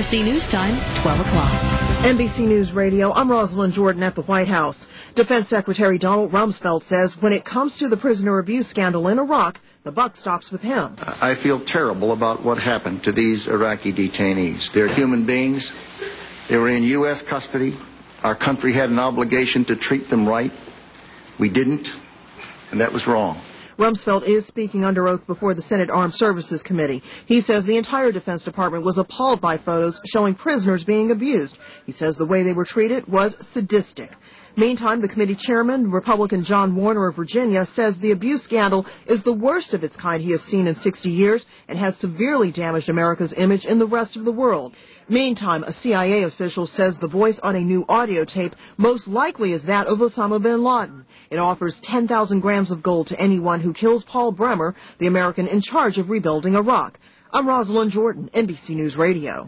NBC News Time, 12 o'clock. NBC News Radio, I'm Rosalind Jordan at the White House. Defense Secretary Donald Rumsfeld says when it comes to the prisoner abuse scandal in Iraq, the buck stops with him. I feel terrible about what happened to these Iraqi detainees. They're human beings. They were in U.S. custody. Our country had an obligation to treat them right. We didn't, and that was wrong. Rumsfeld is speaking under oath before the Senate Armed Services Committee. He says the entire Defense Department was appalled by photos showing prisoners being abused. He says the way they were treated was sadistic. Meantime, the committee chairman, Republican John Warner of Virginia, says the abuse scandal is the worst of its kind he has seen in 60 years and has severely damaged America's image in the rest of the world. Meantime, a CIA official says the voice on a new audio tape most likely is that of Osama bin Laden. It offers 10,000 grams of gold to anyone who kills Paul Bremer, the American in charge of rebuilding Iraq. I'm Rosalind Jordan, NBC News Radio.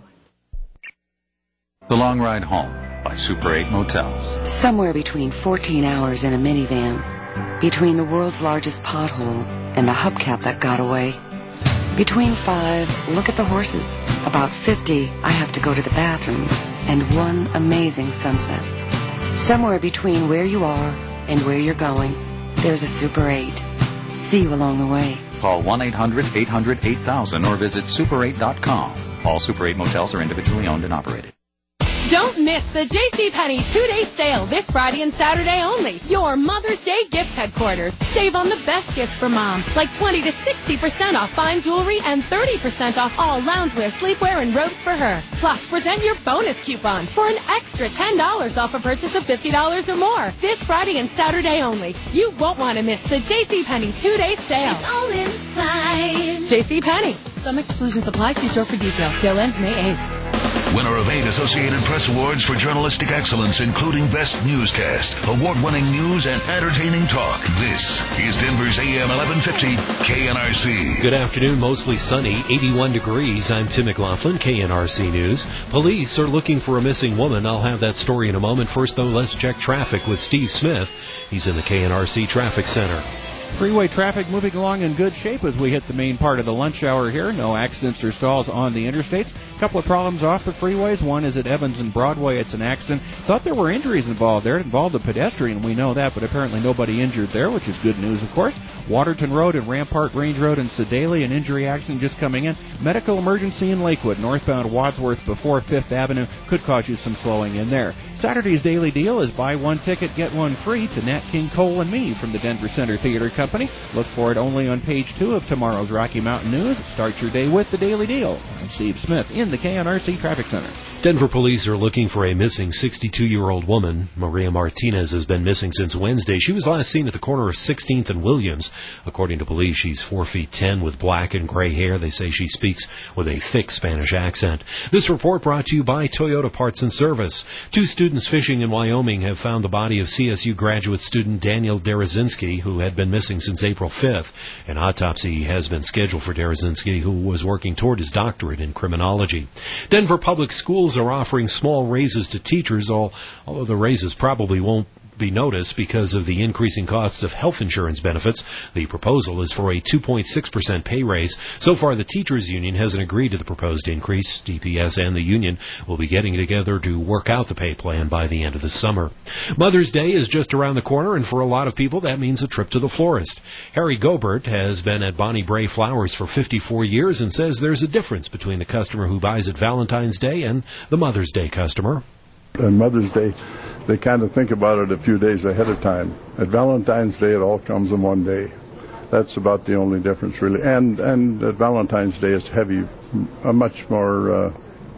The Long Ride Home by Super 8 Motels. Somewhere between 14 hours in a minivan, between the world's largest pothole and the hubcap that got away. Between 5, look at the horses. About 50, I have to go to the bathroom. And one amazing sunset. Somewhere between where you are and where you're going, there's a Super 8. See you along the way. Call 1-800-800-8000 or visit super8.com. All Super 8 motels are individually owned and operated. Don't miss the JCPenney 2-day sale this Friday and Saturday only. Your Mother's Day gift headquarters. Save on the best gifts for mom, like 20 to 60% off fine jewelry and 30% off all loungewear, sleepwear, and robes for her. Plus, present your bonus coupon for an extra $10 off a purchase of $50 or more. This Friday and Saturday only. You won't want to miss the JCPenney 2-day sale. It's all inside. JCPenney. Some exclusions apply. See store for details. Sale ends May 8th. Winner of 8 Associated Press Awards for journalistic excellence, including Best Newscast, award-winning news, and entertaining talk. This is Denver's AM 1150 KNRC. Good afternoon. Mostly sunny, 81 degrees. I'm Tim McLaughlin, KNRC News. Police are looking for a missing woman. I'll have that story in a moment. First, though, let's check traffic with Steve Smith. He's in the KNRC Traffic Center. Freeway traffic moving along in good shape as we hit the main part of the lunch hour here. No accidents or stalls on the interstates. A couple of problems off the freeways. One is at Evans and Broadway. It's an accident. Thought there were injuries involved there. It involved a pedestrian. We know that, but apparently nobody injured there, which is good news, of course. Waterton Road and Rampart Range Road in Sedalia, an injury accident just coming in. Medical emergency in Lakewood. Northbound Wadsworth before 5th Avenue could cause you some slowing in there. Saturday's daily deal is buy one ticket, get one free to Nat King Cole and Me from the Denver Center Theater Company. Look for it only on page 2 of tomorrow's Rocky Mountain News. Start your day with the daily deal. I'm Steve Smith in the KNRC Traffic Center. Denver police are looking for a missing 62-year-old woman. Maria Martinez has been missing since Wednesday. She was last seen at the corner of 16th and Williams. According to police, she's 4 feet 10 with black and gray hair. They say she speaks with a thick Spanish accent. This report brought to you by Toyota Parts and Service. 2 students fishing in Wyoming have found the body of CSU graduate student Daniel Derazinski, who had been missing since April 5th. An autopsy has been scheduled for Derazinski, who was working toward his doctorate in criminology. Denver Public Schools are offering small raises to teachers, although the raises probably won't be noticed because of the increasing costs of health insurance benefits. The proposal is for a 2.6% pay raise. So far, the teachers union hasn't agreed to the proposed increase. DPS and the union will be getting together to work out the pay plan by the end of the summer. Mother's Day is just around the corner, and for a lot of people, that means a trip to the florist. Harry Gobert has been at Bonnie Bray Flowers for 54 years and says there's a difference between the customer who buys at Valentine's Day and the Mother's Day customer. On Mother's Day, they kind of think about it a few days ahead of time. At Valentine's Day, it all comes in one day. That's about the only difference, really. And at Valentine's Day, it's heavy, a much more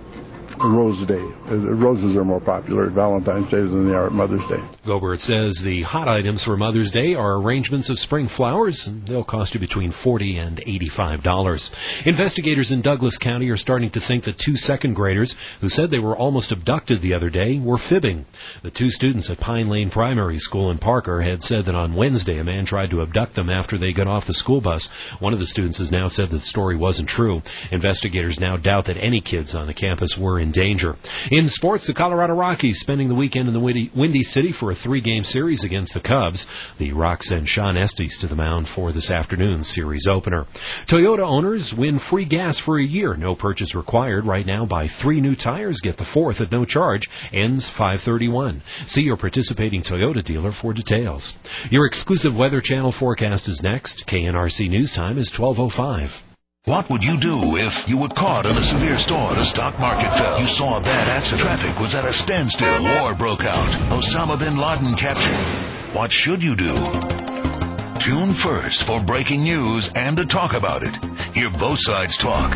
Rose Day. Roses are more popular at Valentine's Day than they are at Mother's Day. Gobert says the hot items for Mother's Day are arrangements of spring flowers, and they'll cost you between $40 and $85. Investigators in Douglas County are starting to think that 2 second graders who said they were almost abducted the other day were fibbing. The 2 students at Pine Lane Primary School in Parker had said that on Wednesday a man tried to abduct them after they got off the school bus. One of the students has now said that the story wasn't true. Investigators now doubt that any kids on the campus were in danger. In sports, the Colorado Rockies spending the weekend in the Windy City for a 3-game series against the Cubs. The Rocks send Sean Estes to the mound for this afternoon's series opener. Toyota owners win free gas for a year. No purchase required. Right now, buy 3 new tires, get the 4th at no charge. Ends 5/31. See your participating Toyota dealer for details. Your exclusive Weather Channel forecast is next. KNRC News Time is 12:05. What would you do if you were caught in a severe storm? The stock market fell. You saw a bad accident. Traffic was at a standstill. War broke out. Osama bin Laden captured. What should you do? Tune first for breaking news and to talk about it. Hear both sides talk.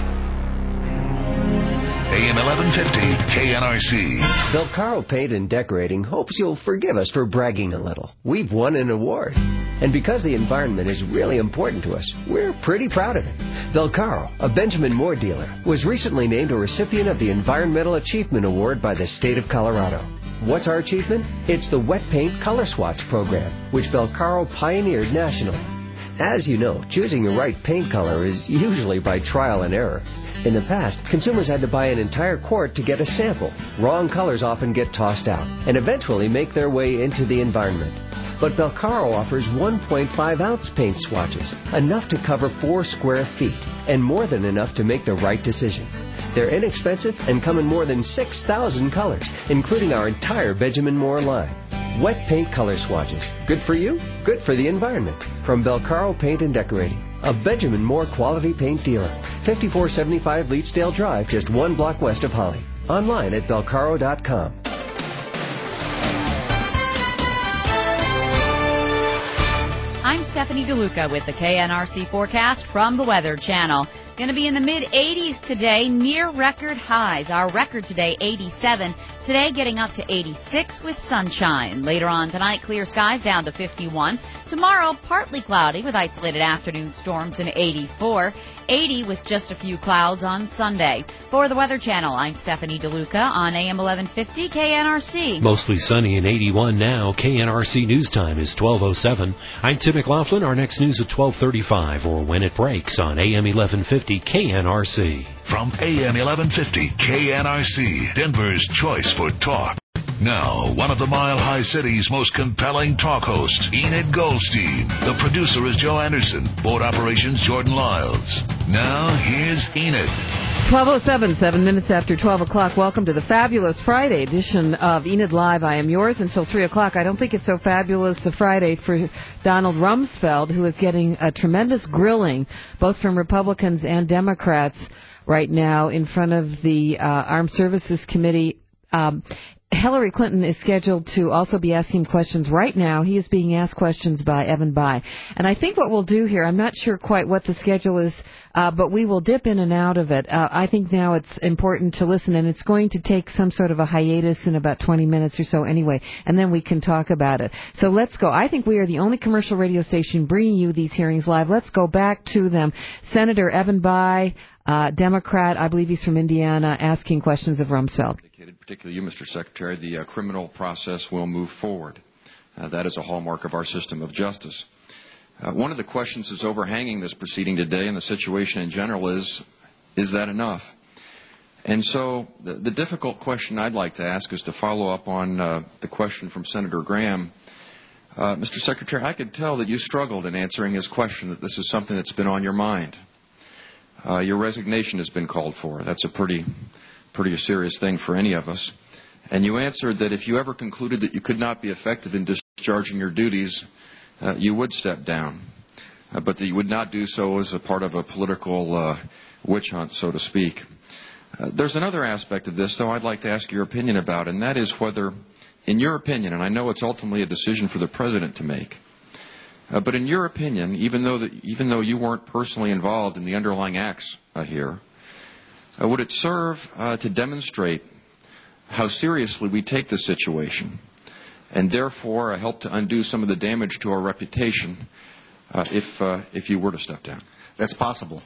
AM 1150, KNRC. Belcaro Paint and Decorating hopes you'll forgive us for bragging a little. We've won an award. And because the environment is really important to us, we're pretty proud of it. Belcaro, a Benjamin Moore dealer, was recently named a recipient of the Environmental Achievement Award by the state of Colorado. What's our achievement? It's the Wet Paint Color Swatch program, which Belcaro pioneered nationally. As you know, choosing the right paint color is usually by trial and error. In the past, consumers had to buy an entire quart to get a sample. Wrong colors often get tossed out and eventually make their way into the environment. But Belcaro offers 1.5-ounce paint swatches, enough to cover 4 square feet, and more than enough to make the right decision. They're inexpensive and come in more than 6,000 colors, including our entire Benjamin Moore line. Wet paint color swatches. Good for you, good for the environment. From Belcaro Paint and Decorating, a Benjamin Moore quality paint dealer. 5475 Leetsdale Drive, just 1 block west of Holly. Online at belcaro.com. I'm Stephanie DeLuca with the KNRC forecast from the Weather Channel. Going to be in the mid-80s today, near record highs. Our record today, 87. Today getting up to 86 with sunshine. Later on tonight, clear skies down to 51. Tomorrow, partly cloudy with isolated afternoon storms in 84. 80 with just a few clouds on Sunday. For the Weather Channel, I'm Stephanie DeLuca on AM 1150 KNRC. Mostly sunny and 81 now. KNRC News Time is 12:07. I'm Tim McLaughlin. Our next news at 12:35 or when it breaks on AM 1150 KNRC. From AM 1150 KNRC, Denver's choice for talk. Now, one of the Mile High City's most compelling talk hosts, Enid Goldstein. The producer is Joe Anderson. Board operations, Jordan Lyles. Now, here's Enid. 12:07, 7 minutes after 12 o'clock. Welcome to the fabulous Friday edition of Enid Live. I am yours until 3 o'clock. I don't think it's so fabulous a Friday for Donald Rumsfeld, who is getting a tremendous grilling, both from Republicans and Democrats right now in front of the Armed Services Committee. Hillary Clinton is scheduled to also be asking questions right now. He is being asked questions by Evan Bayh. And I think what we'll do here, I'm not sure quite what the schedule is, but we will dip in and out of it. I think now it's important to listen, and it's going to take some sort of a hiatus in about 20 minutes or so anyway, and then we can talk about it. So let's go. I think we are the only commercial radio station bringing you these hearings live. Let's go back to them. Senator Evan Bayh, Democrat, I believe he's from Indiana, asking questions of Rumsfeld. Particularly you, Mr. Secretary, the criminal process will move forward. That is a hallmark of our system of justice. One of the questions that's overhanging this proceeding today and the situation in general is that enough? And so the difficult question I'd like to ask is to follow up on the question from Senator Graham. Mr. Secretary, I could tell that you struggled in answering his question, that this is something that's been on your mind. Your resignation has been called for. That's a pretty serious thing for any of us. And you answered that if you ever concluded that you could not be effective in discharging your duties, you would step down, but that you would not do so as a part of a political witch hunt, so to speak. There's another aspect of this, though, I'd like to ask your opinion about, and that is whether, in your opinion, and I know it's ultimately a decision for the President to make, but in your opinion, even though you weren't personally involved in the underlying acts here, would it serve to demonstrate how seriously we take this situation and therefore help to undo some of the damage to our reputation if you were to step down? That's possible.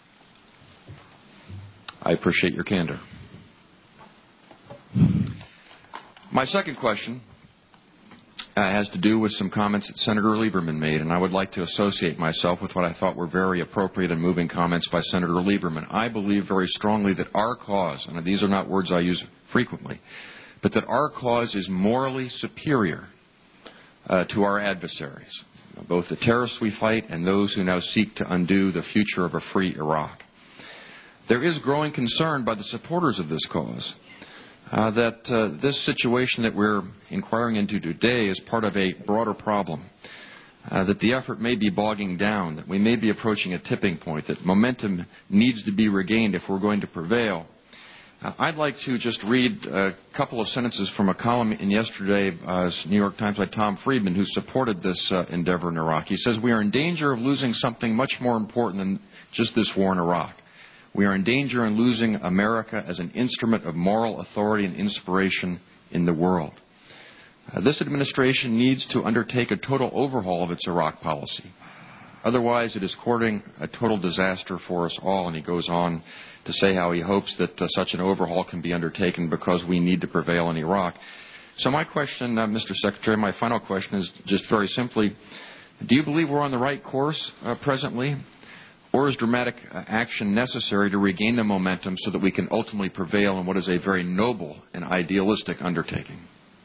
I appreciate your candor. My second question has to do with some comments that Senator Lieberman made, and I would like to associate myself with what I thought were very appropriate and moving comments by Senator Lieberman. I believe very strongly that our cause, and these are not words I use frequently, but that our cause is morally superior to our adversaries, both the terrorists we fight and those who now seek to undo the future of a free Iraq. There is growing concern by the supporters of this cause that this situation that we're inquiring into today is part of a broader problem, that the effort may be bogging down, that we may be approaching a tipping point, that momentum needs to be regained if we're going to prevail. I'd like to just read a couple of sentences from a column in yesterday's New York Times by Tom Friedman, who supported this endeavor in Iraq. He says, "We are in danger of losing something much more important than just this war in Iraq. We are in danger of losing America as an instrument of moral authority and inspiration in the world. This administration needs to undertake a total overhaul of its Iraq policy. Otherwise, it is courting a total disaster for us all." And he goes on to say how he hopes that such an overhaul can be undertaken because we need to prevail in Iraq. So my question, Mr. Secretary, my final question is just very simply, do you believe we're on the right course presently? Or is dramatic action necessary to regain the momentum so that we can ultimately prevail in what is a very noble and idealistic undertaking?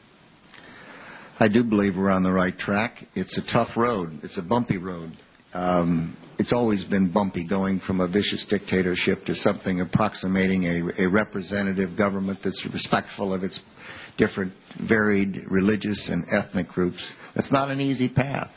I do believe we're on the right track. It's a tough road. It's a bumpy road. It's always been bumpy, going from a vicious dictatorship to something approximating a representative government that's respectful of its different varied religious and ethnic groups. That's not an easy path.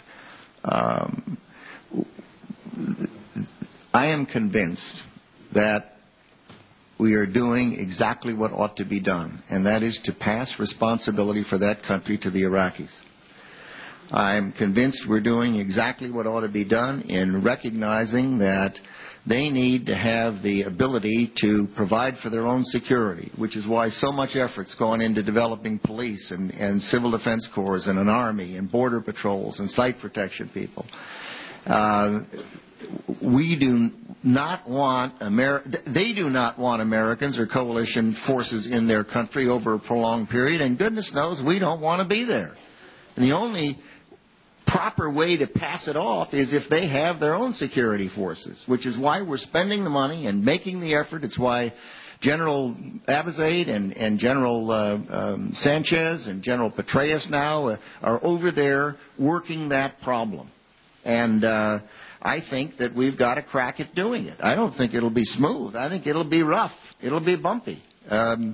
I am convinced that we are doing exactly what ought to be done, and that is to pass responsibility for that country to the Iraqis. I'm convinced we're doing exactly what ought to be done in recognizing that they need to have the ability to provide for their own security, which is why so much effort's gone into developing police and civil defense corps and an army and border patrols and site protection people. We do not want they do not want Americans or coalition forces in their country over a prolonged period, and goodness knows we don't want to be there. And the only proper way to pass it off is if they have their own security forces, which is why we're spending the money and making the effort. It's why General Abizaid and General Sanchez and General Petraeus now are over there working that problem. And I think that we've got a crack at doing it. I don't think it'll be smooth. I think it'll be rough. It'll be bumpy. But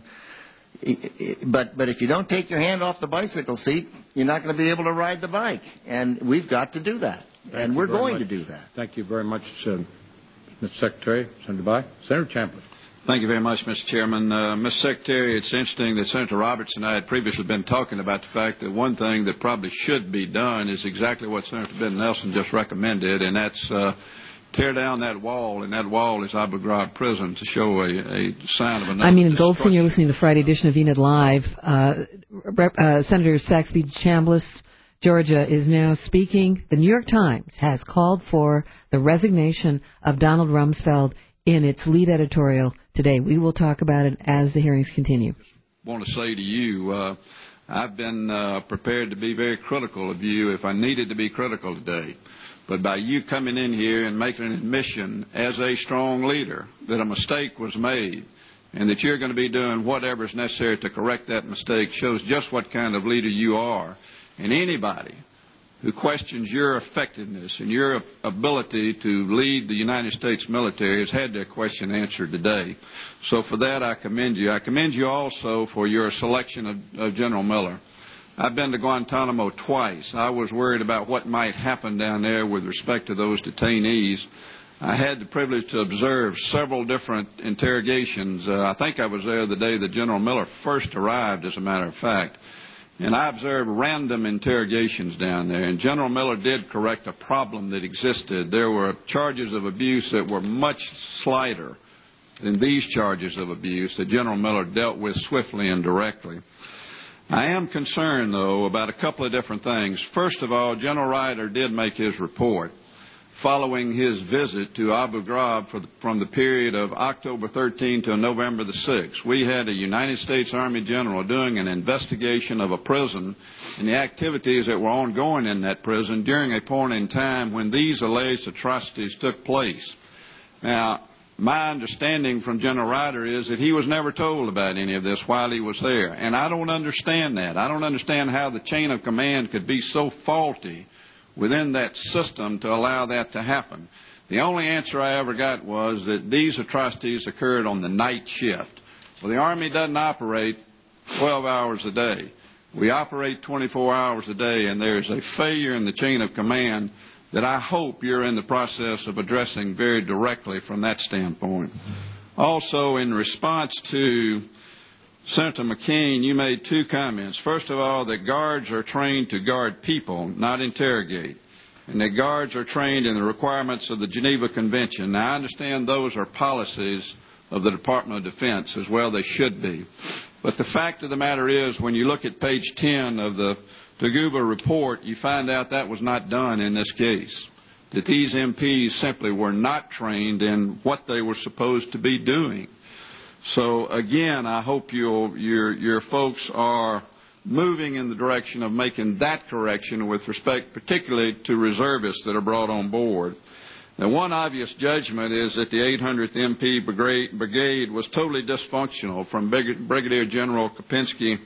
if you don't take your hand off the bicycle seat, you're not going to be able to ride the bike. And we've got to do that. And we're going to do that. Thank you very much, Mr. Secretary. Senator By. Senator Chambliss. Thank you very much, Mr. Chairman. Mr. Secretary, it's interesting that Senator Roberts and I had previously been talking about the fact that one thing that probably should be done is exactly what Senator Ben Nelson just recommended, and that's tear down that wall, and that wall is Abu Ghraib prison, to show a sign of another in Goldstein, you're listening to the Friday edition of Enid Live. Senator Saxby Chambliss, Georgia, is now speaking. The New York Times has called for the resignation of Donald Rumsfeld in its lead editorial today. We will talk about it as the hearings continue. I want to say to you, I've been prepared to be very critical of you if I needed to be critical today. But by you coming in here and making an admission as a strong leader that a mistake was made and that you're going to be doing whatever is necessary to correct that mistake shows just what kind of leader you are. And anybody who questions your effectiveness and your ability to lead the United States military has had their question answered today. So for that, I commend you. I commend you also for your selection of General Miller. I've been to Guantanamo twice. I was worried about what might happen down there with respect to those detainees. I had the privilege to observe several different interrogations. I think I was there the day that General Miller first arrived, as a matter of fact. And I observed random interrogations down there. And General Miller did correct a problem that existed. There were charges of abuse that were much slighter than these charges of abuse that General Miller dealt with swiftly and directly. I am concerned, though, about a couple of different things. First of all, General Ryder did make his report. following his visit to Abu Ghraib from the period of October 13 to November the 6th. We had a United States Army general doing an investigation of a prison and the activities that were ongoing in that prison during a point in time when these alleged atrocities took place. Now, my understanding from General Ryder is that he was never told about any of this while he was there, and I don't understand that. I don't understand how the chain of command could be so faulty within that system to allow that to happen. The only answer I ever got was that these atrocities occurred on the night shift. Well, the Army doesn't operate 12 hours a day. We operate 24 hours a day, and there's a failure in the chain of command that I hope you're in the process of addressing very directly from that standpoint. Also, in response to Senator McCain, you made two comments. First of all, that guards are trained to guard people, not interrogate, and that guards are trained in the requirements of the Geneva Convention. Now, I understand those are policies of the Department of Defense, as well they should be. But the fact of the matter is, when you look at page 10 of the Taguba report, you find out that was not done in this case, that these MPs simply were not trained in what they were supposed to be doing. So, again, I hope your folks are moving in the direction of making that correction with respect particularly to reservists that are brought on board. Now, one obvious judgment is that the 800th MP Brigade was totally dysfunctional from Brigadier General Kopinski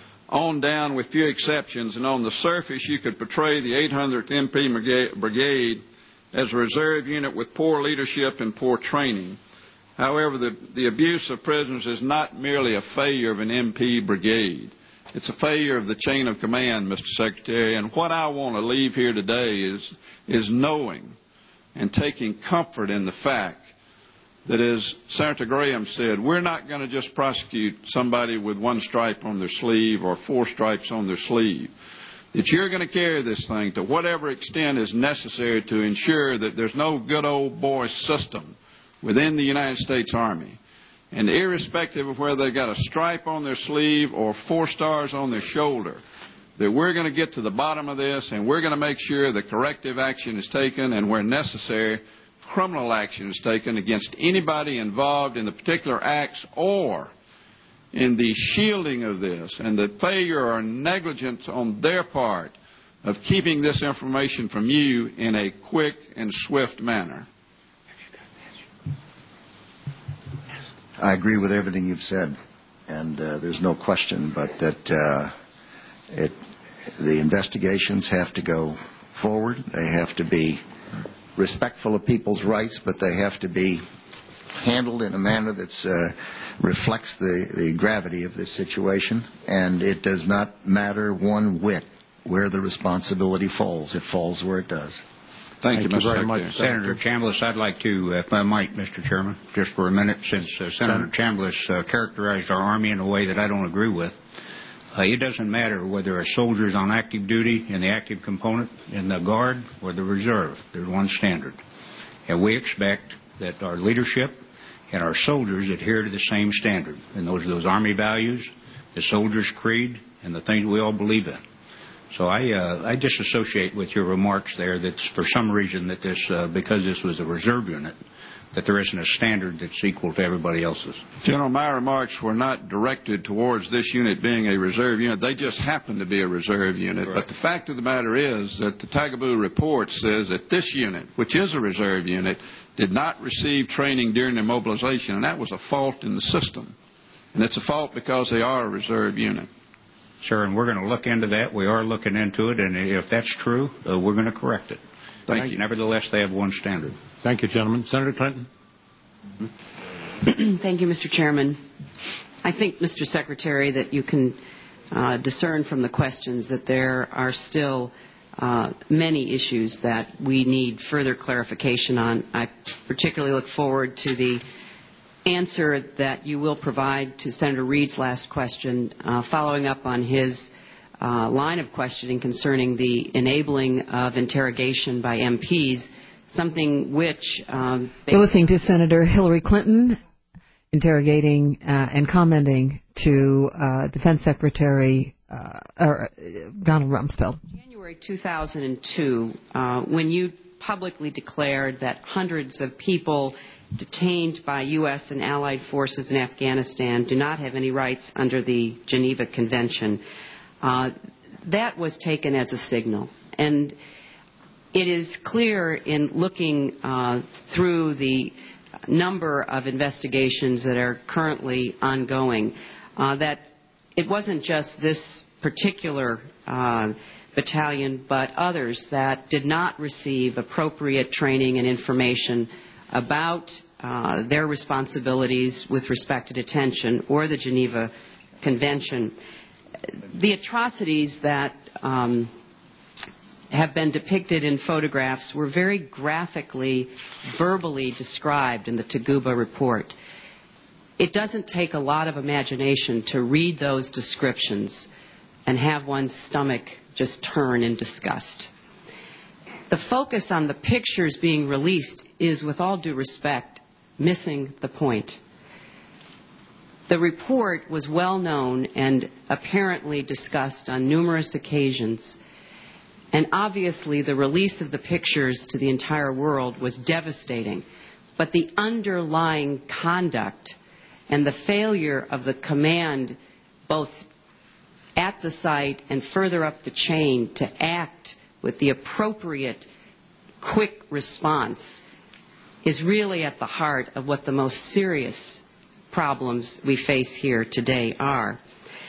on down, with few exceptions, and on the surface you could portray the 800th MP Brigade as a reserve unit with poor leadership and poor training. However, the abuse of prisoners is not merely a failure of an MP brigade. It's a failure of the chain of command, Mr. Secretary, and what I want to leave here today is knowing and taking comfort in the fact that, as Senator Graham said, we're not going to just prosecute somebody with one stripe on their sleeve or four stripes on their sleeve. That you're going to carry this thing to whatever extent is necessary to ensure that there's no good old boy system within the United States Army. And irrespective of whether they've got a stripe on their sleeve or 4 stars on their shoulder, that we're going to get to the bottom of this, and we're going to make sure that corrective action is taken, and where necessary, criminal action is taken against anybody involved in the particular acts or in the shielding of this, and the failure or negligence on their part of keeping this information from you in a quick and swift manner. I agree with everything you've said, and there's no question but that the investigations have to go forward. They have to be respectful of people's rights, but they have to be handled in a manner that reflects the gravity of this situation, and it does not matter one whit where the responsibility falls. It falls where it does. Thank you, Mr. very much, Senator Chambliss. I'd like to, if I might, Mr. Chairman, just for a minute, since Senator Chambliss characterized our Army in a way that I don't agree with. It doesn't matter whether a soldier is on active duty in the active component, in the Guard, or the Reserve. There's one standard. And we expect that our leadership and our soldiers adhere to the same standard. And those are those Army values, the soldier's creed, and the things we all believe in. So I disassociate with your remarks there that for some reason that this, because this was a reserve unit, that there isn't a standard that's equal to everybody else's. General, my remarks were not directed towards this unit being a reserve unit. They just happen to be a reserve unit. Correct. But the fact of the matter is that the Taguba report says that this unit, which is a reserve unit, did not receive training during their mobilization, and that was a fault in the system. And it's a fault because they are a reserve unit. Sir, and we're going to look into that. We are looking into it, and if that's true, we're going to correct it. Thank you. Nevertheless, they have one standard. Thank you, gentlemen. Senator Clinton. Thank you, Mr. Chairman. I think, Mr. Secretary, that you can discern from the questions that there are still many issues that we need further clarification on. I particularly look forward to the answer that you will provide to Senator Reid's last question, following up on his line of questioning concerning the enabling of interrogation by MPs, something which... You're listening to Senator Hillary Clinton interrogating and commenting to Defense Secretary Donald Rumsfeld. January 2002, when you publicly declared that hundreds of people detained by U.S. and allied forces in Afghanistan do not have any rights under the Geneva Convention. That was taken as a signal. And it is clear in looking through the number of investigations that are currently ongoing that it wasn't just this particular battalion, but others that did not receive appropriate training and information about their responsibilities with respect to detention or the Geneva Convention. The atrocities that have been depicted in photographs were very graphically, verbally described in the Taguba report. It doesn't take a lot of imagination to read those descriptions and have one's stomach just turn in disgust. The focus on the pictures being released is, with all due respect, missing the point. The report was well known and apparently discussed on numerous occasions, and obviously the release of the pictures to the entire world was devastating. But the underlying conduct and the failure of the command, both at the site and further up the chain, to act with the appropriate quick response is really at the heart of what the most serious problems we face here today are.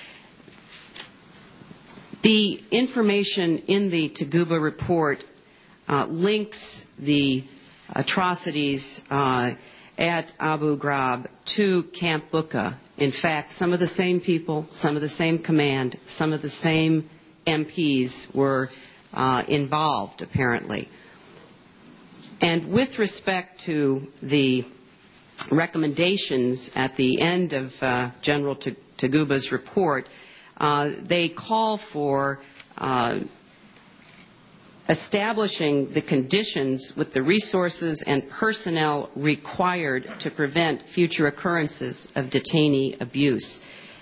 The information in the Taguba report links the atrocities at Abu Ghraib to Camp Bucca. In fact, some of the same people, some of the same command, some of the same MPs were involved, apparently. And with respect to the recommendations at the end of General Taguba's report, they call for establishing the conditions with the resources and personnel required to prevent future occurrences of detainee abuse.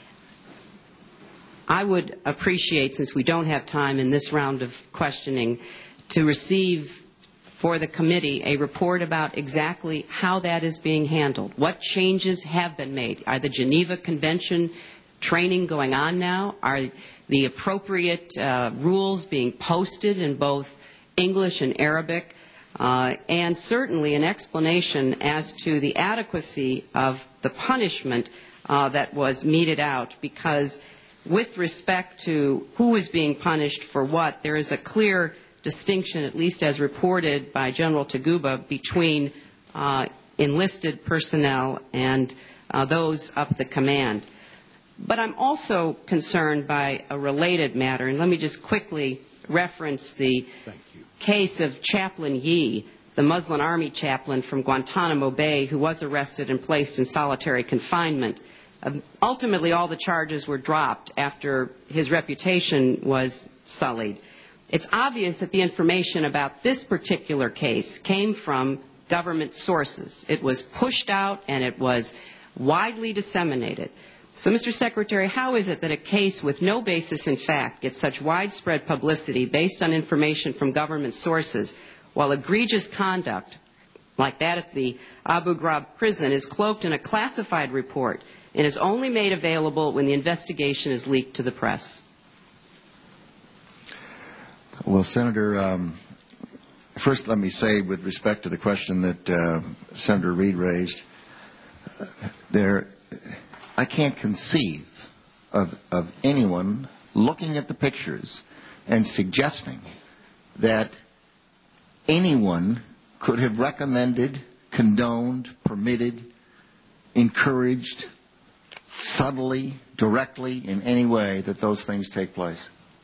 I would appreciate, since we don't have time in this round of questioning, to receive for the committee a report about exactly how that is being handled. What changes have been made? Are the Geneva Convention training going on now? Are the appropriate rules being posted in both English and Arabic? And certainly an explanation as to the adequacy of the punishment that was meted out, because with respect to who is being punished for what, there is a clear distinction, at least as reported by General Taguba, between enlisted personnel and those up the command. But I'm also concerned by a related matter, and let me just quickly reference the case of Chaplain Yi, the Muslim Army chaplain from Guantanamo Bay, who was arrested and placed in solitary confinement. Ultimately, all the charges were dropped after his reputation was sullied. It's obvious that the information about this particular case came from government sources. It was pushed out and it was widely disseminated. So, Mr. Secretary, how is it that a case with no basis in fact gets such widespread publicity based on information from government sources, while egregious conduct like that at the Abu Ghraib prison is cloaked in a classified report and is only made available when the investigation is leaked to the press? Well, Senator, first let me say, with respect to the question that Senator Reid raised, I can't conceive of anyone looking at the pictures and suggesting that anyone could have recommended, condoned, permitted, encouraged, subtly, directly, in any way that those things take place.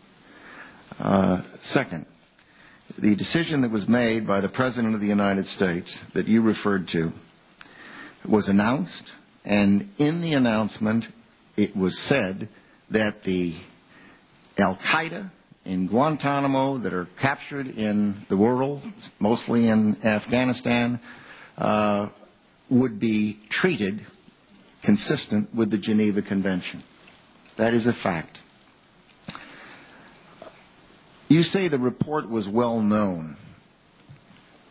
Second, the decision that was made by the President of the United States that you referred to was announced, and in the announcement it was said that the Al-Qaeda in Guantanamo that are captured in the world, mostly in Afghanistan, would be treated consistent with the Geneva Convention. That is a fact. You say the report was well known.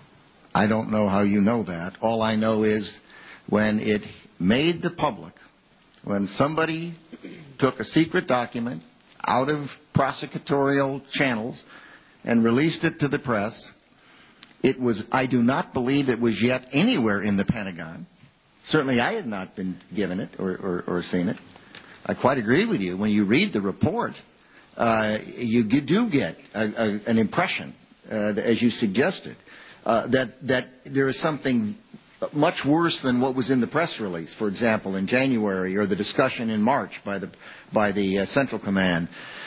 I don't know how you know that. All I know is when it made the public, when somebody took a secret document out of prosecutorial channels and released it to the press, I do not believe it was yet anywhere in the Pentagon. Certainly I had not been given it or seen it. I quite agree with you. When you read the report, you do get an impression, as you suggested, that there is something much worse than what was in the press release, for example, in January, or the discussion in March by the Central Command.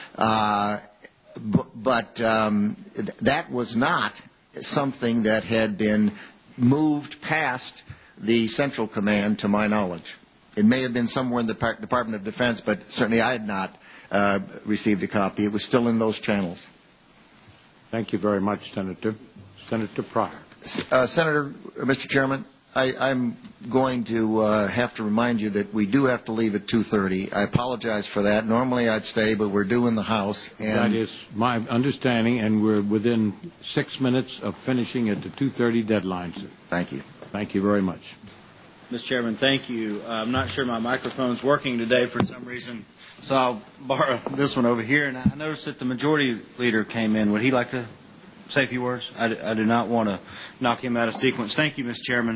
But that was not something that had been moved past the Central Command, to my knowledge. It may have been somewhere in the Department of Defense, but certainly I had not received a copy. It was still in those channels. Thank you very much, Senator. Senator Pryor. Mr. Chairman, I'm going to have to remind you that we do have to leave at 2:30. I apologize for that. Normally I'd stay, but we're due in the House. And that is my understanding, and we're within 6 minutes of finishing at the 2:30 deadline, sir. Thank you. Thank you very much. Mr. Chairman, thank you. I'm not sure my microphone's working today for some reason, so I'll borrow this one over here. And I noticed that the majority leader came in. Would he like to say a few words? I do not want to knock him out of sequence. Thank you, Mr. Chairman.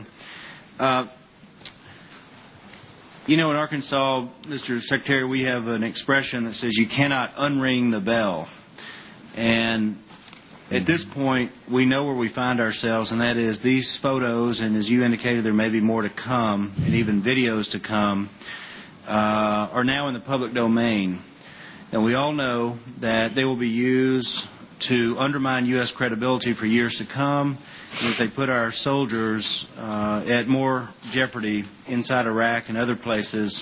In Arkansas, Mr. Secretary, we have an expression that says you cannot unring the bell. And at this point, we know where we find ourselves, and that is these photos, and as you indicated, there may be more to come, and even videos to come, are now in the public domain. And we all know that they will be used to undermine U.S. credibility for years to come, and that they put our soldiers at more jeopardy inside Iraq and other places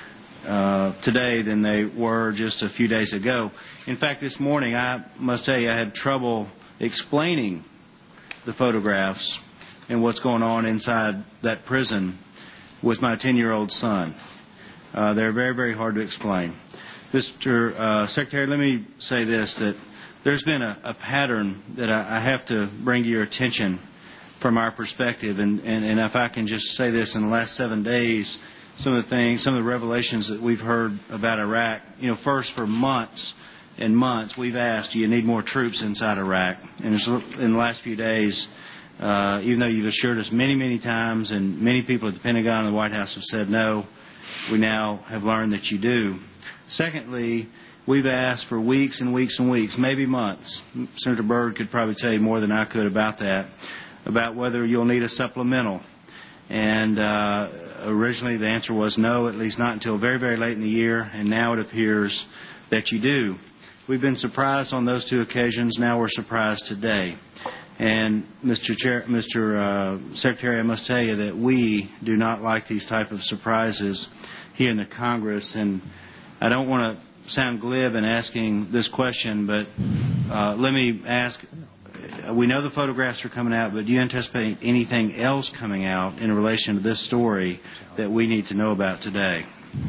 today than they were just a few days ago. In fact, this morning, I must tell you, I had trouble explaining the photographs and what's going on inside that prison with my 10-year-old son. They're very, very hard to explain. Mr. Secretary, let me say this, that there's been a pattern that I have to bring to your attention from our perspective, and if I can just say this, in the last 7 days, some of the revelations that we've heard about Iraq. First, for months and months, we've asked, do you need more troops inside Iraq? And in the last few days, even though you've assured us many, many times, and many people at the Pentagon and the White House have said no, we now have learned that you do. Secondly, we've asked for weeks and weeks and weeks, maybe months. Senator Byrd could probably tell you more than I could about that, about whether you'll need a supplemental. And originally the answer was no, at least not until very, very late in the year, and now it appears that you do. We've been surprised on those two occasions. Now we're surprised today. And Mr. Secretary, I must tell you that we do not like these type of surprises here in the Congress. And I don't want to sound glib in asking this question, but let me ask, we know the photographs are coming out, but do you anticipate anything else coming out in relation to this story that we need to know about today?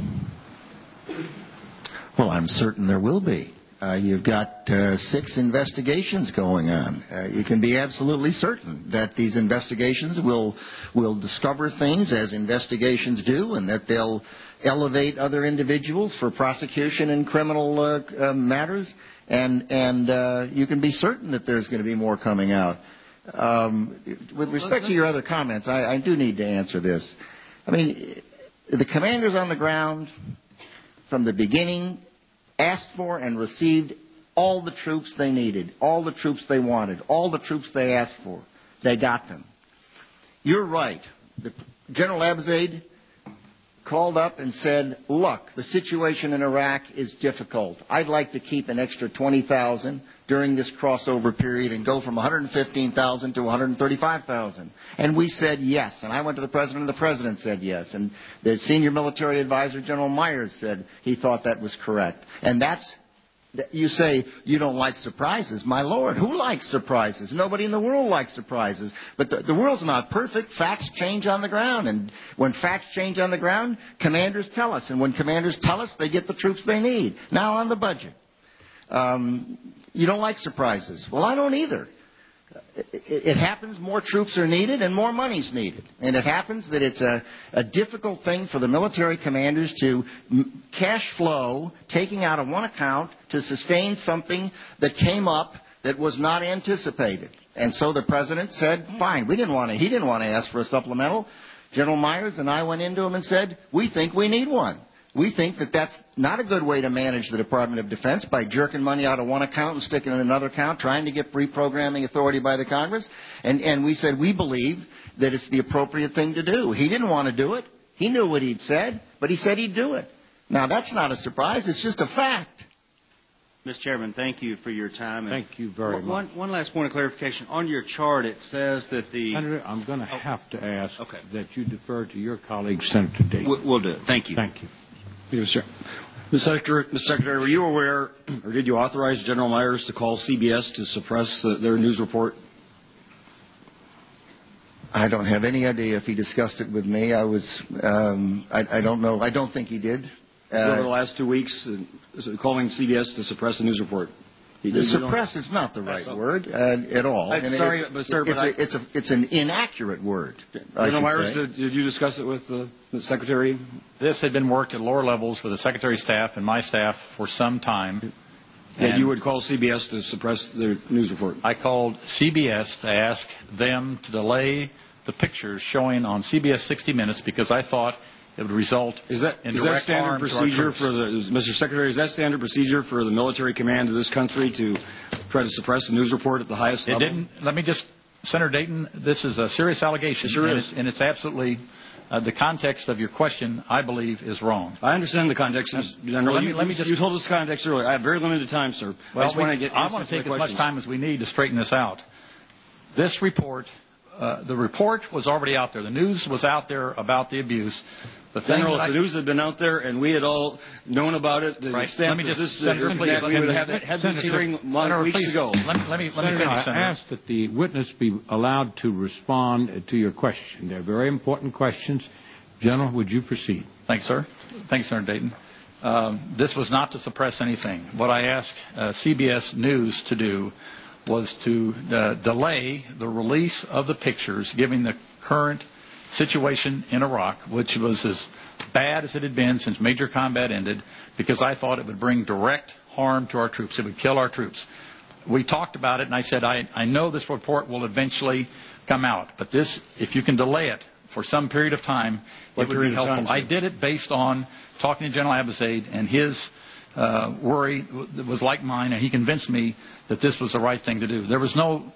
Well, I'm certain there will be. You've got 6 investigations going on. You can be absolutely certain that these investigations will discover things, as investigations do, and that they'll elevate other individuals for prosecution in criminal matters. And you can be certain that there's going to be more coming out. With respect to your other comments, I do need to answer this. I mean, the commanders on the ground from the beginning asked for and received all the troops they needed, all the troops they wanted, all the troops they asked for. They got them. You're right. General Abizaid called up and said, look, the situation in Iraq is difficult. I'd like to keep an extra 20,000 during this crossover period and go from 115,000 to 135,000. And we said yes. And I went to the President, and the President said yes. And the senior military advisor, General Myers, said he thought that was correct. And that's, you say you don't like surprises. My Lord, who likes surprises? Nobody in the world likes surprises. But the world's not perfect. Facts change on the ground. And when facts change on the ground, commanders tell us. And when commanders tell us, they get the troops they need. Now on the budget. You don't like surprises. Well, I don't either. It happens more troops are needed and more money's needed. And it happens that it's a difficult thing for the military commanders to cash flow, taking out of one account to sustain something that came up that was not anticipated. And so the president said, fine, he didn't want to ask for a supplemental. General Myers and I went into him and said, we think we need one. We think that that's not a good way to manage the Department of Defense by jerking money out of one account and sticking it in another account, trying to get reprogramming authority by the Congress. And we said we believe that it's the appropriate thing to do. He didn't want to do it. He knew what he'd said, but he said he'd do it. Now, that's not a surprise. It's just a fact. Mr. Chairman, thank you for your time. Thank you very much. One last point of clarification. On your chart, it says that the... Senator, I'm going to have to ask that you defer to your colleague, Senator Dayton. We'll do it. Thank you. Thank you. Mr. Secretary, were you aware, or did you authorize General Myers to call CBS to suppress their news report? I don't have any idea if he discussed it with me. I don't know. I don't think he did. Over the last 2 weeks, calling CBS to suppress the news report. Suppress is not the right word at all. It's an inaccurate word. General Myers, did you discuss it with the Secretary? This had been worked at lower levels with the Secretary's staff and my staff for some time. And you would call CBS to suppress their news report? I called CBS to ask them to delay the pictures showing on CBS 60 Minutes because I thought it would result in direct harm to our troops. Mr. Secretary, is that standard procedure for the military command of this country to try to suppress the news report at the highest level? It didn't. Let me just, Senator Dayton, this is a serious allegation. It sure is. And it's absolutely, the context of your question, I believe, is wrong. I understand the context, General. You told us the context earlier. I have very limited time, sir. Well, I want to take as much time as we need to straighten this out. This report, the report was already out there. The news was out there about the abuse. General, if the news had been out there and we had all known about it, the extent that this we would have had this hearing weeks ago. Let me finish, Senator. I ask that the witness be allowed to respond to your question. They're very important questions. General, would you proceed? Thanks, sir. Thanks, Senator Dayton. This was not to suppress anything. What I asked CBS News to do was to delay the release of the pictures, given the current situation in Iraq, which was as bad as it had been since major combat ended, because I thought it would bring direct harm to our troops. It would kill our troops. We talked about it, and I said, I know this report will eventually come out, but this, if you can delay it for some period of time, it would be helpful. I did it based on talking to General Abizaid, and his worry was like mine, and he convinced me that this was the right thing to do. There was no...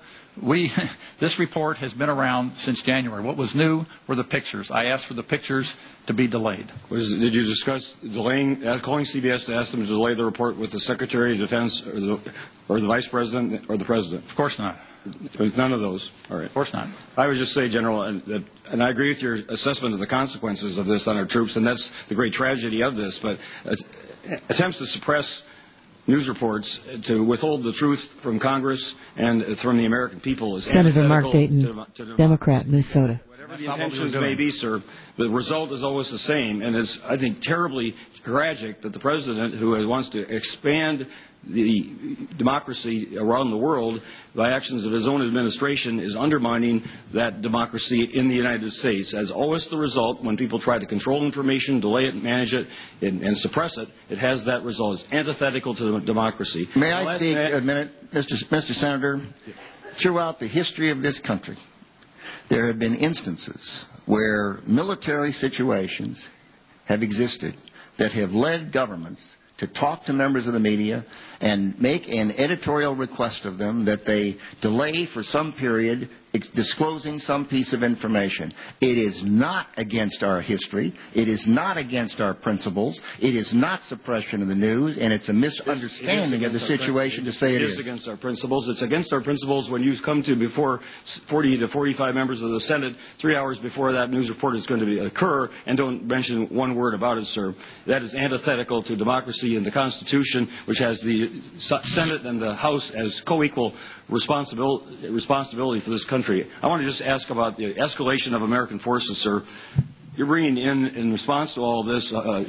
This report has been around since January. What was new were the pictures. I asked for the pictures to be delayed. Did you discuss calling CBS to ask them to delay the report with the Secretary of Defense or the Vice President or the President? Of course not. None of those. All right. Of course not. I would just say, General, and I agree with your assessment of the consequences of this on our troops, and that's the great tragedy of this, but attempts to suppress news reports, to withhold the truth from Congress and from the American people is Senator Mark Dayton, Democrat, Minnesota. Whatever the intentions may be, sir, the result is always the same, and it's, I think, terribly tragic that the President, who wants to expand the democracy around the world by actions of his own administration, is undermining that democracy in the United States. As always the result, when people try to control information, delay it, manage it, and suppress it, it has that result. It's antithetical to democracy. May I speak a minute, Mr. Senator? Throughout the history of this country, there have been instances where military situations have existed that have led governments to talk to members of the media and make an editorial request of them that they delay for some period disclosing some piece of information. It is not against our history. It is not against our principles. It is not suppression of the news, and it's a misunderstanding of the situation to say it is. It is against our principles. It's against our principles when you come to before 40 to 45 members of the Senate 3 hours before that news report is going to occur and don't mention one word about it, sir. That is antithetical to democracy and the Constitution, which has the Senate and the House as co-equal responsibility for this country. I want to just ask about the escalation of American forces, sir. You're bringing in response to all this,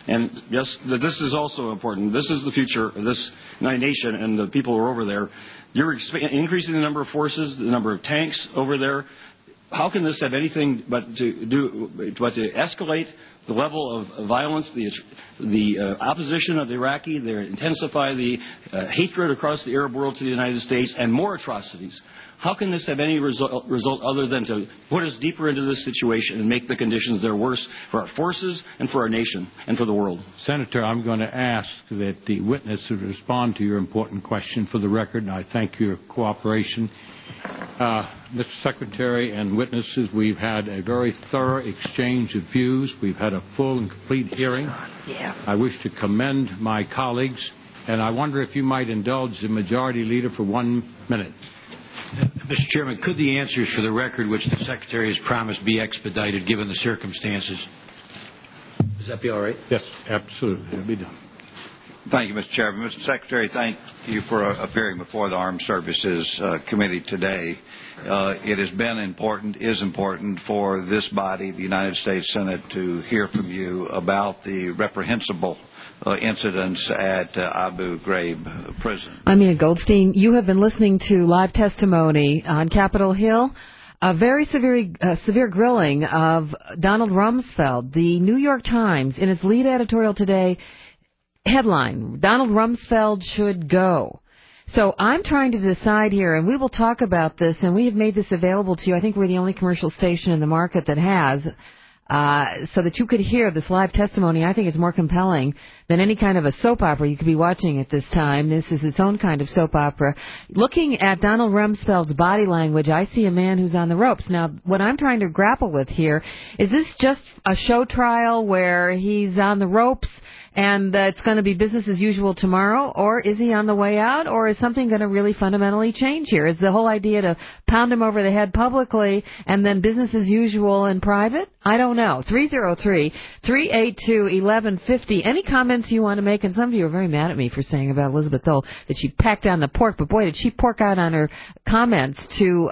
And yes, this is also important. This is the future of this nation and the people who are over there. You're increasing the number of forces, the number of tanks over there. How can this have anything but to escalate the level of violence, the opposition of the Iraqi, intensify the hatred across the Arab world to the United States, and more atrocities? How can this have any result other than to put us deeper into this situation and make the conditions there worse for our forces and for our nation and for the world? Senator, I'm going to ask that the witness would respond to your important question for the record, and I thank your cooperation. Mr. Secretary and witnesses, we've had a very thorough exchange of views. We've had a full and complete hearing. I wish to commend my colleagues, and I wonder if you might indulge the Majority Leader for 1 minute. Mr. Chairman, could the answers for the record, which the Secretary has promised, be expedited given the circumstances? Does that be all right? Yes, absolutely. It'll be done. Thank you, Mr. Chairman. Mr. Secretary, thank you for appearing before the Armed Services Committee today. It has been important, is important for this body, the United States Senate, to hear from you about the reprehensible incidents at Abu Ghraib prison. I'm Enid Goldstein. You have been listening to live testimony on Capitol Hill. A very severe grilling of Donald Rumsfeld. The New York Times, in its lead editorial today, headline, Donald Rumsfeld should go. So I'm trying to decide here, and we will talk about this, and we have made this available to you. I think we're the only commercial station in the market that has, so that you could hear this live testimony. I think it's more compelling than any kind of a soap opera you could be watching at this time. This is its own kind of soap opera. Looking at Donald Rumsfeld's body language, I see a man who's on the ropes. Now, what I'm trying to grapple with here, is this just a show trial where he's on the ropes and it's going to be business as usual tomorrow, or is he on the way out, or is something going to really fundamentally change here? Is the whole idea to pound him over the head publicly and then business as usual in private? I don't know. 303-382-1150. Any comments you want to make? And some of you are very mad at me for saying about Elizabeth Dole that she packed down the pork, but boy, did she pork out on her comments to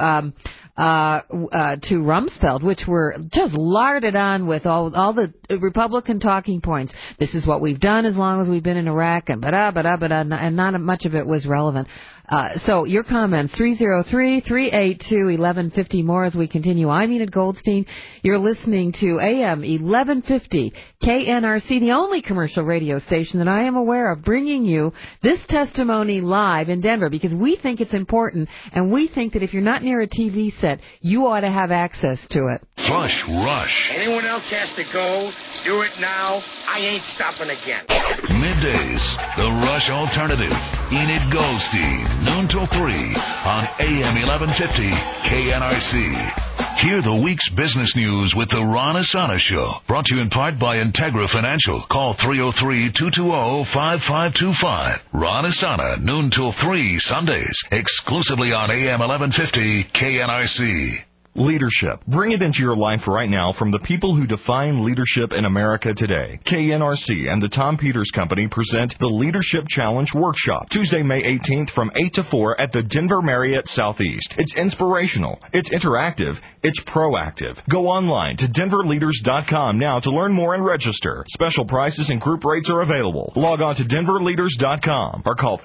Rumsfeld, which were just larded on with all the Republican talking points. This is what we've done as long as we've been in Iraq, and and not much of it was relevant. So your comments, 303-382-1150. More as we continue. I'm Enid Goldstein. You're listening to AM 1150 KNRC, the only commercial radio station that I am aware of bringing you this testimony live in Denver, because we think it's important, and we think that if you're not near a TV set, you ought to have access to it. Flush Rush. Anyone else has to go, do it now. I ain't stopping again. Middays, the Rush Alternative. Enid Goldstein, noon till 3 on AM 1150 KNRC. Hear the week's business news with the Ron Asana Show. Brought to you in part by Integra Financial. Call 303-220-5525. Ron Asana, noon till 3 Sundays. Exclusively on AM 1150 KNRC. Leadership. Bring it into your life right now from the people who define leadership in America today. KNRC and the Tom Peters Company present the Leadership Challenge Workshop, Tuesday, May 18th from 8 to 4 at the Denver Marriott Southeast. It's inspirational. It's interactive. It's proactive. Go online to denverleaders.com now to learn more and register. Special prices and group rates are available. Log on to denverleaders.com or call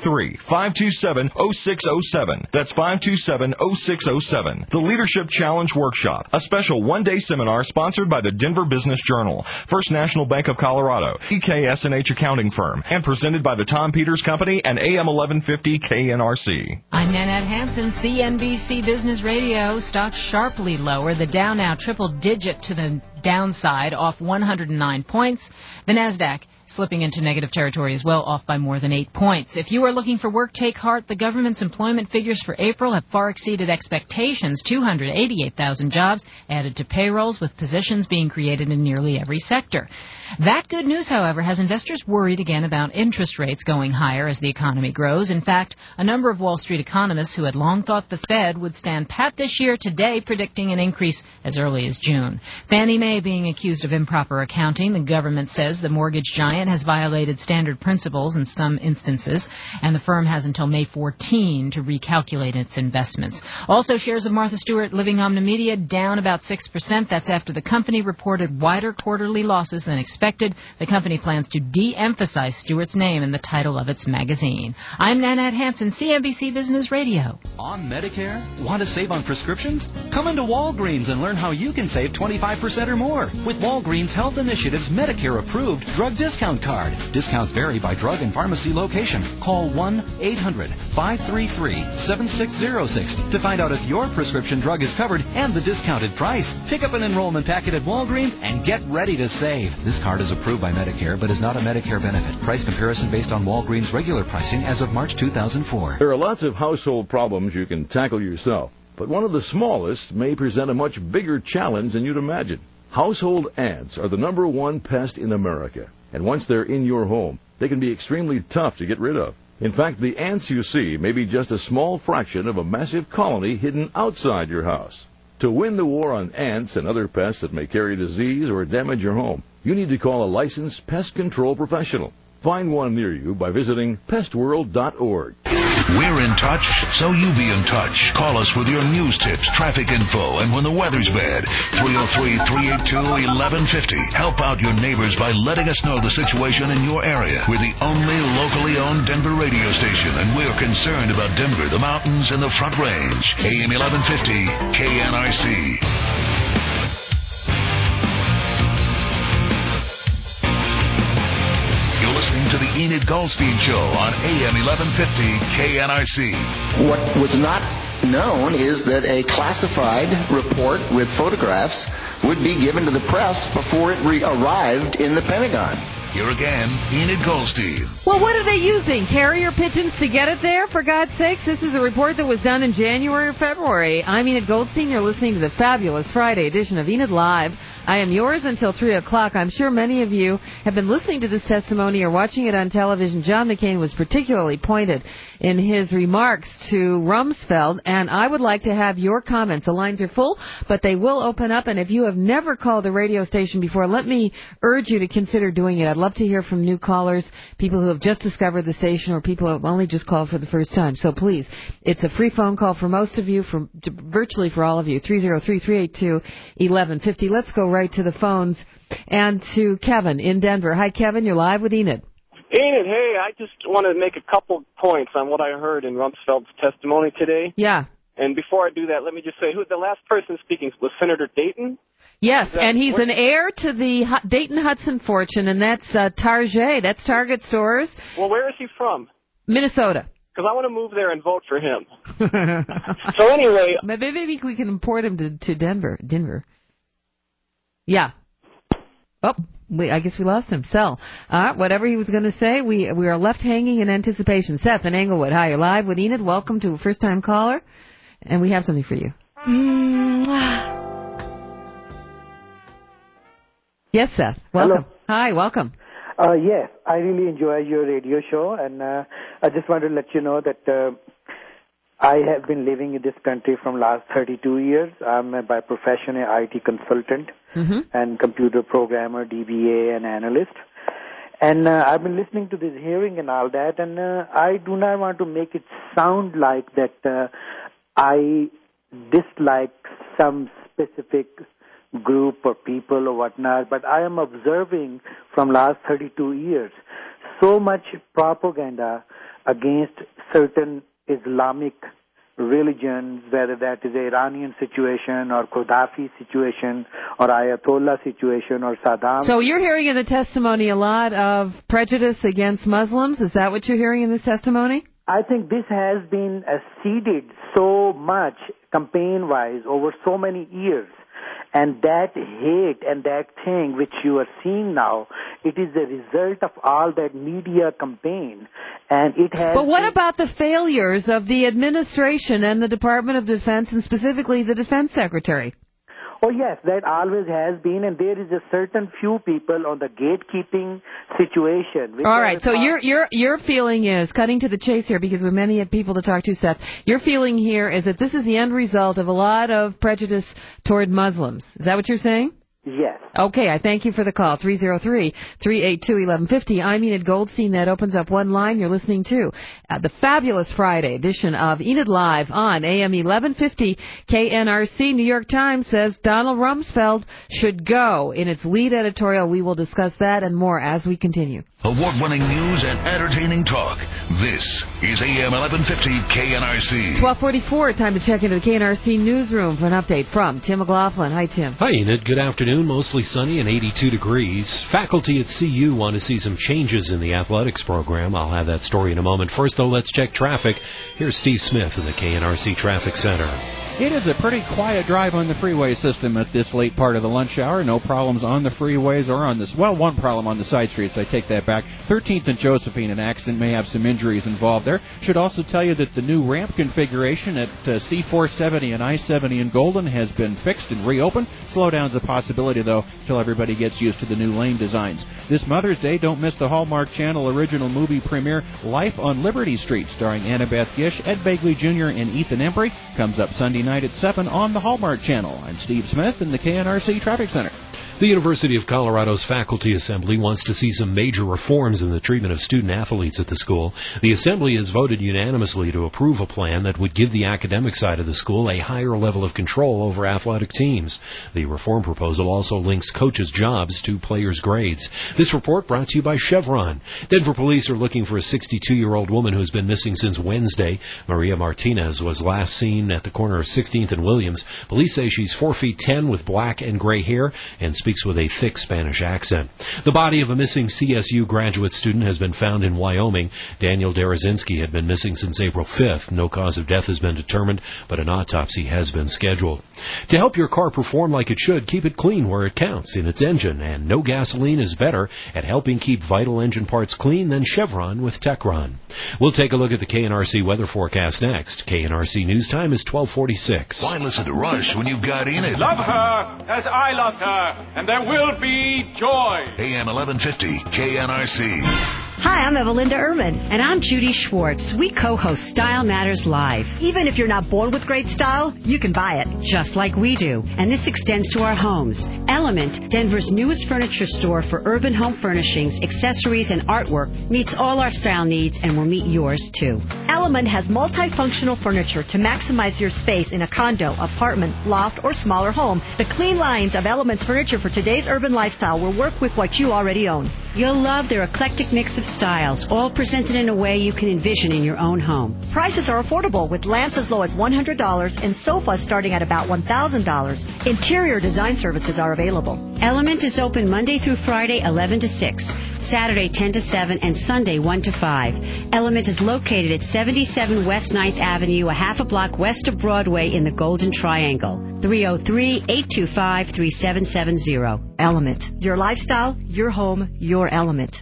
303-527-0607. That's 527-0607. The Leadership Challenge Workshop, a special one-day seminar sponsored by the Denver Business Journal, First National Bank of Colorado, EKS&H Accounting Firm, and presented by the Tom Peters Company and AM 1150 KNRC. I'm Nanette Hansen, CNBC Business Radio. Stocks sharply lower. The Dow now triple-digit to the downside, off 109 points. The NASDAQ slipping into negative territory as well, off by more than 8 points. If you are looking for work, take heart. The government's employment figures for April have far exceeded expectations. 288,000 jobs added to payrolls, with positions being created in nearly every sector. That good news, however, has investors worried again about interest rates going higher as the economy grows. In fact, a number of Wall Street economists who had long thought the Fed would stand pat this year today predicting an increase as early as June. Fannie Mae being accused of improper accounting. The government says the mortgage giant client has violated standard principles in some instances, and the firm has until May 14 to recalculate its investments. Also, shares of Martha Stewart Living Omnimedia down about 6%. That's after the company reported wider quarterly losses than expected. The company plans to de-emphasize Stewart's name in the title of its magazine. I'm Nanette Hansen, CNBC Business Radio. On Medicare? Want to save on prescriptions? Come into Walgreens and learn how you can save 25% or more with Walgreens Health Initiative's Medicare-approved drug discount card. Discounts vary by drug and pharmacy location. Call 1-800-533-7606 to find out if your prescription drug is covered and the discounted price. Pick up an enrollment packet at Walgreens and get ready to save. This card is approved by Medicare but is not a Medicare benefit. Price comparison based on Walgreens regular pricing as of March 2004. There are lots of household problems you can tackle yourself, but one of the smallest may present a much bigger challenge than you'd imagine. Household ants are the #1 pest in America, and once they're in your home, they can be extremely tough to get rid of. In fact, the ants you see may be just a small fraction of a massive colony hidden outside your house. To win the war on ants and other pests that may carry disease or damage your home, you need to call a licensed pest control professional. Find one near you by visiting pestworld.org. We're in touch, so you be in touch. Call us with your news tips, traffic info, and when the weather's bad. 303-382-1150. Help out your neighbors by letting us know the situation in your area. We're the only locally owned Denver radio station, and we're concerned about Denver, the mountains, and the Front Range. AM 1150, KNRC. Listening to the Enid Goldstein Show on AM 1150 KNRC. What was not known is that a classified report with photographs would be given to the press before it arrived in the Pentagon. Here again, Enid Goldstein. Well, what are they using? Carrier pigeons to get it there? For God's sakes, this is a report that was done in January or February. I'm Enid Goldstein. You're listening to the fabulous Friday edition of Enid Live. I am yours until 3 o'clock. I'm sure many of you have been listening to this testimony or watching it on television. John McCain was particularly pointed in his remarks to Rumsfeld, and I would like to have your comments. The lines are full, but they will open up, and if you have never called a radio station before, let me urge you to consider doing it. I'd love to hear from new callers, people who have just discovered the station, or people who have only just called for the first time. So please, it's a free phone call for most of you, for virtually for all of you, 303-382-1150. Let's go right to the phones and to Kevin in Denver. Hi, Kevin. You're live with Enid. Enid, hey, I just want to make a couple points on what I heard in Rumsfeld's testimony today. Yeah. And before I do that, let me just say who the last person speaking was Senator Dayton. Yes, and he's an heir to the Dayton-Hudson fortune, and that's Target. That's Target stores. Well, where is he from? Minnesota. Because I want to move there and vote for him. So anyway. Maybe we can import him to Denver. Yeah. Oh, I guess we lost him. So, whatever he was going to say, we are left hanging in anticipation. Seth in Englewood. Hi, you're live with Enid. Welcome to a first-time caller, and we have something for you. Yes, Seth. Welcome. Hello. Hi, welcome. Yes, I really enjoy your radio show, and I just want to let you know that I have been living in this country from last 32 years. I'm by profession an IT consultant and computer programmer, DBA, and analyst. And I've been listening to this hearing and all that, and I do not want to make it sound like that I dislike some specific group or people or whatnot, but I am observing from last 32 years so much propaganda against certain Islamic religions, whether that is the Iranian situation or Gaddafi situation or Ayatollah situation or Saddam. So you're hearing in the testimony a lot of prejudice against Muslims? Is that what you're hearing in this testimony? I think this has been seeded so much campaign-wise over so many years. And that hate and that thing which you are seeing now, it is the result of all that media campaign. And it has. But what about the failures of the administration and the Department of Defense, and specifically the Defense Secretary? Oh, yes, that always has been, and there is a certain few people on the gatekeeping situation. All right, so your feeling is, cutting to the chase here, because we have many people to talk to, Seth, your feeling here is that this is the end result of a lot of prejudice toward Muslims. Is that what you're saying? Yes. Okay, I thank you for the call. 303-382-1150. I'm Enid Goldstein. That opens up one line. You're listening to the fabulous Friday edition of Enid Live on AM 1150 KNRC. New York Times says Donald Rumsfeld should go. In its lead editorial, we will discuss that and more as we continue. Award-winning news and entertaining talk. This is AM 1150 KNRC. 1244, time to check into the KNRC newsroom for an update from Tim McLaughlin. Hi, Tim. Hi, Enid. Good afternoon. Mostly sunny and 82 degrees. Faculty at CU want to see some changes in the athletics program. I'll have that story in a moment. First, though, let's check traffic. Here's Steve Smith in the KNRC Traffic Center. It is a pretty quiet drive on the freeway system at this late part of the lunch hour. No problems on the freeways or on this. Well, one problem on the side streets. I take that back. 13th and Josephine, an accident may have some injuries involved there. Should also tell you that the new ramp configuration at C470 and I-70 in Golden has been fixed and reopened. Slowdown's a possibility, though, until everybody gets used to the new lane designs. This Mother's Day, don't miss the Hallmark Channel original movie premiere, Life on Liberty Street, starring Annabeth Gish, Ed Begley Jr., and Ethan Embry. Comes up Sunday night at 7 on the Hallmark Channel. I'm Steve Smith in the KNRC Traffic Center. The University of Colorado's Faculty Assembly wants to see some major reforms in the treatment of student-athletes at the school. The Assembly has voted unanimously to approve a plan that would give the academic side of the school a higher level of control over athletic teams. The reform proposal also links coaches' jobs to players' grades. This report brought to you by Chevron. Denver police are looking for a 62-year-old woman who's been missing since Wednesday. Maria Martinez was last seen at the corner of 16th and Williams. Police say she's 4 feet 10 with black and gray hair and speaks with a thick Spanish accent. The body of a missing CSU graduate student has been found in Wyoming. Daniel Derazinski had been missing since April 5th. No cause of death has been determined, but an autopsy has been scheduled. To help your car perform like it should, keep it clean where it counts, in its engine, and no gasoline is better at helping keep vital engine parts clean than Chevron with Techron. We'll take a look at the KNRC weather forecast next. KNRC News Time is 12:46. Why listen to Rush when you've got Enid? Love her as I love her, and there will be joy. AM 1150 KNRC. Hi, I'm Evelinda Ehrman. And I'm Judy Schwartz. We co-host Style Matters Live. Even if you're not born with great style, you can buy it. Just like we do. And this extends to our homes. Element, Denver's newest furniture store for urban home furnishings, accessories, and artwork, meets all our style needs and will meet yours, too. Element has multifunctional furniture to maximize your space in a condo, apartment, loft, or smaller home. The clean lines of Element's furniture for today's urban lifestyle will work with what you already own. You'll love their eclectic mix of styles, all presented in a way you can envision in your own home. Prices are affordable, with lamps as low as $100 and sofas starting at about $1,000. Interior design services are available. Element is open Monday through Friday, 11 to 6, Saturday, 10 to 7, and Sunday, 1 to 5. Element is located at 77 West 9th Avenue, a half a block west of Broadway in the Golden Triangle. 303-825-3770. Element. Your lifestyle, your home, your element.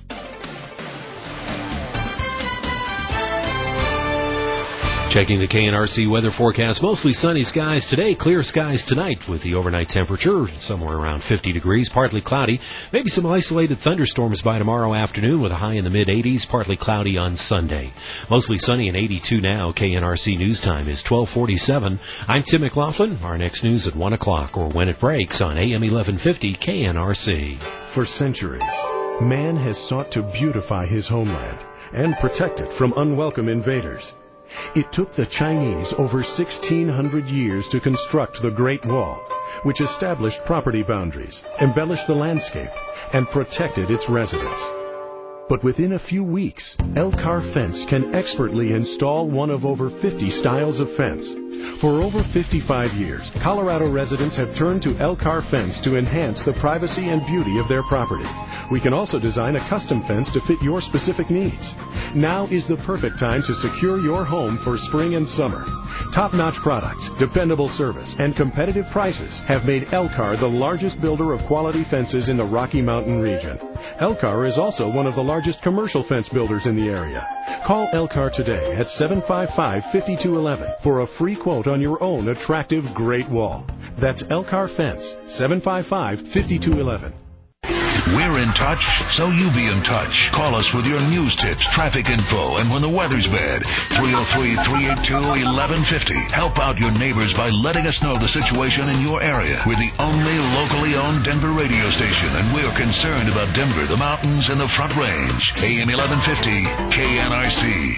Checking the KNRC weather forecast, mostly sunny skies today, clear skies tonight with the overnight temperature somewhere around 50 degrees, partly cloudy. Maybe some isolated thunderstorms by tomorrow afternoon with a high in the mid-80s, partly cloudy on Sunday. Mostly sunny and 82 now. KNRC News Time is 12:47. I'm Tim McLaughlin. Our next news at 1 o'clock or when it breaks on AM 1150 KNRC. For centuries, man has sought to beautify his homeland and protect it from unwelcome invaders. It took the Chinese over 1,600 years to construct the Great Wall, which established property boundaries, embellished the landscape, and protected its residents. But within a few weeks, Elcar Fence can expertly install one of over 50 styles of fence. For over 55 years, Colorado residents have turned to Elcar Fence to enhance the privacy and beauty of their property. We can also design a custom fence to fit your specific needs. Now is the perfect time to secure your home for spring and summer. Top-notch products, dependable service, and competitive prices have made Elcar the largest builder of quality fences in the Rocky Mountain region. Elcar is also one of the largest commercial fence builders in the area. Call Elcar today at 755-5211 for a free quote on your own attractive Great Wall. That's Elcar Fence, 755-5211. We're in touch, so you be in touch. Call us with your news tips, traffic info, and when the weather's bad. 303-382-1150. Help out your neighbors by letting us know the situation in your area. We're the only locally owned Denver radio station, and we're concerned about Denver, the mountains, and the Front Range. AM 1150, KNRC.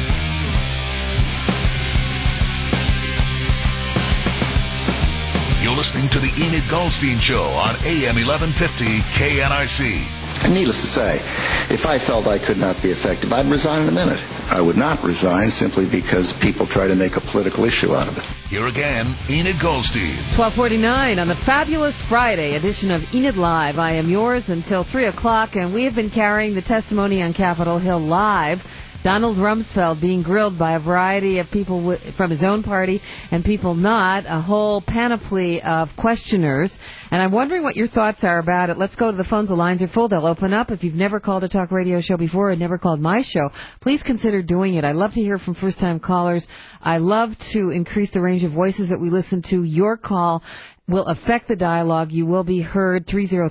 You're listening to the Enid Goldstein Show on AM 1150 KNRC. And needless to say, if I felt I could not be effective, I'd resign in a minute. I would not resign simply because people try to make a political issue out of it. Here again, Enid Goldstein. 12:49 on the fabulous Friday edition of Enid Live. I am yours until 3 o'clock, and we have been carrying the testimony on Capitol Hill live. Donald Rumsfeld being grilled by a variety of people from his own party and people not, a whole panoply of questioners. And I'm wondering what your thoughts are about it. Let's go to the phones. The lines are full. They'll open up. If you've never called a talk radio show before and never called my show, please consider doing it. I love to hear from first-time callers. I love to increase the range of voices that we listen to. Your call will affect the dialogue. You will be heard.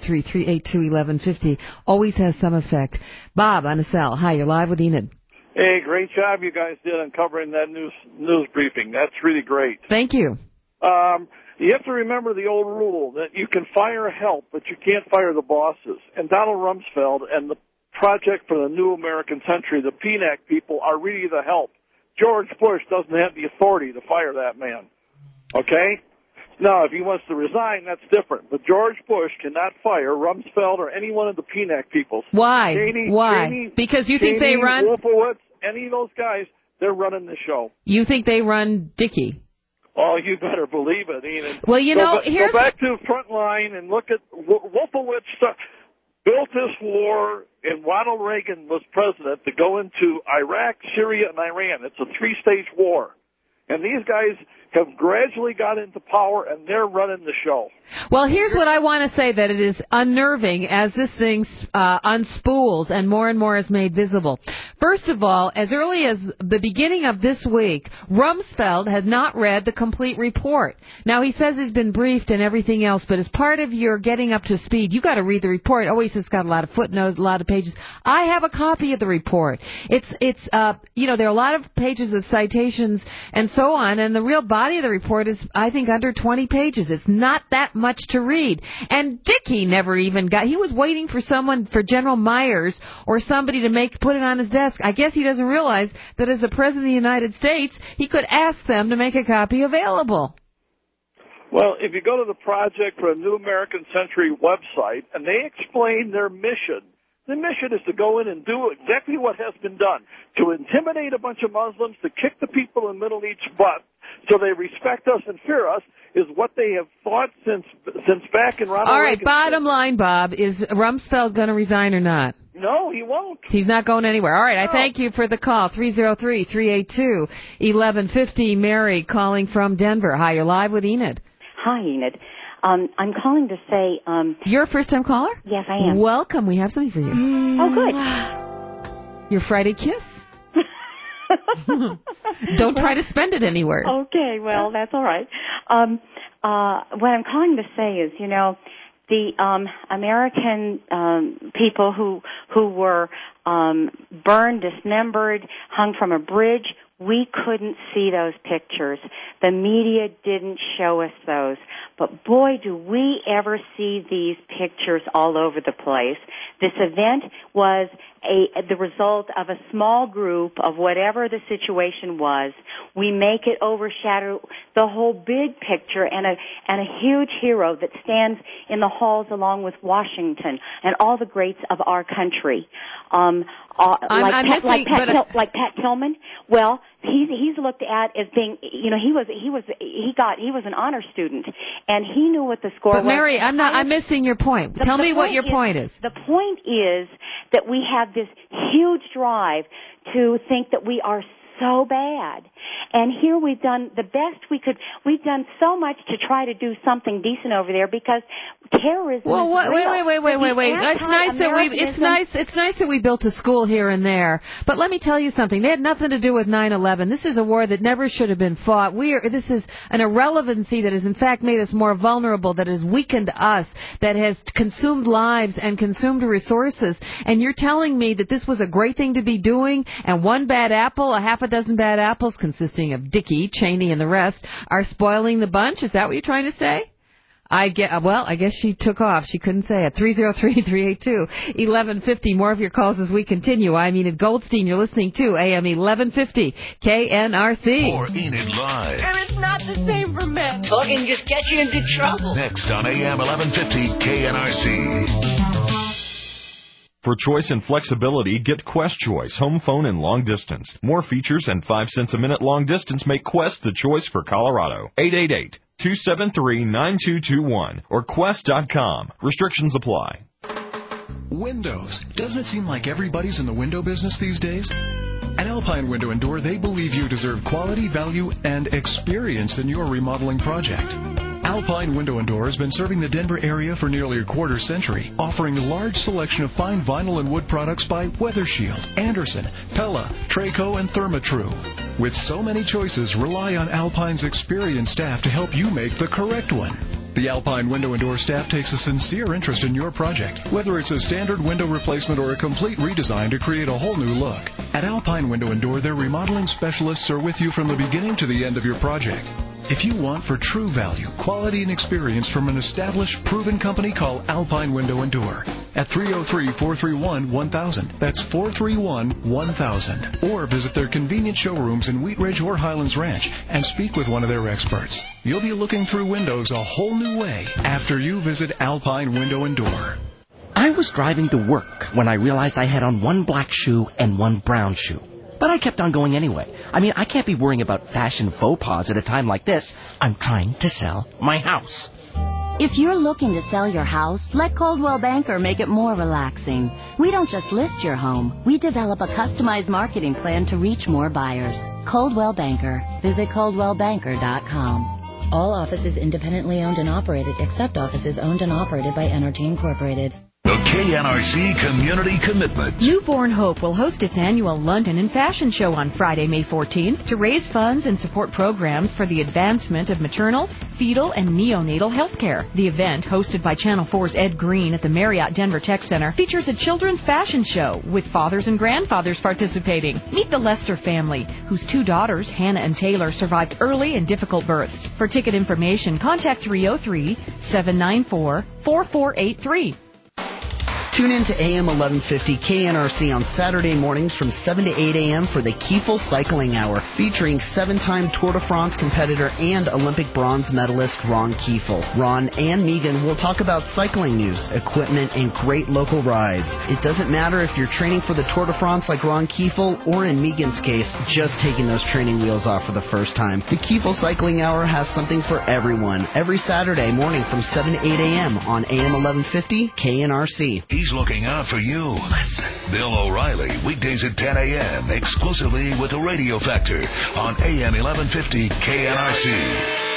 303-382-1150 always has some effect. Bob on the cell. Hi, you're live with Enid. Hey, great job you guys did on covering that news briefing. That's really great. Thank you. You have to remember the old rule that you can fire help, but you can't fire the bosses. And Donald Rumsfeld and the Project for the New American Century, the PNAC people, are really the help. George Bush doesn't have the authority to fire that man. Okay? Now, if he wants to resign, that's different. But George Bush cannot fire Rumsfeld or any one of the PNAC people. Why? Why? Cheney, because you think they run... Wolfowitz, any of those guys, they're running the show. You think they run Dickey? Oh, you better believe it, Enid. Well, you know, go back to the front line and look at Wolfowitz built this war, and Ronald Reagan was president, to go into Iraq, Syria, and Iran. It's a three-stage war. And these guys have gradually got into power, and they're running the show. Well, here's what I want to say, that it is unnerving as this thing unspools and more is made visible. First of all, as early as the beginning of this week, Rumsfeld had not read the complete report. Now, he says he's been briefed and everything else, but as part of your getting up to speed, you got to read the report. Always has got a lot of footnotes, a lot of pages. I have a copy of the report. It's you know, there are a lot of pages of citations and so on, and the real body of the report is, I think, under 20 pages. It's not that much to read. And Dickey never even he was waiting for someone, for General Myers or somebody to put it on his desk. I guess he doesn't realize that as the President of the United States, he could ask them to make a copy available. Well, if you go to the Project for a New American Century website, and they explain their mission. The mission is to go in and do exactly what has been done, to intimidate a bunch of Muslims, to kick the people in the Middle East butt, so they respect us and fear us, is what they have thought since back in Ronald Reagan. All right, bottom line, Bob, is Rumsfeld going to resign or not? No, he won't. He's not going anywhere. All right, no. I thank you for the call. 303-382-1150. Mary calling from Denver. Hi, you're live with Enid. Hi, Enid. I'm calling to say... You're a first-time caller? Yes, I am. Welcome. We have something for you. Oh, good. Your Friday kiss? Don't try to spend it anywhere. Okay, well, that's all right. What I'm calling to say is, you know, the American people who were burned, dismembered, hung from a bridge, we couldn't see those pictures. The media didn't show us those. But boy, do we ever see these pictures all over the place. This event was the result of a small group of whatever the situation was. We make it overshadow the whole big picture and a huge hero that stands in the halls along with Washington and all the greats of our country. Like Pat Tillman. Well, he's looked at as being, you know, he was an honor student, and he knew what the score was. But Mary, I'm missing your point. Tell me what your point is. The point is that we have this huge drive to think that we are so bad. And here we've done the best we could. We've done so much to try to do something decent over there, because terrorism. Well, is real. wait. It's nice that we built a school here and there. But let me tell you something. They had nothing to do with 9/11. This is a war that never should have been fought. This is an irrelevancy that has in fact made us more vulnerable, that has weakened us, that has consumed lives and consumed resources. And you're telling me that this was a great thing to be doing, and one bad apple, a half a dozen bad apples consisting of Dickie, Cheney, and the rest are spoiling the bunch? Is that what you're trying to say? I guess she took off. She couldn't say it. 303-382-1150. More of your calls as we continue. I'm Enid Goldstein. You're listening to AM 1150 KNRC. Or Enid Live. And it's not the same for men. Talking just gets you into trouble. Next on AM 1150 KNRC. For choice and flexibility, get Quest Choice, home phone and long distance. More features and 5 cents a minute long distance make Quest the choice for Colorado. 888-273-9221 or Quest.com. Restrictions apply. Windows. Doesn't it seem like everybody's in the window business these days? At Alpine Window and Door, they believe you deserve quality, value, and experience in your remodeling project. Alpine Window and Door has been serving the Denver area for nearly a quarter century, offering a large selection of fine vinyl and wood products by Weathershield, Anderson, Pella, Traco, and Therma-Tru. With so many choices, rely on Alpine's experienced staff to help you make the correct one. The Alpine Window and Door staff takes a sincere interest in your project, whether it's a standard window replacement or a complete redesign to create a whole new look. At Alpine Window and Door, their remodeling specialists are with you from the beginning to the end of your project. If you want for true value, quality, and experience from an established, proven company, call Alpine Window and Door at 303-431-1000. That's 431-1000. Or visit their convenient showrooms in Wheat Ridge or Highlands Ranch and speak with one of their experts. You'll be looking through windows a whole new way after you visit Alpine Window and Door. I was driving to work when I realized I had on one black shoe and one brown shoe. But I kept on going anyway. I can't be worrying about fashion faux pas at a time like this. I'm trying to sell my house. If you're looking to sell your house, let Coldwell Banker make it more relaxing. We don't just list your home. We develop a customized marketing plan to reach more buyers. Coldwell Banker. Visit ColdwellBanker.com. All offices independently owned and operated, except offices owned and operated by NRG Incorporated. The KNRC Community Commitment. Newborn Hope will host its annual London and Fashion Show on Friday, May 14th to raise funds and support programs for the advancement of maternal, fetal, and neonatal health care. The event, hosted by Channel 4's Ed Green at the Marriott Denver Tech Center, features a children's fashion show with fathers and grandfathers participating. Meet the Lester family, whose 2 daughters, Hannah and Taylor, survived early and difficult births. For ticket information, contact 303-794-4483. Tune in to AM 1150 KNRC on Saturday mornings from 7 to 8 a.m. for the Kiefel Cycling Hour, featuring 7-time Tour de France competitor and Olympic bronze medalist Ron Kiefel. Ron and Megan will talk about cycling news, equipment, and great local rides. It doesn't matter if you're training for the Tour de France like Ron Kiefel, or in Megan's case, just taking those training wheels off for the first time. The Kiefel Cycling Hour has something for everyone, every Saturday morning from 7 to 8 a.m. on AM 1150 KNRC. He's looking out for you. Listen. Bill O'Reilly, weekdays at 10 a.m., exclusively with the Radio Factor on AM 1150 KNRC.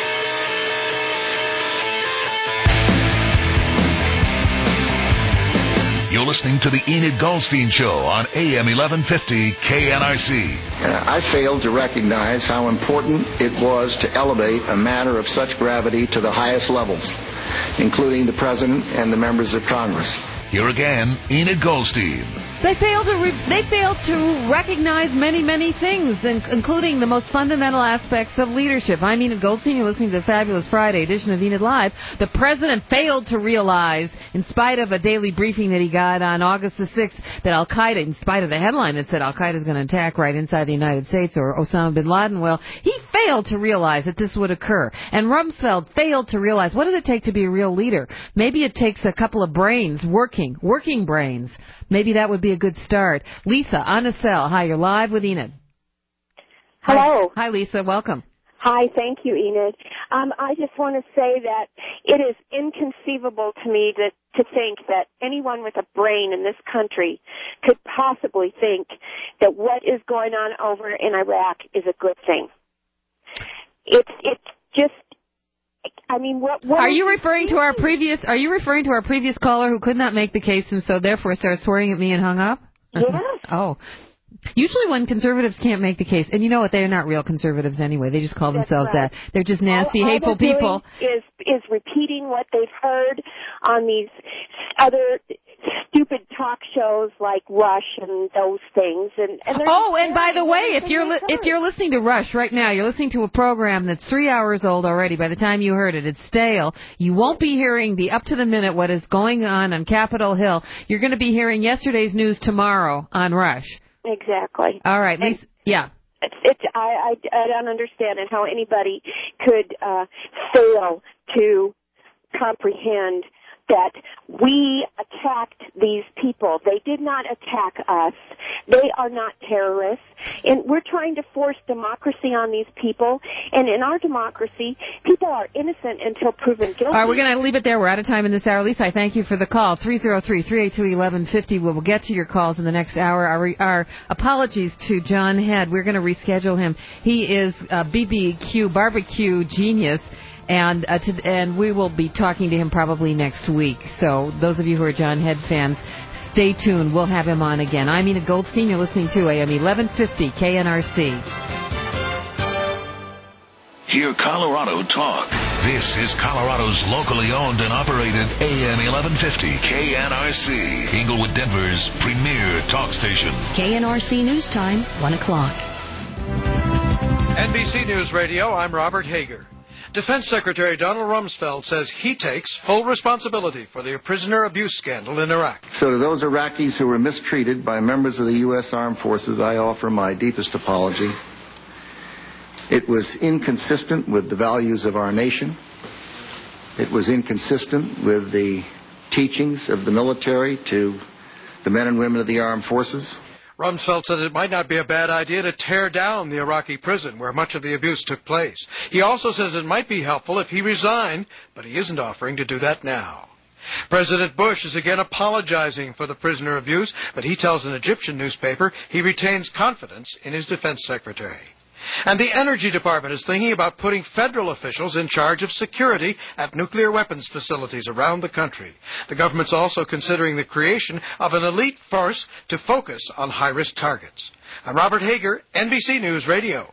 You're listening to the Enid Goldstein Show on AM 1150 KNRC. I failed to recognize how important it was to elevate a matter of such gravity to the highest levels, including the President and the members of Congress. Here again, Enid Goldstein. They failed to recognize many things, including the most fundamental aspects of leadership. I'm Enid Goldstein. You're listening to the Fabulous Friday edition of Enid Live. The president failed to realize, in spite of a daily briefing that he got on August the 6th, that Al-Qaeda, in spite of the headline that said Al-Qaeda is going to attack right inside the United States, or Osama bin Laden will, he failed to realize that this would occur. And Rumsfeld failed to realize, what does it take to be a real leader? Maybe it takes a couple of brains, working brains. Maybe that would be a good start. Lisa, on a cell. Hi, you're live with Enid. Hello. Hi, Lisa. Welcome. Hi, thank you, Enid. I just want to say that it is inconceivable to me to think that anyone with a brain in this country could possibly think that what is going on over in Iraq is a good thing. It's just I mean, what are you referring to our previous? Are you referring to our previous caller who could not make the case and so therefore started swearing at me and hung up? Yes. Oh. Usually when conservatives can't make the case, and you know what, they're not real conservatives anyway. They just call themselves that. They're just nasty, hateful people. Is repeating what they've heard on these other stupid talk shows like Rush and those things. And by the way, if you're listening to Rush right now, you're listening to a program that's 3 hours old already. By the time you heard it, it's stale. You won't be hearing the up to the minute what is going on Capitol Hill. You're going to be hearing yesterday's news tomorrow on Rush. Exactly. All right. Yeah. I don't understand how anybody could fail to comprehend that we attacked these people. They did not attack us. They are not terrorists. And we're trying to force democracy on these people. And in our democracy, people are innocent until proven guilty. All right, we're going to leave it there. We're out of time in this hour. Lisa, I thank you for the call. 303-382-1150. We will get to your calls in the next hour. Our apologies to John Head. We're going to reschedule him. He is a BBQ barbecue genius. And we will be talking to him probably next week. So those of you who are John Head fans, stay tuned. We'll have him on again. I'm Enid Goldstein. You're listening to AM 1150 KNRC. Hear Colorado talk. This is Colorado's locally owned and operated AM 1150 KNRC, Inglewood, Denver's premier talk station. KNRC News Time, 1 o'clock. NBC News Radio, I'm Robert Hager. Defense Secretary Donald Rumsfeld says he takes full responsibility for the prisoner abuse scandal in Iraq. So to those Iraqis who were mistreated by members of the U.S. Armed Forces, I offer my deepest apology. It was inconsistent with the values of our nation. It was inconsistent with the teachings of the military to the men and women of the armed forces. Rumsfeld said it might not be a bad idea to tear down the Iraqi prison where much of the abuse took place. He also says it might be helpful if he resigned, but he isn't offering to do that now. President Bush is again apologizing for the prisoner abuse, but he tells an Egyptian newspaper he retains confidence in his defense secretary. And the Energy Department is thinking about putting federal officials in charge of security at nuclear weapons facilities around the country. The government's also considering the creation of an elite force to focus on high-risk targets. I'm Robert Hager, NBC News Radio.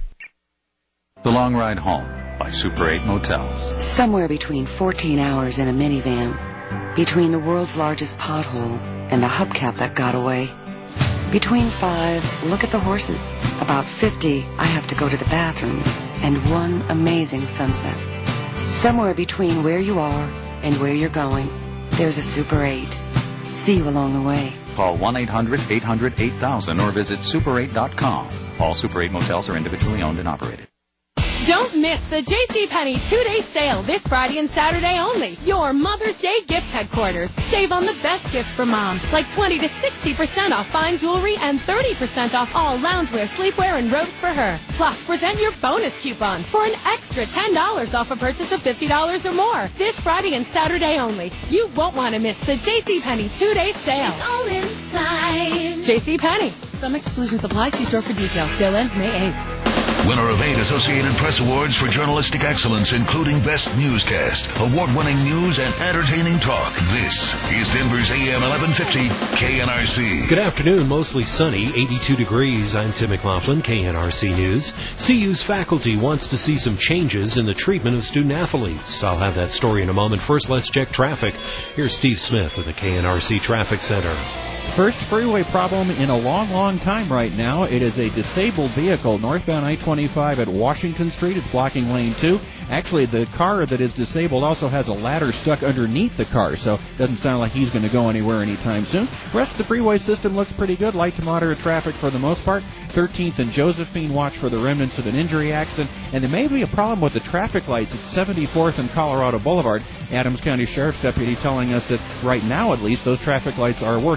The Long Ride Home by Super 8 Motels. Somewhere between 14 hours in a minivan, between the world's largest pothole and the hubcap that got away. Between 5, look at the horses. About 50, I have to go to the bathroom. And one amazing sunset. Somewhere between where you are and where you're going, there's a Super 8. See you along the way. Call 1-800-800-8000 or visit super8.com. All Super 8 motels are individually owned and operated. Don't miss the JCPenney 2-day sale this Friday and Saturday only. Your Mother's Day gift headquarters. Save on the best gifts for mom, like 20 to 60% off fine jewelry and 30% off all loungewear, sleepwear, and robes for her. Plus, present your bonus coupon for an extra $10 off a purchase of $50 or more. This Friday and Saturday only. You won't want to miss the JCPenney 2-day sale. It's all inside. JCPenney. Some exclusions apply. See store for details. Sale ends May 8th. Winner of 8 Associated Press Awards for journalistic excellence, including Best Newscast, award-winning news, and entertaining talk. This is Denver's AM 1150 KNRC. Good afternoon. Mostly sunny, 82 degrees. I'm Tim McLaughlin, KNRC News. CU's faculty wants to see some changes in the treatment of student athletes. I'll have that story in a moment. First, let's check traffic. Here's Steve Smith with the KNRC Traffic Center. First freeway problem in a long, long time right now. It is a disabled vehicle northbound I-25 at Washington Street. It's blocking lane 2. Actually, the car that is disabled also has a ladder stuck underneath the car, so it doesn't sound like he's going to go anywhere anytime soon. The rest of the freeway system looks pretty good. Light to moderate traffic for the most part. 13th and Josephine, watch for the remnants of an injury accident. And there may be a problem with the traffic lights at 74th and Colorado Boulevard. Adams County Sheriff's Deputy telling us that right now, at least, those traffic lights are working. But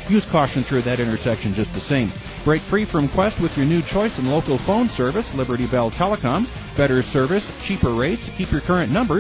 use caution through that intersection just the same. Break free from Quest with your new choice in local phone service, Liberty Bell Telecom. Better service, cheaper rates, keep your current numbers,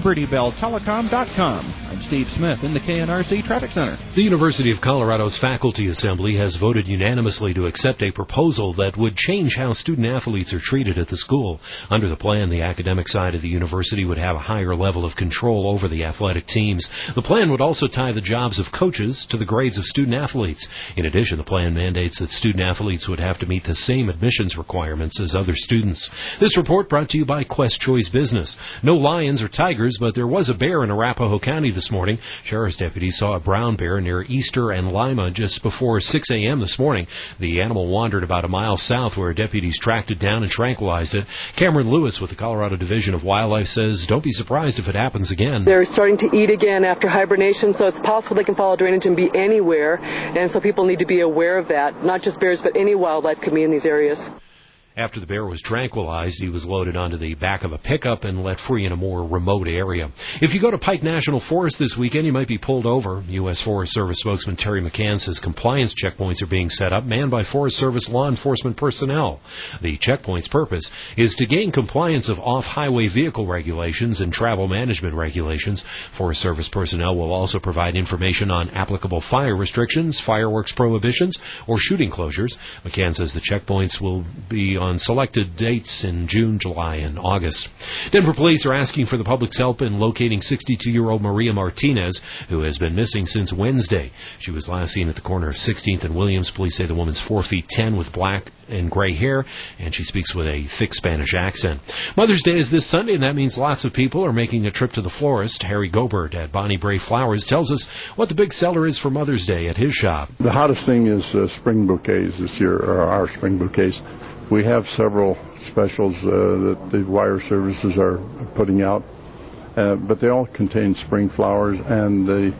LibertyBellTelecom.com. I'm Steve Smith in the KNRC Traffic Center. The University of Colorado's Faculty Assembly has voted unanimously to accept a proposal that would change how student-athletes are treated at the school. Under the plan, the academic side of the university would have a higher level of control over the athletic teams. The plan would also tie the jobs of coaches to the grades of student-athletes. In addition, the plan mandates that student-athletes would have to meet the same admissions requirements as other students. This report brought to you by Quest Choice Business. No lions or tigers, but there was a bear in Arapahoe County this morning. Sheriff's deputies saw a brown bear near Easter and Lima just before 6 a.m. this morning. The animal wandered about a mile south where deputies tracked it down and tranquilized it. Cameron Lewis with the Colorado Division of Wildlife says don't be surprised if it happens again. They're starting to eat again after hibernation, so it's possible they can follow drainage and be anywhere, and so people need to be aware of that. Not just bears, but any wildlife could be in these areas. After the bear was tranquilized, he was loaded onto the back of a pickup and let free in a more remote area. If you go to Pike National Forest this weekend, you might be pulled over. U.S. Forest Service spokesman Terry McCann says compliance checkpoints are being set up, manned by Forest Service law enforcement personnel. The checkpoint's purpose is to gain compliance of off-highway vehicle regulations and travel management regulations. Forest Service personnel will also provide information on applicable fire restrictions, fireworks prohibitions, or shooting closures. McCann says the checkpoints will be on selected dates in June, July, and August. Denver police are asking for the public's help in locating 62-year-old Maria Martinez, who has been missing since Wednesday. She was last seen at the corner of 16th and Williams. Police say the woman's 4 feet 10 with black and gray hair, and she speaks with a thick Spanish accent. Mother's Day is this Sunday, and that means lots of people are making a trip to the florist. Harry Gobert at Bonnie Bray Flowers tells us what the big seller is for Mother's Day at his shop. The hottest thing is spring bouquets this year, or our spring bouquets. We have several specials that the wire services are putting out, but they all contain spring flowers and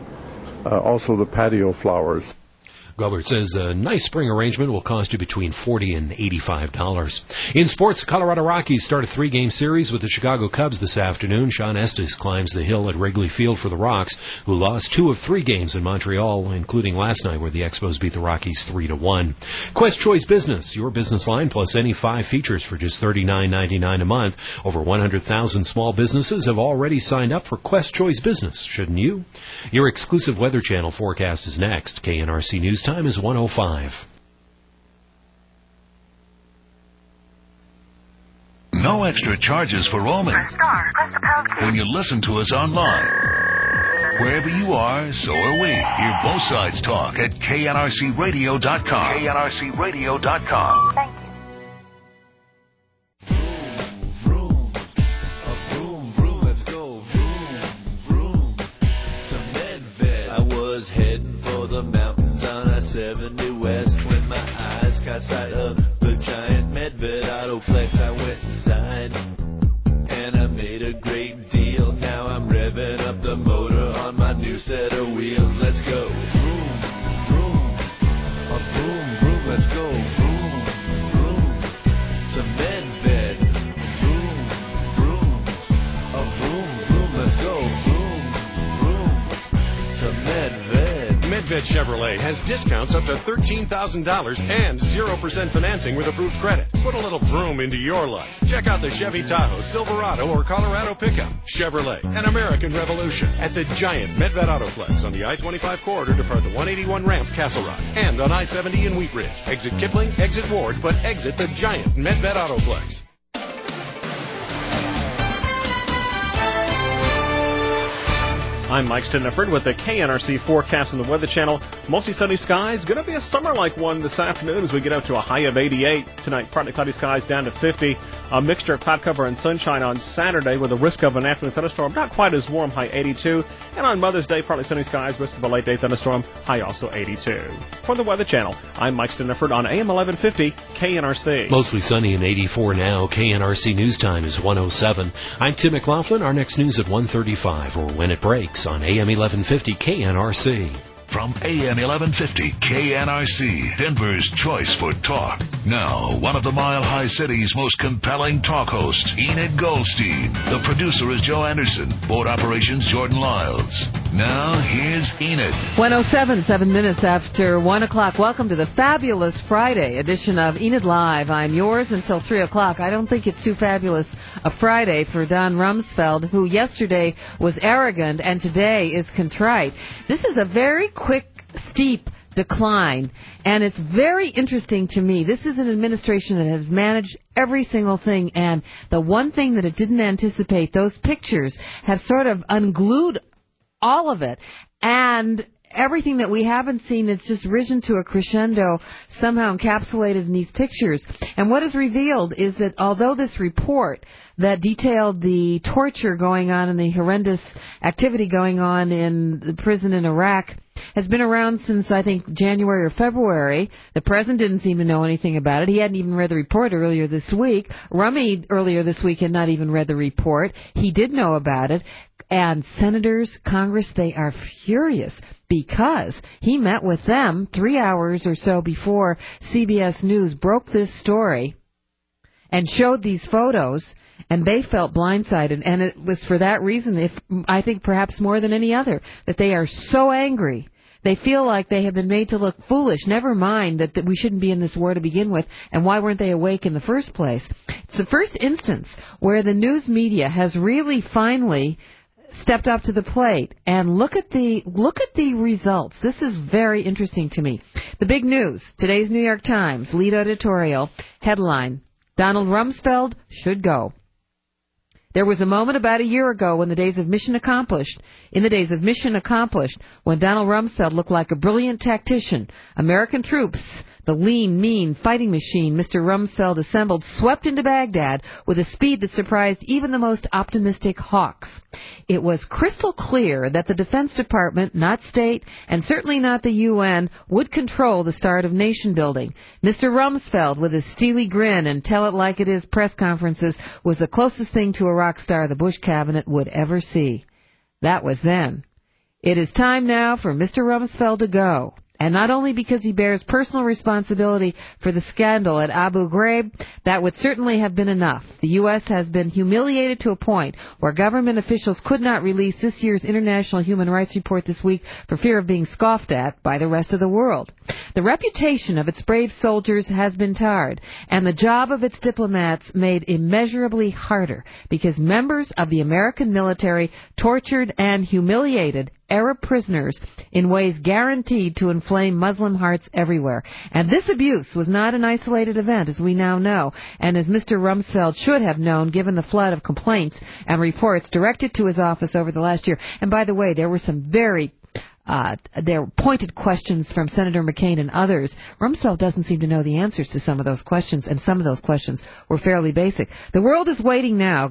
also the patio flowers. Gobert says a nice spring arrangement will cost you between $40 and $85. In sports, the Colorado Rockies start a 3-game series with the Chicago Cubs this afternoon. Sean Estes climbs the hill at Wrigley Field for the Rocks, who lost 2 of 3 games in Montreal, including last night where the Expos beat the Rockies 3-1. Quest Choice Business, your business line plus any 5 features for just $39.99 a month. Over 100,000 small businesses have already signed up for Quest Choice Business. Shouldn't you? Your exclusive Weather Channel forecast is next. KNRC News Time is 1:05. No extra charges for roaming when you listen to us online. Wherever you are, so are we. Hear both sides talk at knrcradio.com. knrcradio.com. Thank you. Heading for the mountains on I-70 West when my eyes caught sight of the giant Medved Autoplex. I went inside and I made a great deal. Now I'm revving up the motor on my new set of wheels. Let's go. Vroom, vroom, a vroom, vroom. Let's go. Vroom, vroom, to Medved. Vroom, vroom, a vroom, vroom. Let's go. Vroom, vroom, to Medved. Medved Chevrolet has discounts up to $13,000 and 0% financing with approved credit. Put a little vroom into your life. Check out the Chevy Tahoe, Silverado, or Colorado pickup. Chevrolet, an American revolution. At the giant Medved Autoplex on the I-25 corridor, depart the 181 ramp, Castle Rock, and on I-70 in Wheat Ridge. Exit Kipling, exit Ward, but exit the giant Medved Autoplex. I'm Mike Stiniford with the KNRC forecast on the Weather Channel. Mostly sunny skies. Going to be a summer-like one this afternoon as we get up to a high of 88. Tonight, partly cloudy skies down to 50. A mixture of cloud cover and sunshine on Saturday with a risk of an afternoon thunderstorm. Not quite as warm, high 82. And on Mother's Day, partly sunny skies, risk of a late-day thunderstorm, high also 82. For the Weather Channel, I'm Mike Stiniford on AM 1150 KNRC. Mostly sunny and 84 now. KNRC News Time is 1:07. I'm Tim McLaughlin. Our next news at 1:35 or when it breaks on AM 1150 KNRC. from AM 1150 KNRC, Denver's choice for talk. Now, one of the Mile High City's most compelling talk hosts, Enid Goldstein. The producer is Joe Anderson. Board operations, Jordan Lyles. Now, here's Enid. 107, 7 minutes after 1 o'clock. Welcome to the fabulous Friday edition of Enid Live. I'm yours until 3 o'clock. I don't think it's too fabulous a Friday for Don Rumsfeld, who yesterday was arrogant and today is contrite. This is a very quick, steep decline, and it's very interesting to me. This is an administration that has managed every single thing, and the one thing that it didn't anticipate, those pictures have sort of unglued all of it, and everything that we haven't seen, it's just risen to a crescendo, somehow encapsulated in these pictures. And what is revealed is that although this report that detailed the torture going on and the horrendous activity going on in the prison in Iraq has been around since, I think, January or February. The president didn't seem to know anything about it. He hadn't even read the report earlier this week. Rummy earlier this week had not even read the report. He did know about it. And senators, Congress, they are furious because he met with them 3 hours or so before CBS News broke this story and showed these photos, and they felt blindsided. And it was for that reason, I think perhaps more than any other, that they are so angry. They feel like they have been made to look foolish, never mind that we shouldn't be in this war to begin with, and why weren't they awake in the first place? It's the first instance where the news media has really finally stepped up to the plate, and look at the results. This is very interesting to me. The big news, today's New York Times, lead editorial, headline, Donald Rumsfeld should go. There was a moment about a year ago when in the days of mission accomplished, when Donald Rumsfeld looked like a brilliant tactician. American troops, the lean, mean fighting machine Mr. Rumsfeld assembled, swept into Baghdad with a speed that surprised even the most optimistic hawks. It was crystal clear that the Defense Department, not state, and certainly not the UN, would control the start of nation building. Mr. Rumsfeld, with his steely grin and tell-it-like-it-is press conferences, was the closest thing to a rock star the Bush cabinet would ever see. That was then. It is time now for Mr. Rumsfeld to go. And not only because he bears personal responsibility for the scandal at Abu Ghraib, that would certainly have been enough. The U.S. has been humiliated to a point where government officials could not release this year's International Human Rights Report this week for fear of being scoffed at by the rest of the world. The reputation of its brave soldiers has been tarred, and the job of its diplomats made immeasurably harder because members of the American military tortured and humiliated Arab prisoners in ways guaranteed to inflame Muslim hearts everywhere. And this abuse was not an isolated event, as we now know, and as Mr. Rumsfeld should have known given the flood of complaints and reports directed to his office over the last year. And by the way, there were some very there were pointed questions from Senator McCain and others. Rumsfeld doesn't seem to know the answers to some of those questions, and some of those questions were fairly basic. The world is waiting now,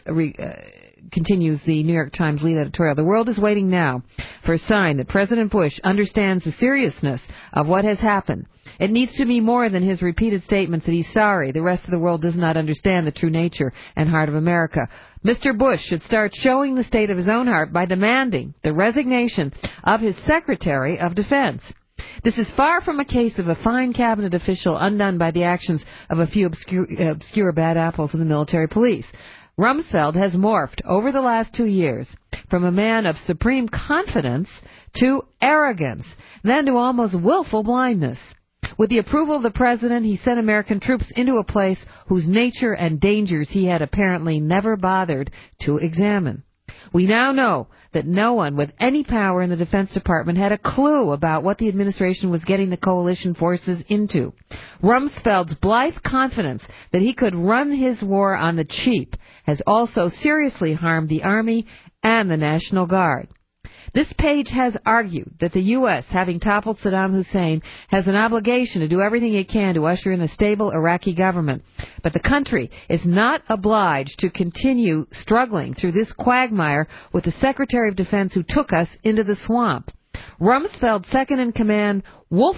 continues the New York Times lead editorial. The world is waiting now for a sign that President Bush understands the seriousness of what has happened. It needs to be more than his repeated statements that he's sorry the rest of the world does not understand the true nature and heart of America. Mr. Bush should start showing the state of his own heart by demanding the resignation of his Secretary of Defense. This is far from a case of a fine cabinet official undone by the actions of a few obscure bad apples in the military police. Rumsfeld has morphed over the last 2 years from a man of supreme confidence to arrogance, then to almost willful blindness. With the approval of the president, he sent American troops into a place whose nature and dangers he had apparently never bothered to examine. We now know that no one with any power in the Defense Department had a clue about what the administration was getting the coalition forces into. Rumsfeld's blithe confidence that he could run his war on the cheap has also seriously harmed the Army and the National Guard. This page has argued that the U.S., having toppled Saddam Hussein, has an obligation to do everything it can to usher in a stable Iraqi government. But the country is not obliged to continue struggling through this quagmire with the Secretary of Defense who took us into the swamp. Rumsfeld's second-in-command, Paul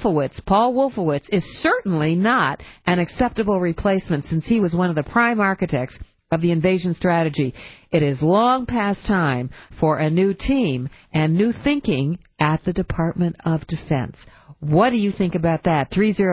Wolfowitz, is certainly not an acceptable replacement since he was one of the prime architects of the invasion strategy. It is long past time for a new team and new thinking at the Department of Defense. What do you think about that?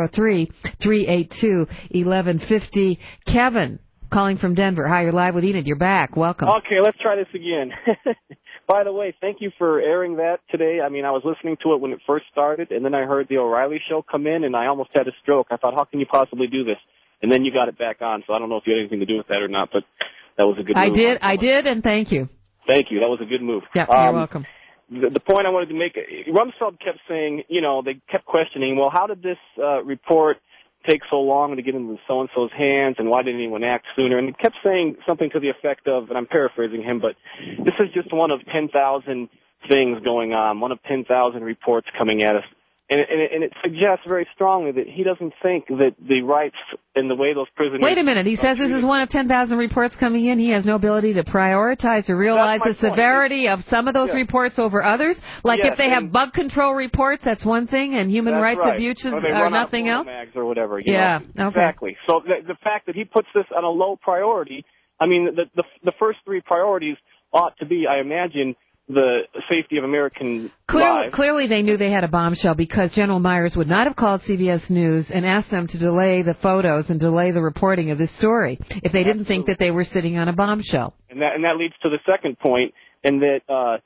303-382-1150. Kevin, calling from Denver. Hi, you're live with Enid. You're back. Welcome. Okay, let's try this again. By the way, thank you for airing that today. I mean, I was listening to it when it first started, and then I heard the O'Reilly show come in, and I almost had a stroke. I thought, how can you possibly do this? And then you got it back on, so I don't know if you had anything to do with that or not, but that was a good move. I did, and thank you. Thank you. That was a good move. Yeah, you're welcome. The point I wanted to make, Rumsfeld kept saying, they kept questioning, well, how did this report take so long to get into so-and-so's hands, and why didn't anyone act sooner? And he kept saying something to the effect of, and I'm paraphrasing him, but this is just one of 10,000 things going on, one of 10,000 reports coming at us. And it suggests very strongly that he doesn't think that the rights and the way those prisoners... Wait a minute. He says this is one of 10,000 reports coming in. He has no ability to prioritize or realize the severity of some of those reports over others. Like if they have bug control reports, that's one thing, and human rights abuses are nothing else? Mags or whatever. Yeah, okay. Exactly. So the fact that he puts this on a low priority, I mean, the first three priorities ought to be, I imagine, the safety of American lives. Clearly they knew they had a bombshell, because General Myers would not have called CBS News and asked them to delay the photos and delay the reporting of this story if they didn't think that they were sitting on a bombshell. And that leads to the second point, and that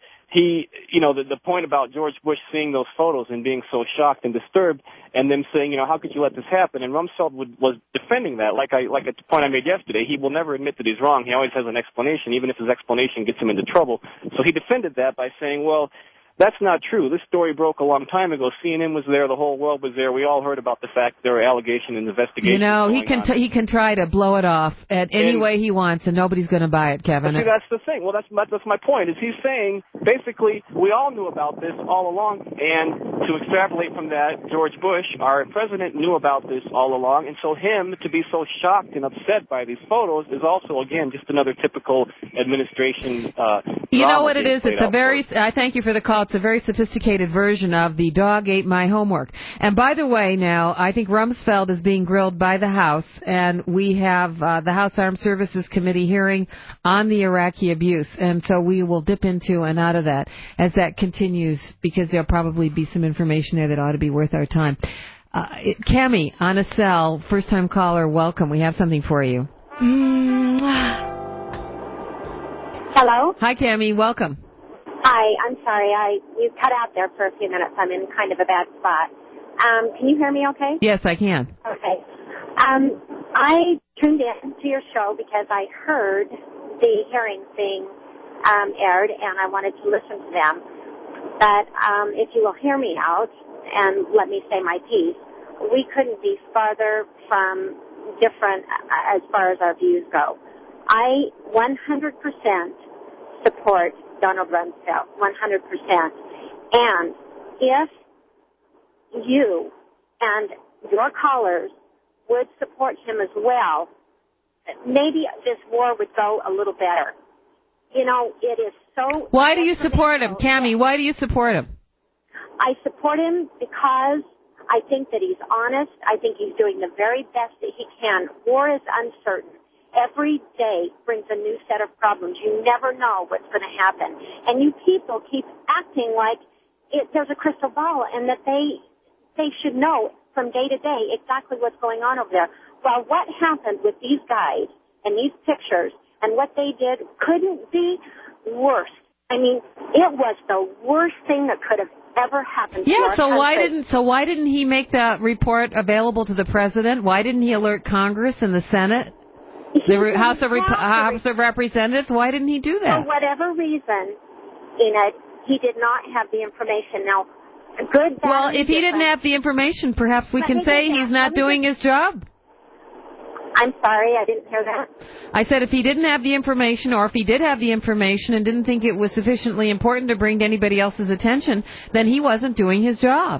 the point about George Bush seeing those photos and being so shocked and disturbed, and them saying, how could you let this happen? And Rumsfeld was defending that, like at the point I made yesterday. He will never admit that he's wrong. He always has an explanation, even if his explanation gets him into trouble. So he defended that by saying, well, that's not true. This story broke a long time ago. CNN was there. The whole world was there. We all heard about the fact there were allegations and investigations. He can try to blow it off any way he wants, and nobody's going to buy it, Kevin. See, that's the thing. Well, that's my point. Is he's saying basically we all knew about this all along, and to extrapolate from that, George Bush, our president, knew about this all along, and so him to be so shocked and upset by these photos is also, again, just another typical administration. You know what it is? I thank you for the call. It's a very sophisticated version of the dog ate my homework. And by the way, now, I think Rumsfeld is being grilled by the House, and we have the House Armed Services Committee hearing on the Iraqi abuse. And so we will dip into and out of that as that continues, because there'll probably be some information there that ought to be worth our time. Cammie, on a cell, first-time caller, welcome. We have something for you. Hello? Hi, Cammie. Welcome. Hi, I'm sorry. You cut out there for a few minutes. I'm in kind of a bad spot. Can you hear me okay? Yes, I can. Okay. I tuned in to your show because I heard the hearings being aired, and I wanted to listen to them. But if you will hear me out and let me say my piece, we couldn't be farther from different as far as our views go. I 100% support Donald Rumsfeld, 100%. And if you and your callers would support him as well, maybe this war would go a little better. It is so... Why do you support him, Cammie? Why do you support him? I support him because I think that he's honest. I think he's doing the very best that he can. War is uncertain. Every day brings a new set of problems. You never know what's going to happen. And you people keep acting like there's a crystal ball and that they should know from day to day exactly what's going on over there. Well, what happened with these guys and these pictures and what they did couldn't be worse. I mean, it was the worst thing that could have ever happened to our country. Why didn't he make the report available to the president? Why didn't he alert Congress and the Senate? The House of Representatives, why didn't he do that? For whatever reason, Enid, he did not have the information. Now, good, bad, well, if he didn't have the information, perhaps we can say he's not doing his job. I'm sorry, I didn't hear that. I said if he didn't have the information, or if he did have the information and didn't think it was sufficiently important to bring to anybody else's attention, then he wasn't doing his job.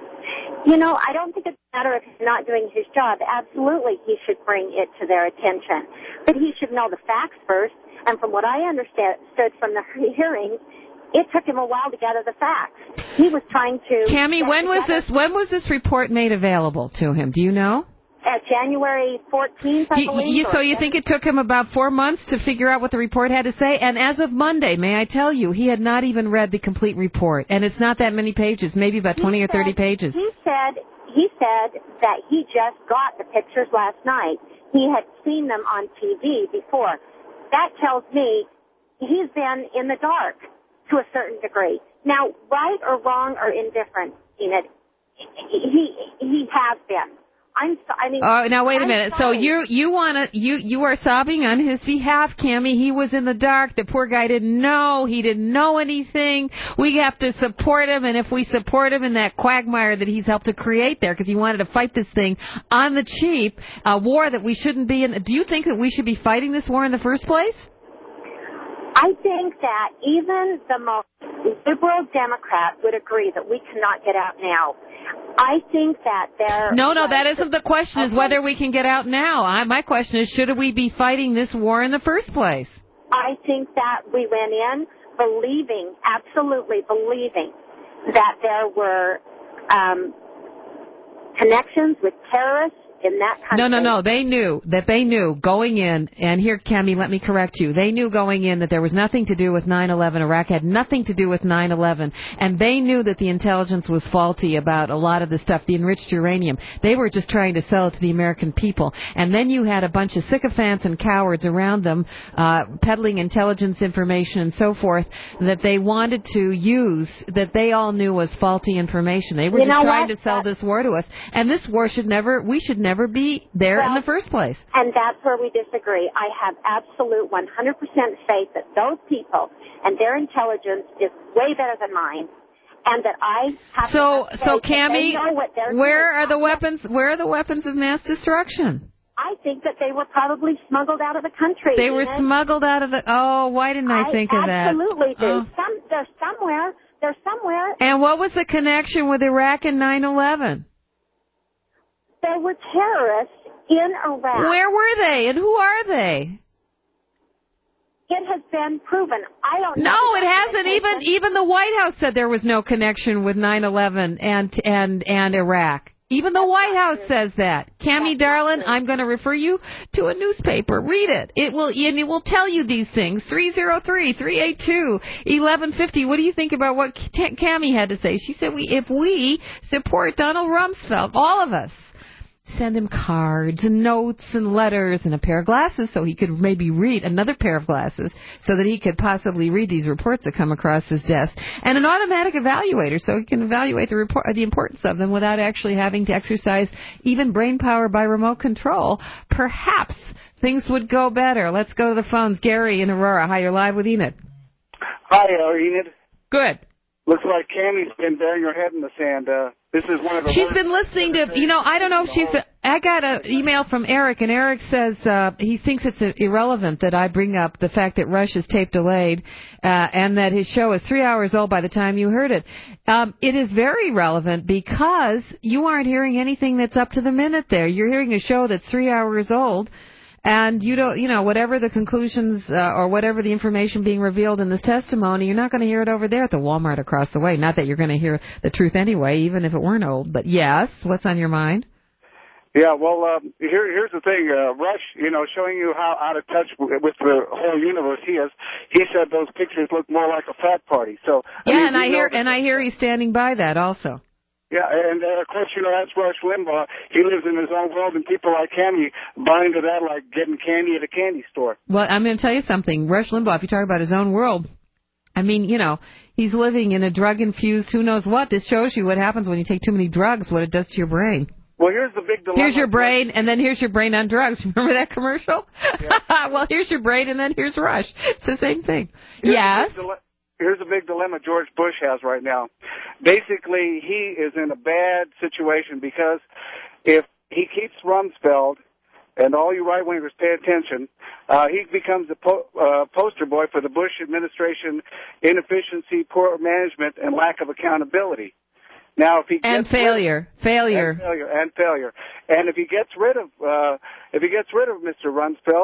I don't think it's a matter of him not doing his job. Absolutely, he should bring it to their attention. But he should know the facts first. And from what I understood from the hearings, it took him a while to gather the facts. He was trying to... Cammie, when was this report made available to him? Do you know? January 14th, I believe. So you think it took him about 4 months to figure out what the report had to say? And as of Monday, may I tell you, he had not even read the complete report. And it's not that many pages, maybe about 20 or 30 pages. He said that he just got the pictures last night. He had seen them on TV before. That tells me he's been in the dark to a certain degree. Now, right or wrong or indifferent, Enid, he has been. Now wait a minute. So you are sobbing on his behalf, Cammie. He was in the dark. The poor guy didn't know. He didn't know anything. We have to support him, and if we support him in that quagmire that he's helped to create there, because he wanted to fight this thing on the cheap, a war that we shouldn't be in. Do you think that we should be fighting this war in the first place? I think that even the most liberal Democrat would agree that we cannot get out now. I think that No, that isn't the question, is whether we can get out now. My question is, should we be fighting this war in the first place? I think that we went in absolutely believing that there were connections with terrorists in that country. No. They knew going in, and here, Cammie, let me correct you. They knew going in that there was nothing to do with 9/11. Iraq had nothing to do with 9/11. And they knew that the intelligence was faulty about a lot of the stuff, the enriched uranium. They were just trying to sell it to the American people. And then you had a bunch of sycophants and cowards around them, peddling intelligence information and so forth, that they wanted to use, that they all knew was faulty information. They were just trying to sell this war to us. And this war we should never be there in the first place. And that's where we disagree. I have absolute 100% faith that those people and their intelligence is way better than mine, and that I have So they Cammie, know what they're where doing. are the weapons? Where are the weapons of mass destruction? I think that they were probably smuggled out of the country. They were smuggled out of the. Oh, why didn't I think of that? Absolutely do. Oh. They're somewhere. And what was the connection with Iraq and 9/11? There were terrorists in Iraq. Where were they, and who are they? It has been proven. I don't know. No, it hasn't. Even the White House said there was no connection with 9/11 and Iraq. Even the White House says that. Cammie, darling, I'm going to refer you to a newspaper. Read it. It will tell you these things. 303-382-1150. What do you think about what Cammie had to say? She said if we support Donald Rumsfeld, all of us, send him cards and notes and letters and a pair of glasses so he could maybe read, another pair of glasses so that he could possibly read these reports that come across his desk, and an automatic evaluator so he can evaluate the importance of them without actually having to exercise even brain power by remote control. Perhaps things would go better. Let's go to the phones. Gary in Aurora. Hi, you're live with Enid. Hi, Enid. Good. Looks like Cammie's been burying her head in the sand. This is one of the. She's been listening to. I don't know if she's. I got an email from Eric, and Eric says he thinks it's irrelevant that I bring up the fact that Rush is tape delayed, and that his show is 3 hours old by the time you heard it. It is very relevant because you aren't hearing anything that's up to the minute there. You're hearing a show that's 3 hours old. And you don't, whatever the conclusions or whatever the information being revealed in this testimony, you're not going to hear it over there at the Walmart across the way. Not that you're going to hear the truth anyway, even if it weren't old. But yes, what's on your mind? Yeah, well, here's the thing. Rush, showing you how out of touch with the whole universe he is. He said those pictures look more like a frat party. So yeah, I hear he's standing by that also. Yeah, and of course, that's Rush Limbaugh. He lives in his own world, and people like Cammie buy into that like getting candy at a candy store. Well, I'm going to tell you something. Rush Limbaugh, if you talk about his own world, I mean, he's living in a drug-infused who knows what. This shows you what happens when you take too many drugs, what it does to your brain. Well, here's the big dilemma. Here's your brain, and then here's your brain on drugs. Remember that commercial? Yeah. Well, here's your brain, and then here's Rush. It's the same thing. Yes? Here's a big dilemma George Bush has right now. Basically, he is in a bad situation because if he keeps Rumsfeld, and all you right-wingers pay attention, he becomes a poster boy for the Bush administration inefficiency, poor management, and lack of accountability. Now, if he gets failure. And if he gets rid of Mr. Rumsfeld,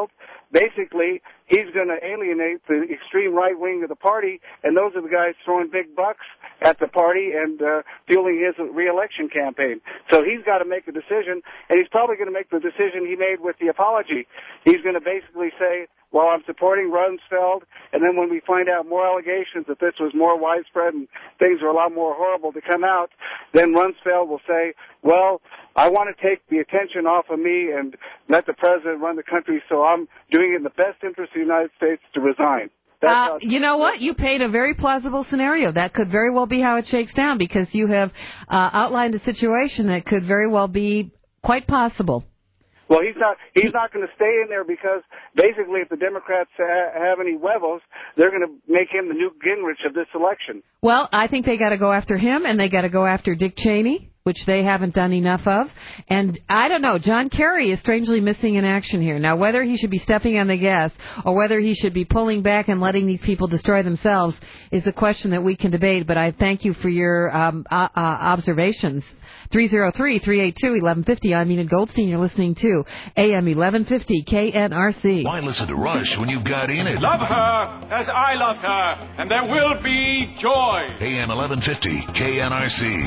basically he's going to alienate the extreme right wing of the party, and those are the guys throwing big bucks at the party and fueling his re-election campaign. So he's got to make a decision, and he's probably going to make the decision he made with the apology. He's going to basically say, well, I'm supporting Rumsfeld, and then when we find out more allegations that this was more widespread and things are a lot more horrible to come out, then Rumsfeld will say, well, I want to take the attention off of me and let the president run the country, so I'm doing it in the best interest of the United States to resign. You know what? You paint a very plausible scenario. That could very well be how it shakes down, because you have outlined a situation that could very well be quite possible. Well, he's not going to stay in there, because basically if the Democrats have any huevos, they're going to make him the Newt Gingrich of this election. Well, I think they got to go after him, and they got to go after Dick Cheney, which they haven't done enough of. And I don't know, John Kerry is strangely missing in action here. Now, whether he should be stepping on the gas or whether he should be pulling back and letting these people destroy themselves is a question that we can debate, but I thank you for your observations. 303-382-1150. I'm Enid Goldstein. You're listening to AM 1150 KNRC. Why listen to Rush when you've got Enid? Love her as I love her, and there will be joy. AM 1150 KNRC.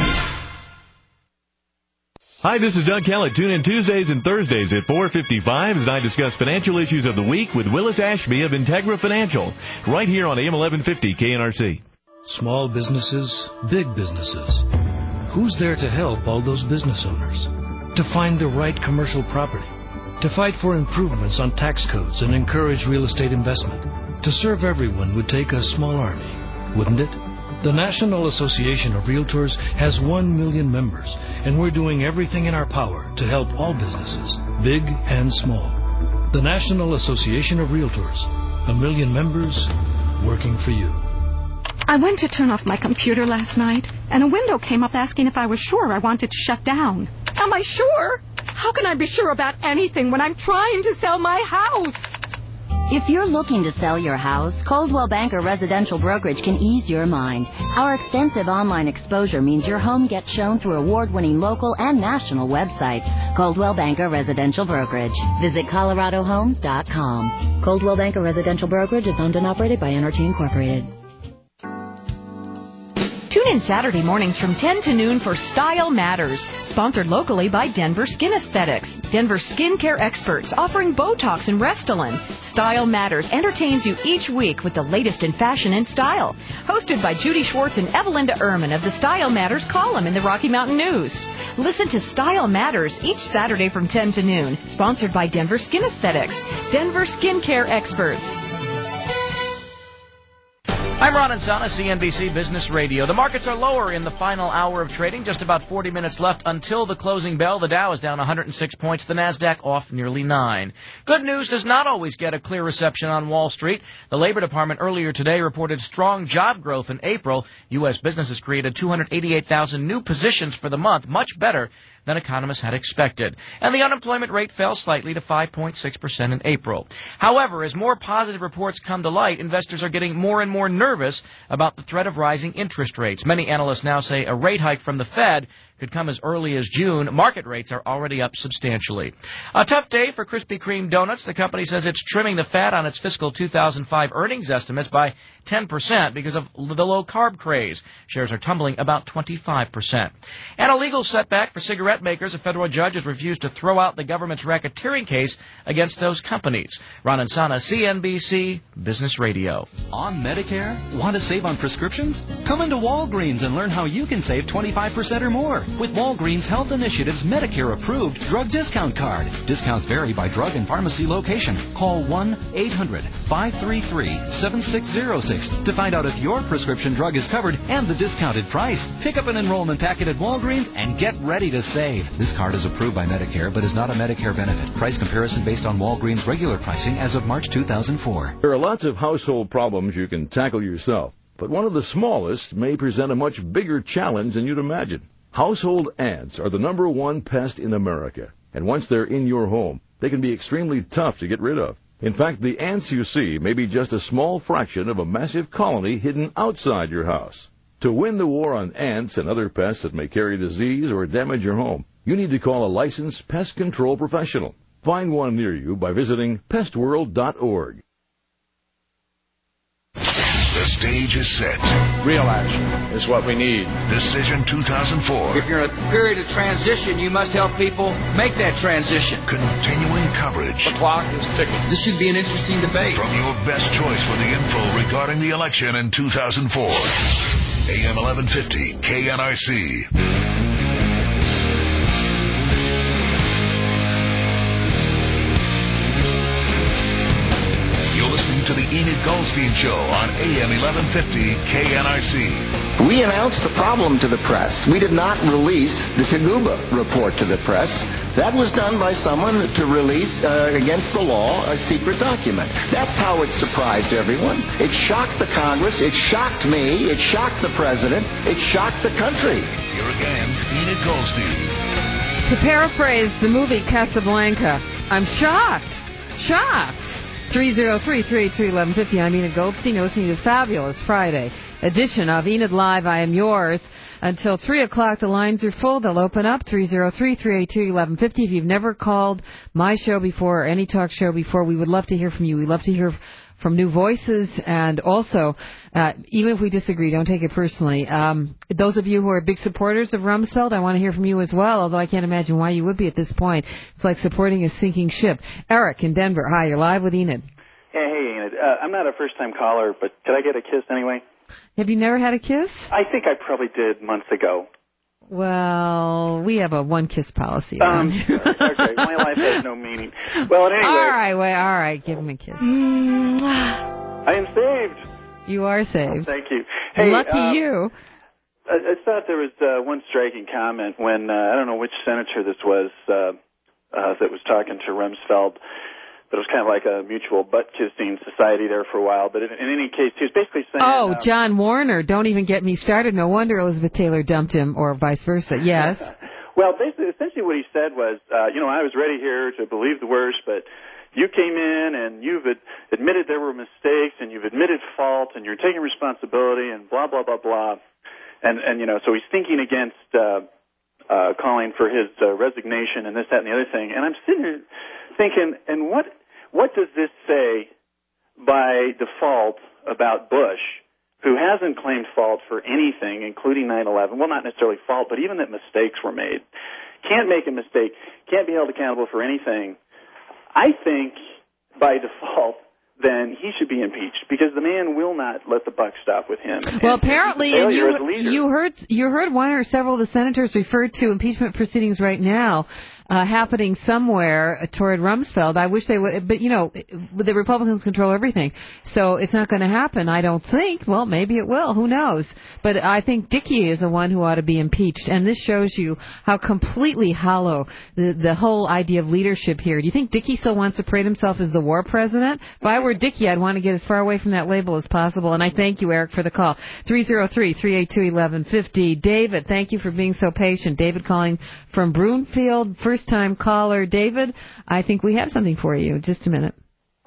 Hi, this is Doug Kellett. Tune in Tuesdays and Thursdays at 4:55 as I discuss financial issues of the week with Willis Ashby of Integra Financial, right here on AM 1150 KNRC. Small businesses, big businesses. Who's there to help all those business owners? To find the right commercial property. To fight for improvements on tax codes and encourage real estate investment. To serve everyone would take a small army, wouldn't it? The National Association of Realtors has 1 million members, and we're doing everything in our power to help all businesses, big and small. The National Association of Realtors, 1 million members working for you. I went to turn off my computer last night, and a window came up asking if I was sure I wanted to shut down. Am I sure? How can I be sure about anything when I'm trying to sell my house? If you're looking to sell your house, Coldwell Banker Residential Brokerage can ease your mind. Our extensive online exposure means your home gets shown through award-winning local and national websites. Coldwell Banker Residential Brokerage. Visit ColoradoHomes.com. Coldwell Banker Residential Brokerage is owned and operated by NRT Incorporated. Tune in Saturday mornings from 10 to noon for Style Matters, sponsored locally by Denver Skin Aesthetics. Denver skincare experts offering Botox and Restylane. Style Matters entertains you each week with the latest in fashion and style. Hosted by Judy Schwartz and Evelinda Ehrman of the Style Matters column in the Rocky Mountain News. Listen to Style Matters each Saturday from 10 to noon, sponsored by Denver Skin Aesthetics. Denver skincare experts. I'm Ron Insana, CNBC Business Radio. The markets are lower in the final hour of trading. Just about 40 minutes left until the closing bell. The Dow is down 106 points. The Nasdaq off nearly 9. Good news does not always get a clear reception on Wall Street. The Labor Department earlier today reported strong job growth in April. U.S. businesses created 288,000 new positions for the month, much better than economists had expected. And the unemployment rate fell slightly to 5.6% in April. However, as more positive reports come to light, investors are getting more and more nervous about the threat of rising interest rates. Many analysts now say a rate hike from the Fed could come as early as June. Market rates are already up substantially. A tough day for Krispy Kreme donuts. The company says it's trimming the fat on its fiscal 2005 earnings estimates by 10% because of the low-carb craze. Shares are tumbling about 25%. And a legal setback for cigarette makers. A federal judge has refused to throw out the government's racketeering case against those companies. Ron Insana, CNBC Business Radio. On Medicare? Want to save on prescriptions? Come into Walgreens and learn how you can save 25% or more with Walgreens Health Initiative's Medicare-approved drug discount card. Discounts vary by drug and pharmacy location. Call 1-800-533-7606 to find out if your prescription drug is covered and the discounted price. Pick up an enrollment packet at Walgreens and get ready to save. This card is approved by Medicare but is not a Medicare benefit. Price comparison based on Walgreens regular pricing as of March 2004. There are lots of household problems you can tackle yourself, but one of the smallest may present a much bigger challenge than you'd imagine. Household ants are the #1 pest in America, and once they're in your home, they can be extremely tough to get rid of. In fact, the ants you see may be just a small fraction of a massive colony hidden outside your house. To win the war on ants and other pests that may carry disease or damage your home, you need to call a licensed pest control professional. Find one near you by visiting pestworld.org. The stage is set. Real action is what we need. Decision 2004. If you're in a period of transition, you must help people make that transition. Continuing coverage. The clock is ticking. This should be an interesting debate. From your best choice for the info regarding the election in 2004. AM 1150, KNRC. To the Enid Goldstein Show on AM 1150 KNRC. We announced the problem to the press. We did not release the Taguba report to the press. That was done by someone to release, against the law, a secret document. That's how it surprised everyone. It shocked the Congress. It shocked me. It shocked the president. It shocked the country. Here again, Enid Goldstein. To paraphrase the movie Casablanca, I'm shocked. Shocked. 303-383-1150. I'm Enid Goldstein. You're listening to the Fabulous Friday edition of Enid Live. I am yours. Until 3 o'clock, the lines are full. They'll open up 303-382-1150. If you've never called my show before or any talk show before, we would love to hear from you. We'd love to hear from new voices, and also, even if we disagree, don't take it personally. Those of you who are big supporters of Rumsfeld, I want to hear from you as well, although I can't imagine why you would be at this point. It's like supporting a sinking ship. Eric in Denver. Hi, you're live with Enid. Hey, Enid. I'm not a first-time caller, but could I get a kiss anyway? Have you never had a kiss? I think I probably did months ago. Well, we have a one-kiss policy around here. Okay, my life has no meaning. Well, anyway. All right, give him a kiss. I am saved. You are saved. Oh, thank you. Hey, lucky you. I thought there was one striking comment when, I don't know which senator this was, that was talking to Rumsfeld. But it was kind of like a mutual butt-kissing society there for a while. But in any case, he was basically saying... Oh, John Warner. Don't even get me started. No wonder Elizabeth Taylor dumped him, or vice versa. Yes. Well, basically, essentially what he said was, I was ready here to believe the worst, but you came in and you've admitted there were mistakes and you've admitted fault and you're taking responsibility and blah, blah, blah, blah. And so he's thinking against calling for his resignation and this, that, and the other thing. And I'm sitting here thinking, and what does this say by default about Bush, who hasn't claimed fault for anything, including 9/11? Well, not necessarily fault, but even that mistakes were made. Can't make a mistake, can't be held accountable for anything. I think by default, then he should be impeached because the man will not let the buck stop with him. Well, apparently, and you heard one or several of the senators refer to impeachment proceedings right now happening somewhere toward Rumsfeld. I wish they would, but the Republicans control everything, so it's not going to happen, I don't think. Well, maybe it will, who knows? But I think Dickey is the one who ought to be impeached, and this shows you how completely hollow the whole idea of leadership here. Do you think Dickey still wants to parade himself as the war president? If I were Dickey, I'd want to get as far away from that label as possible, and I thank you, Eric, for the call. 303-382-1150. David, thank you for being so patient. David calling from Broomfield, first-time caller. David, I think we have something for you. Just a minute.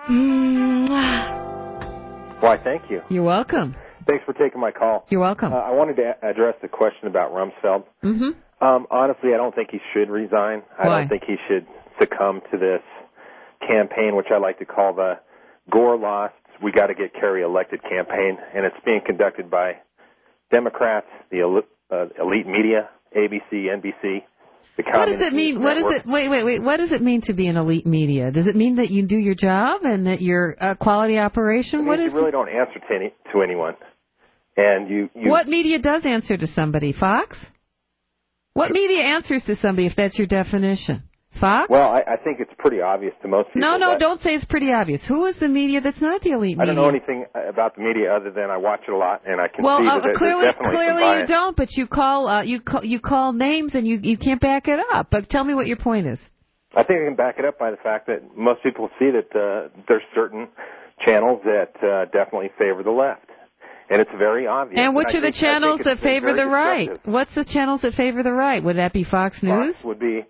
Why, thank you. You're welcome. Thanks for taking my call. You're welcome. I wanted to address the question about Rumsfeld. Mm-hmm. Honestly, I don't think he should resign. Why? I don't think he should succumb to this campaign, which I like to call the Gore lost, we got to get Kerry elected campaign, and it's being conducted by Democrats, the elite media, ABC, NBC. What does it mean? Wait. What does it mean to be an elite media? Does it mean that you do your job and that you're a quality operation? You really don't answer to anyone, and you. What media does answer to somebody? Fox? What media answers to somebody if that's your definition? Fox? Well, I think it's pretty obvious to most people. No, don't say it's pretty obvious. Who is the media that's not the elite media? I don't know anything about the media other than I watch it a lot, and I can see that clearly, there's definitely some bias. You don't, but you call names and you can't back it up. But tell me what your point is. I think I can back it up by the fact that most people see that there's certain channels that definitely favor the left. And it's very obvious. And which are the channels that favor the right? Destructive. What's the channels that favor the right? Would that be Fox News? Fox would be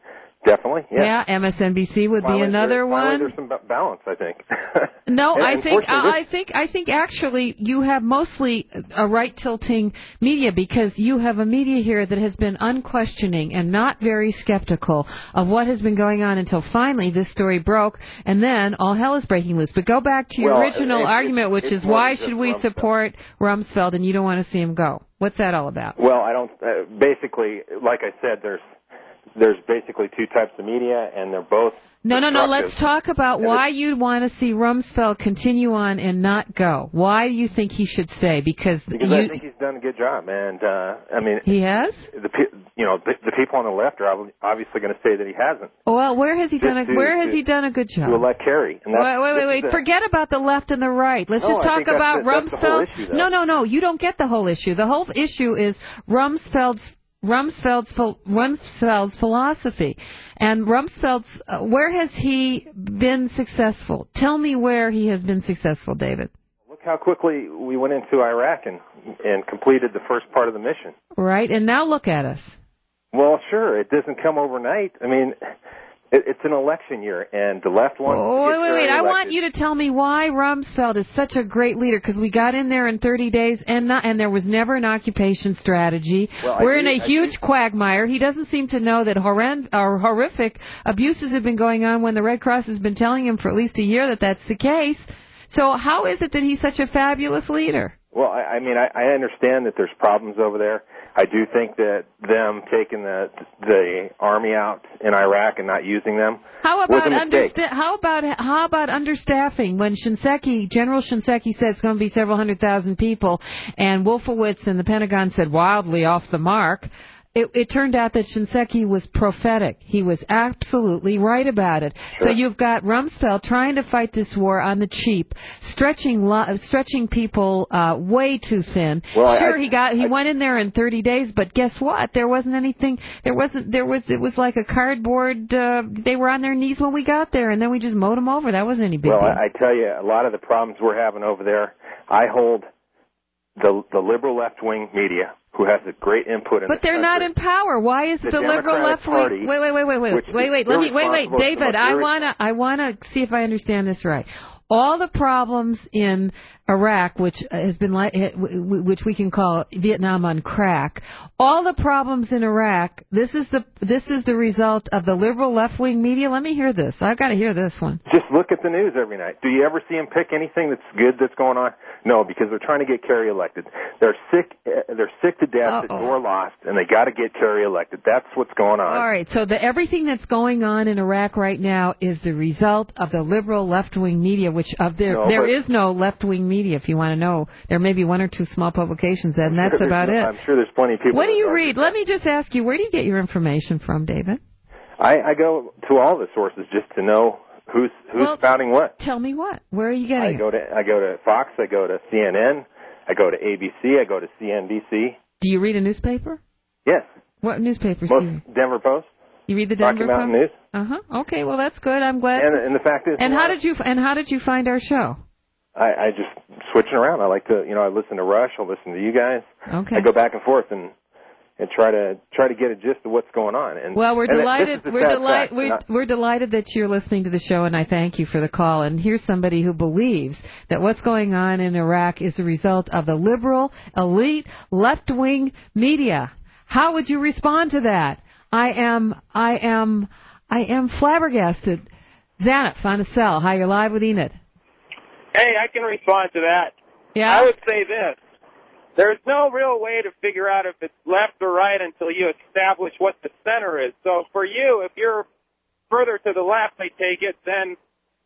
Definitely, yeah. Yeah, MSNBC would be another one. There's some balance, I think. No, I think actually you have mostly a right-tilting media because you have a media here that has been unquestioning and not very skeptical of what has been going on until finally this story broke, and then all hell is breaking loose. But go back to your original argument, which is why should we support Rumsfeld and you don't want to see him go? What's that all about? Well, I don't. Basically, like I said, there's basically two types of media, and they're both. No. Let's talk about why you'd want to see Rumsfeld continue on and not go. Why do you think he should stay? Because I think he's done a good job, and I mean he has. The people on the left are obviously going to say that he hasn't. Well, where has he done a good job? To elect Kerry. Wait. Forget about the left and the right. Let's just talk about Rumsfeld. That's the whole issue, No. You don't get the whole issue. The whole issue is Rumsfeld's philosophy. And Rumsfeld's, where has he been successful? Tell me where he has been successful, David. Look how quickly we went into Iraq and completed the first part of the mission. Right, and now look at us. Well, sure, it doesn't come overnight. I mean, it's an election year, and the left wants to get wait. I want you to tell me why Rumsfeld is such a great leader, because we got in there in 30 days, and there was never an occupation strategy. Well, We're in a huge quagmire. He doesn't seem to know that horrific abuses have been going on when the Red Cross has been telling him for at least a year that that's the case. So how is it that he's such a fabulous leader? Well, I mean, I understand that there's problems over there. I do think that them taking the army out in Iraq and not using them was a mistake. How about understaffing? When General Shinseki said it's going to be several 100,000 people, and Wolfowitz and the Pentagon said wildly off the mark. It turned out that Shinseki was prophetic. He was absolutely right about it. Sure. So you've got Rumsfeld trying to fight this war on the cheap, stretching people way too thin. Well, sure, he went in there in 30 days, but guess what? There wasn't anything. It was like a cardboard. They were on their knees when we got there, and then we just mowed them over. That wasn't any big deal. Well, I tell you, a lot of the problems we're having over there, I hold the liberal left-wing media, who has a great input in But they're not in power. Why is the liberal left wing? Wait, David, I wanna see if I understand this right. All the problems in Iraq, which has been which we can call Vietnam on crack. All the problems in Iraq. This is the result of the liberal left-wing media. Let me hear this. I've got to hear this one. Just look at the news every night. Do you ever see them pick anything that's good that's going on? No, because they're trying to get Kerry elected. They're sick to death that Gore lost, and they got to get Kerry elected. That's what's going on. All right. So everything that's going on in Iraq right now is the result of the liberal left-wing media, which there is no left-wing media. If you want to know, there may be one or two small publications, and that's about it. I'm sure there's plenty of people. What do you read? Let me just ask you, where do you get your information from, David? I go to all the sources just to know who's spouting what. Tell me what. Where are you getting it? I go to Fox. I go to CNN. I go to ABC. I go to CNBC. Do you read a newspaper? Yes. What newspapers do you read? Denver Post. You read the Denver Rocky Mountain Post? News. Okay, well that's good. I'm glad. And the fact is. And how did you find our show? I just switching around. I like to, I listen to Rush. I'll listen to you guys. Okay. I go back and forth and try to get a gist of what's going on. And well, we're delighted. We're delighted that you're listening to the show, and I thank you for the call. And here's somebody who believes that what's going on in Iraq is the result of the liberal, elite, left-wing media. How would you respond to that? I am flabbergasted. Zanup on a cell. Hi, you're live with Enid. Hey, I can respond to that. Yeah? I would say this. There's no real way to figure out if it's left or right until you establish what the center is. So for you, if you're further to the left, I take it, then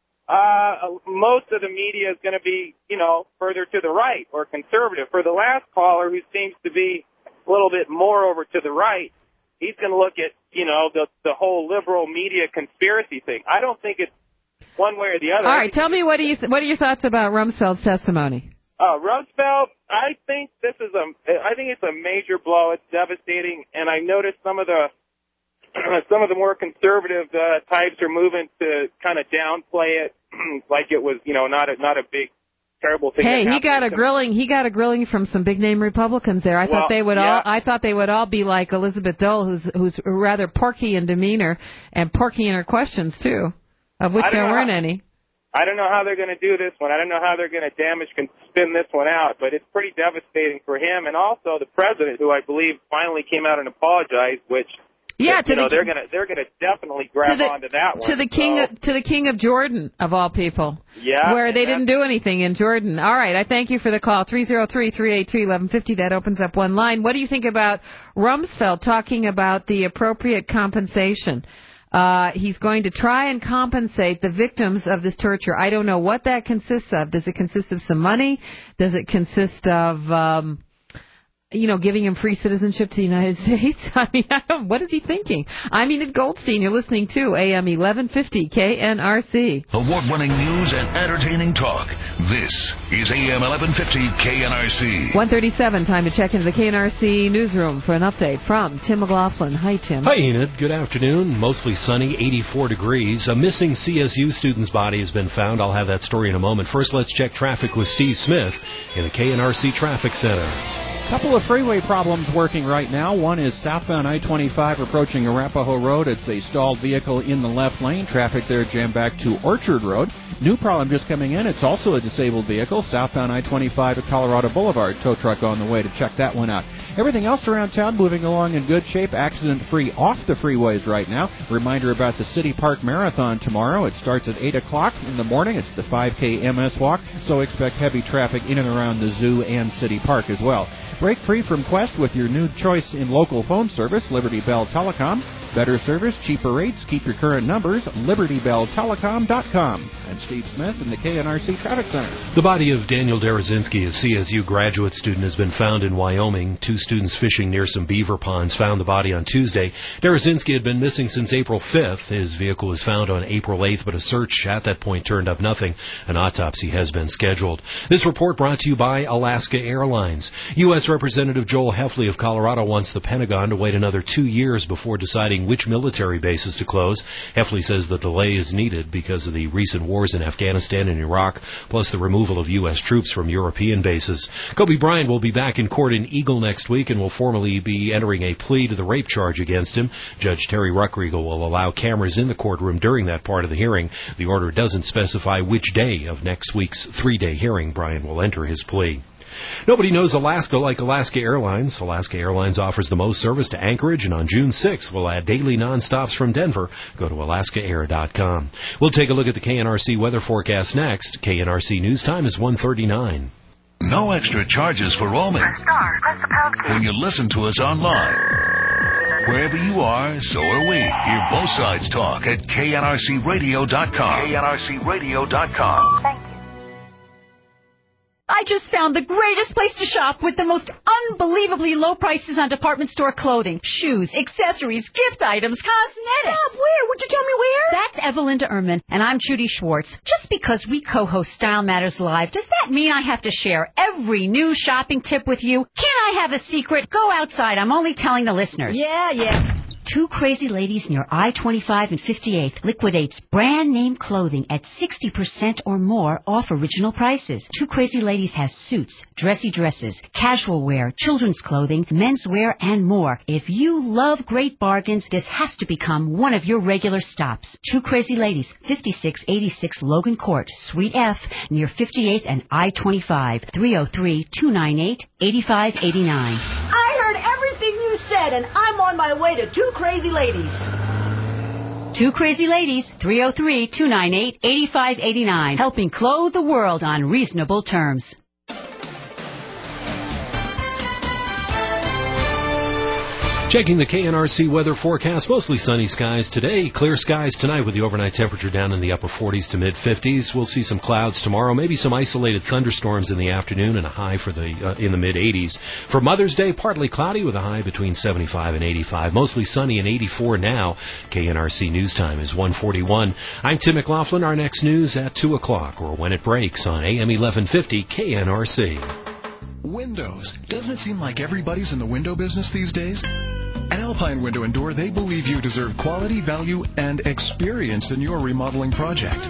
most of the media is going to be, further to the right or conservative. For the last caller, who seems to be a little bit more over to the right, he's going to look at, the whole liberal media conspiracy thing. I don't think it's one way or the other. All right, tell me what are your thoughts about Rumsfeld's testimony? Rumsfeld, I think it's a major blow. It's devastating, and I noticed some of the more conservative types are moving to kind of downplay it, like it was, not a big terrible thing. Hey, that he got a happened. grilling. He got a grilling from some big name Republicans there. I thought they would all. I thought they would all be like Elizabeth Dole, who's rather porky in demeanor and porky in her questions too, of which there weren't any. I don't know how they're going to do this one. I don't know how they're going to spin this one out, but it's pretty devastating for him and also the president, who I believe finally came out and apologized, which they're going to definitely grab onto that one. To the king of Jordan, of all people. Yeah. Where they didn't do anything in Jordan. All right, I thank you for the call. 303-383-1150. That opens up one line. What do you think about Rumsfeld talking about the appropriate compensation? He's going to try and compensate the victims of this torture. I don't know what that consists of. Does it consist of some money? Does it consist of, giving him free citizenship to the United States? I mean, what is he thinking? I'm Enid Goldstein. You're listening to AM 1150 KNRC. Award-winning news and entertaining talk. This is AM 1150 KNRC. 1:37, time to check into the KNRC newsroom for an update from Tim McLaughlin. Hi, Tim. Hi, Enid. Good afternoon. Mostly sunny, 84 degrees. A missing CSU student's body has been found. I'll have that story in a moment. First, let's check traffic with Steve Smith in the KNRC Traffic Center. Couple of freeway problems working right now. One is southbound I-25 approaching Arapahoe Road. It's a stalled vehicle in the left lane. Traffic there jammed back to Orchard Road. New problem just coming in. It's also a disabled vehicle. Southbound I-25 at Colorado Boulevard. Tow truck on the way to check that one out. Everything else around town moving along in good shape. Accident-free off the freeways right now. Reminder about the City Park Marathon tomorrow. It starts at 8 o'clock in the morning. It's the 5K MS Walk, so expect heavy traffic in and around the zoo and City Park as well. Break free from Quest with your new choice in local phone service, Liberty Bell Telecom. Better service, cheaper rates. Keep your current numbers, LibertyBellTelecom.com. I'm Steve Smith in the KNRC Traffic Center. The body of Daniel Derazinski, a CSU graduate student, has been found in Wyoming. Two students fishing near some beaver ponds found the body on Tuesday. Derazinski had been missing since April 5th. His vehicle was found on April 8th, but a search at that point turned up nothing. An autopsy has been scheduled. This report brought to you by Alaska Airlines. U.S. Representative Joel Heffley of Colorado wants the Pentagon to wait another 2 years before deciding which military bases to close. Heffley says the delay is needed because of the recent wars in Afghanistan and Iraq, plus the removal of U.S. troops from European bases. Kobe Bryant will be back in court in Eagle next week and will formally be entering a plea to the rape charge against him. Judge Terry Ruckriegel will allow cameras in the courtroom during that part of the hearing. The order doesn't specify which day of next week's 3-day hearing Bryant will enter his plea. Nobody knows Alaska like Alaska Airlines. Alaska Airlines offers the most service to Anchorage, and on June 6th will add daily nonstops from Denver. Go to alaskaair.com. We'll take a look at the KNRC weather forecast next. KNRC News Time is 1:39. No extra charges for roaming when you listen to us online. Wherever you are, so are we. Hear both sides talk at knrcradio.com. knrcradio.com. Thank you. I just found the greatest place to shop with the most unbelievably low prices on department store clothing, shoes, accessories, gift items, cosmetics. Stop, where? Would you tell me where? That's Evelinda Ehrman, and I'm Judy Schwartz. Just because we co-host Style Matters Live, does that mean I have to share every new shopping tip with you? Can't I have a secret? Go outside. I'm only telling the listeners. Yeah. Two crazy ladies near I-25 and 58th liquidates brand name clothing at 60% or more off original prices. Two Crazy Ladies has suits, dressy dresses, casual wear, children's clothing, menswear, and more. If you love great bargains, this has to become one of your regular stops. Two Crazy Ladies, 5686 Logan Court, Suite F, near 58th and I-25, 303-298-8589. I heard everything you said, and I'm on my way to Two Crazy Ladies. Two Crazy Ladies, 303-298-8589. Helping clothe the world on reasonable terms. Checking the KNRC weather forecast, mostly sunny skies today, clear skies tonight with the overnight temperature down in the upper 40s to mid-50s. We'll see some clouds tomorrow, maybe some isolated thunderstorms in the afternoon and a high for in the mid-80s. For Mother's Day, partly cloudy with a high between 75 and 85. Mostly sunny and 84 now. KNRC News Time is 1:41. I'm Tim McLaughlin. Our next news at 2 o'clock or when it breaks on AM 1150 KNRC. Windows. Doesn't it seem like everybody's in the window business these days? At Alpine Window and Door, they believe you deserve quality, value, and experience in your remodeling project.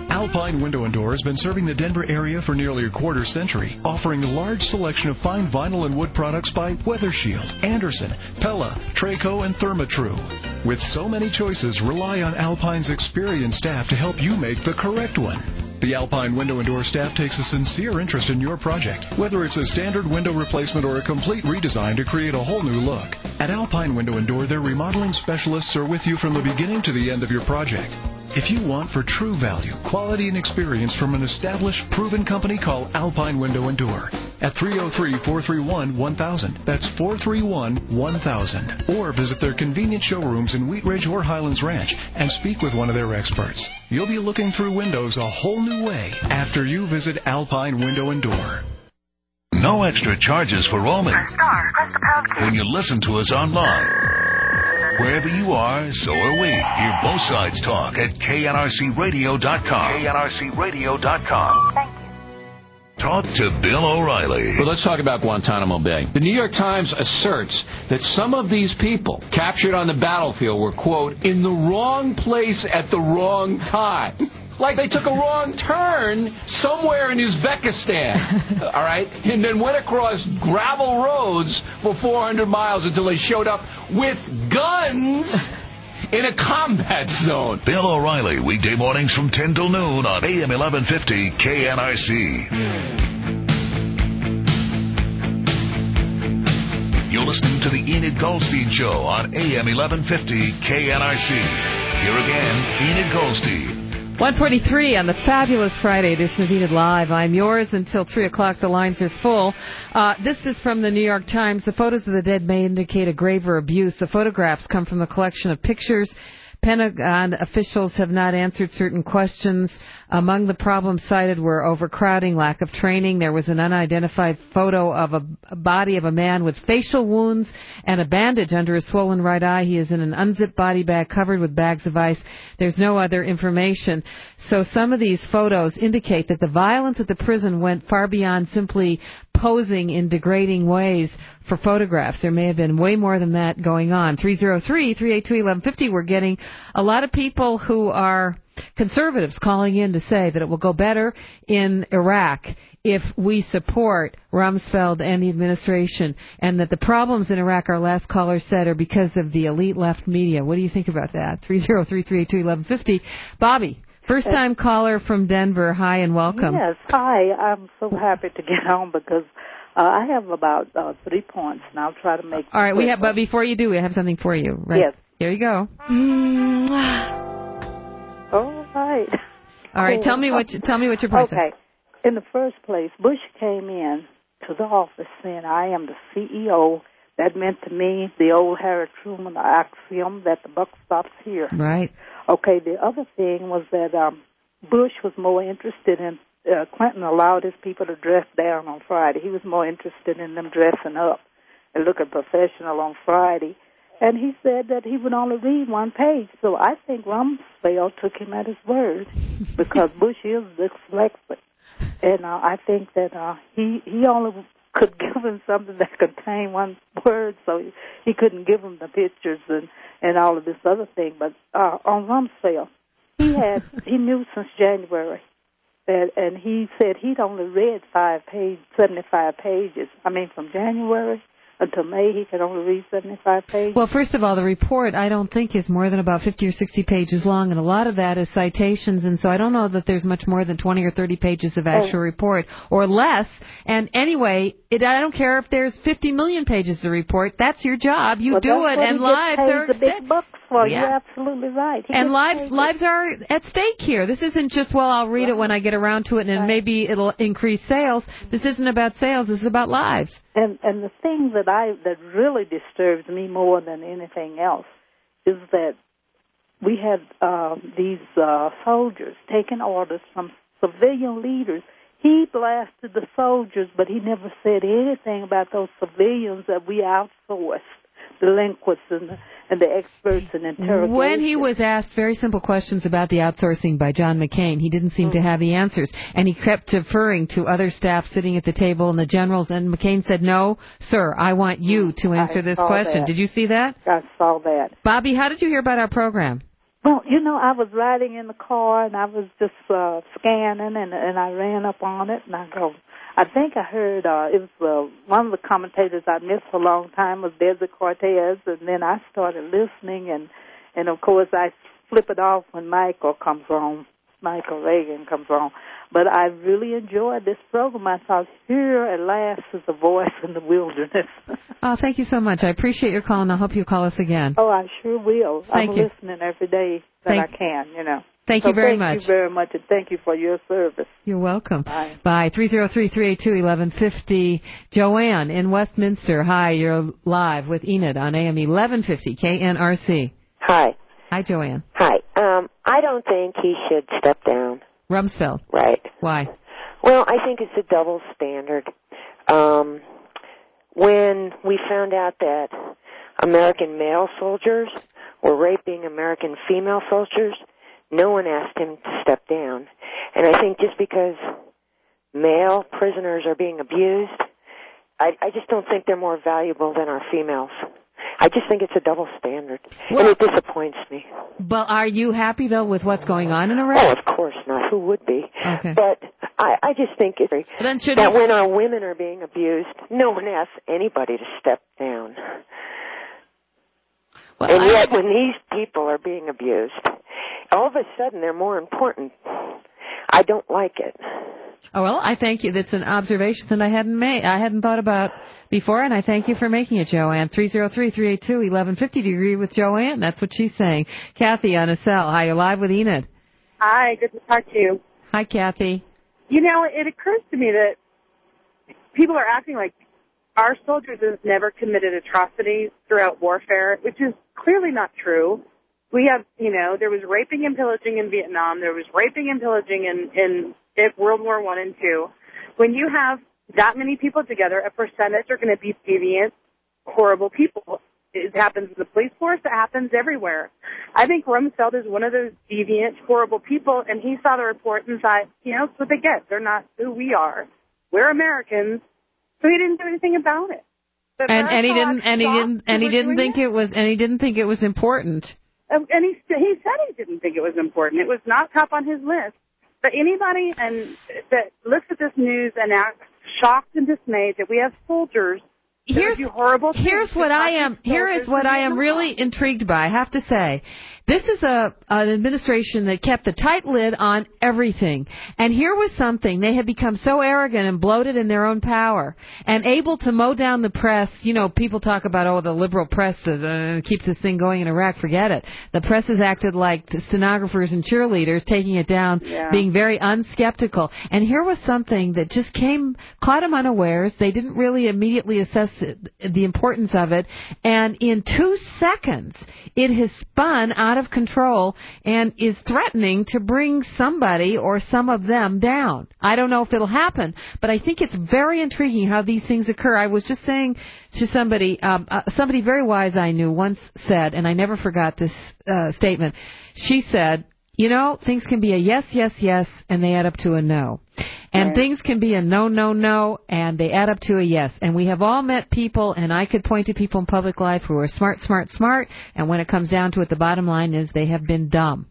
Alpine Window and Door has been serving the Denver area for nearly a quarter century, offering a large selection of fine vinyl and wood products by Weather Shield, Anderson, Pella, Traco, and Therma-Tru. With so many choices, rely on Alpine's experienced staff to help you make the correct one. The Alpine Window and Door staff takes a sincere interest in your project, whether it's a standard window replacement or a complete redesign to create a whole new look. At Alpine Window and Door, their remodeling specialists are with you from the beginning to the end of your project. If you want for true value, quality, and experience from an established, proven company, call Alpine Window and Door at 303-431-1000. That's 431-1000. Or visit their convenient showrooms in Wheat Ridge or Highlands Ranch and speak with one of their experts. You'll be looking through windows a whole new way after you visit Alpine Window and Door. No extra charges for roaming when you listen to us online. Wherever you are, so are we. Hear both sides talk at knrcradio.com. knrcradio.com. Thank you. Talk to Bill O'Reilly. Well, let's talk about Guantanamo Bay. The New York Times asserts that some of these people captured on the battlefield were, quote, in the wrong place at the wrong time. Like they took a wrong turn somewhere in Uzbekistan, all right, and then went across gravel roads for 400 miles until they showed up with guns in a combat zone. Bill O'Reilly, weekday mornings from 10 till noon on AM 1150 KNRC. You're listening to the Enid Goldstein Show on AM 1150 KNRC. Here again, Enid Goldstein. 1:43 on the fabulous Friday edition of Enid Live. I'm yours until 3 o'clock. The lines are full. This is from the New York Times. The photos of the dead may indicate a graver abuse. The photographs come from the collection of pictures. Pentagon officials have not answered certain questions. Among the problems cited were overcrowding, lack of training. There was an unidentified photo of a body of a man with facial wounds and a bandage under his swollen right eye. He is in an unzipped body bag covered with bags of ice. There's no other information. So some of these photos indicate that the violence at the prison went far beyond simply posing in degrading ways for photographs. There may have been way more than that going on. 303-382-1150. We're getting a lot of people who are conservatives calling in to say that it will go better in Iraq if we support Rumsfeld and the administration, and that the problems in Iraq, our last caller said, are because of the elite left media. What do you think about that? 303-382-1150. Bobby, first-time caller from Denver. Hi and welcome. Yes, hi. I'm so happy to get on because I have about 3 points, and I'll try to make. All right, but before you do, we have something for you. Right? Yes. Here you go. All right. All right. Tell me what your points are. Okay. In the first place, Bush came in to the office saying, "I am the CEO." That meant to me the old Harry Truman axiom that the buck stops here. Right. Okay. The other thing was that Bush was more interested in Clinton allowed his people to dress down on Friday. He was more interested in them dressing up and looking professional on Friday. And he said that he would only read one page. So I think Rumsfeld took him at his word because Bush is dyslexic. And I think that he only could give him something that contained one word, so he couldn't give him the pictures and all of this other thing. But on Rumsfeld, he knew since January. And he said he'd only read 75 pages. I mean, from January until May, he could only read 75 pages. Well, first of all, the report, I don't think, is more than about 50 or 60 pages long, and a lot of that is citations, and so I don't know that there's much more than 20 or 30 pages of actual report, or less. And anyway, I don't care if there's 50 million pages of report. That's your job. You do it, and lives are big bucks for. Yeah. You're absolutely right. And lives are at stake here. This isn't just, well, I'll read it when I get around to it, and maybe it'll increase sales. This isn't about sales. This is about lives. And the thing that really disturbs me more than anything else is that we had these soldiers taking orders from civilian leaders. He blasted the soldiers, but he never said anything about those civilians that we outsourced, delinquents and the experts in interrogation. When he was asked very simple questions about the outsourcing by John McCain, he didn't seem to have the answers, and he kept deferring to other staff sitting at the table and the generals, and McCain said, "No, sir, I want you to answer this question." Did you see that? I saw that. Bobby, how did you hear about our program? Well, I was riding in the car, and I was just scanning, and I ran up on it, and I think I heard, it was one of the commentators I missed for a long time was Desi Cortez, and then I started listening, and of course I flip it off when Michael Reagan comes on. But I really enjoyed this program. I thought, here at last is a voice in the wilderness. Oh, thank you so much. I appreciate your call, and I hope you'll call us again. Oh, I sure will. Thank you. I'm listening every day that I can, Thank you very much. Thank you very much, and thank you for your service. You're welcome. Bye. Bye. 303-382-1150. Joanne in Westminster. Hi, you're live with Enid on AM 1150 KNRC. Hi. Hi, Joanne. Hi. I don't think he should step down. Rumsfeld. Right. Why? Well, I think it's a double standard. When we found out that American male soldiers were raping American female soldiers, no one asked him to step down. And I think just because male prisoners are being abused, I just don't think they're more valuable than our females. I just think it's a double standard, and it disappoints me. But are you happy, though, with what's going on in Iraq? Oh, of course not. Who would be? Okay. But I just think that when our women are being abused, no one asks anybody to step down. Well, and yet, when these people are being abused, all of a sudden they're more important. I don't like it. Oh, well, I thank you. That's an observation that I hadn't thought about before, and I thank you for making it, Joanne. 303-382-1150. Do you agree with Joanne? That's what she's saying. Kathy on a cell. Hi, you're live with Enid. Hi, good to talk to you. Hi, Kathy. It occurs to me that people are acting like our soldiers have never committed atrocities throughout warfare, which is clearly not true. We have, there was raping and pillaging in Vietnam. There was raping and pillaging in World War I and II. When you have that many people together, a percentage are going to be deviant, horrible people. It happens in the police force. It happens everywhere. I think Rumsfeld is one of those deviant, horrible people, and he saw the report and thought, that's what they get. They're not who we are. We're Americans, so he didn't do anything about it. And he didn't think it was important. And he said he didn't think it was important. It was not top on his list. But anybody that looks at this news and acts shocked and dismayed that we have soldiers that do horrible things. Here is what I am really intrigued by. I have to say, this is an administration that kept a tight lid on everything. And here was something. They had become so arrogant and bloated in their own power and able to mow down the press. People talk about, the liberal press keeps this thing going in Iraq. Forget it. The press has acted like stenographers and cheerleaders, taking it down, being very unskeptical. And here was something that just caught them unawares. They didn't really immediately assess the importance of it. And in 2 seconds, it has spun out of control and is threatening to bring somebody or some of them down. I don't know if it'll happen, but I think it's very intriguing how these things occur. I was just saying to somebody very wise I knew once said, and I never forgot this statement, she said, things can be a yes, yes, yes, and they add up to a no. And things can be a no, no, no, and they add up to a yes. And we have all met people, and I could point to people in public life who are smart, smart, smart, and when it comes down to it, the bottom line is they have been dumb.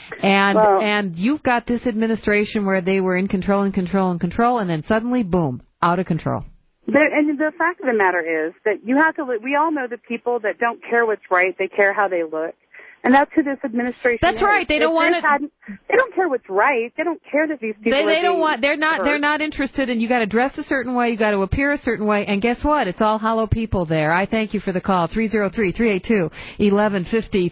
And you've got this administration where they were in control, and then suddenly, boom, out of control. And the fact of the matter is that we all know the people that don't care what's right, they care how they look. And that's who this administration is. That's right. They don't want to. They don't care what's right. They don't care that these people. They're not interested. And you got to dress a certain way. You got to appear a certain way. And guess what? It's all hollow people there. I thank you for the call. 303-382-1150.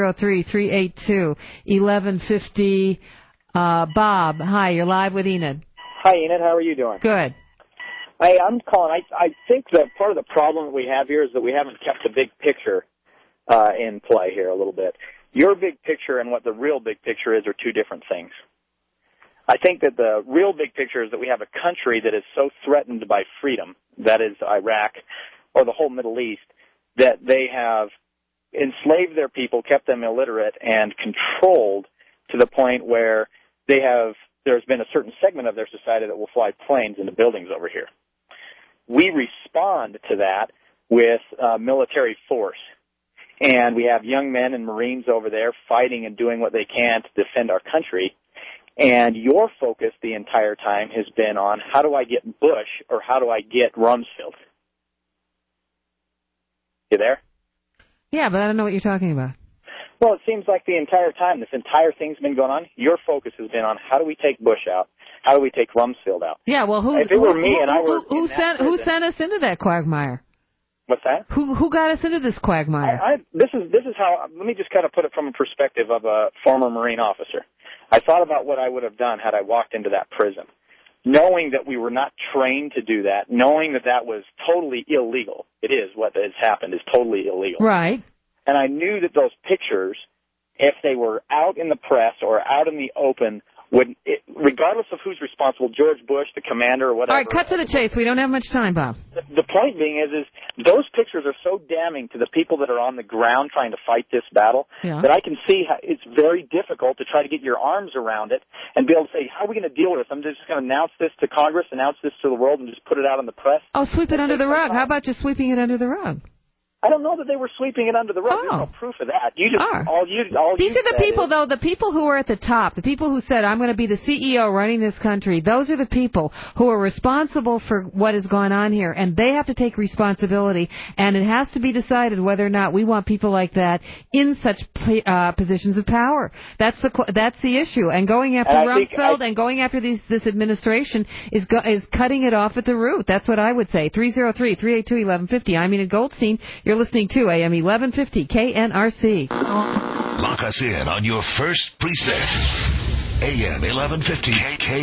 303-382-1150. Bob, hi. You're live with Enid. Hi, Enid. How are you doing? Good. I'm calling. I think that part of the problem that we have here is that we haven't kept the big picture in play here a little bit. Your big picture and what the real big picture is are two different things. I think that the real big picture is that we have a country that is so threatened by freedom, that is Iraq or the whole Middle East, that they have enslaved their people, kept them illiterate, and controlled to the point where there's been a certain segment of their society that will fly planes into buildings over here. We respond to that with military force. and we have young men and Marines over there fighting and doing what they can to defend our country. And your focus the entire time has been on how do I get Bush or how do I get Rumsfeld? You there? Yeah, but I don't know what you're talking about. Well, it seems like the entire time, this entire thing's been going on, your focus has been on how do we take Bush out? How do we take Rumsfeld out? Yeah, well, who sent us into that quagmire? What's that? Who got us into this quagmire? This is how, let me just kind of put it from a perspective of a former Marine officer. I thought about what I would have done had I walked into that prison. Knowing that we were not trained to do that, knowing that that was totally illegal. It is what has happened, is totally illegal. Right. And I knew that those pictures, if they were out in the press or out in the open, regardless of who's responsible, George Bush, the commander, or whatever. All right, cut to the chase. We don't have much time, Bob. The point being is those pictures are so damning to the people that are on the ground trying to fight this battle that I can see how it's very difficult to try to get your arms around it and be able to say, how are we going to deal with this? I'm just going to announce this to Congress, announce this to the world, and just put it out in the press. Oh, sweep it under the rug. How about just sweeping it under the rug? I don't know that they were sweeping it under the rug. There's no proof of that. You just These are the people, though, the people who are at the top, the people who said, I'm going to be the CEO running this country. Those are the people who are responsible for what has gone on here, and they have to take responsibility, and it has to be decided whether or not we want people like that in such positions of power. That's the issue. And going after Rumsfeld and going after this administration is cutting it off at the root. That's what I would say. 303-382-1150. I'm Enid Goldstein. You're listening to AM 1150 KNRC. Lock us in on your first preset. AM 1150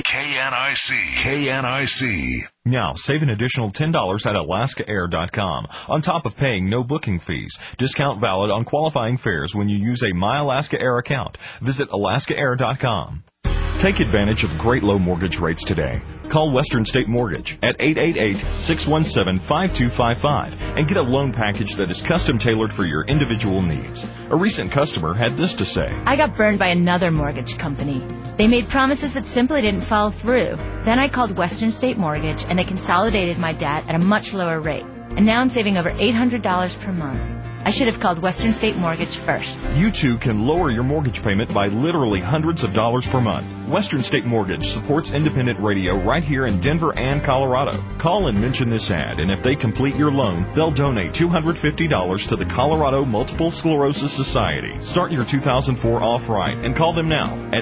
KNRC. Now, save an additional $10 at AlaskaAir.com on top of paying no booking fees. Discount valid on qualifying fares when you use a My Alaska Air account. Visit AlaskaAir.com. Take advantage of great low mortgage rates today. Call Western State Mortgage at 888-617-5255 and get a loan package that is custom tailored for your individual needs. A recent customer had this to say. I got burned by another mortgage company. They made promises that simply didn't follow through. Then I called Western State Mortgage and they consolidated my debt at a much lower rate. And now I'm saving over $800 per month. I should have called Western State Mortgage first. You too can lower your mortgage payment by literally hundreds of dollars per month. Western State Mortgage supports independent radio right here in Denver and Colorado. Call and mention this ad, and if they complete your loan, they'll donate $250 to the Colorado Multiple Sclerosis Society. Start your 2004 off right and call them now at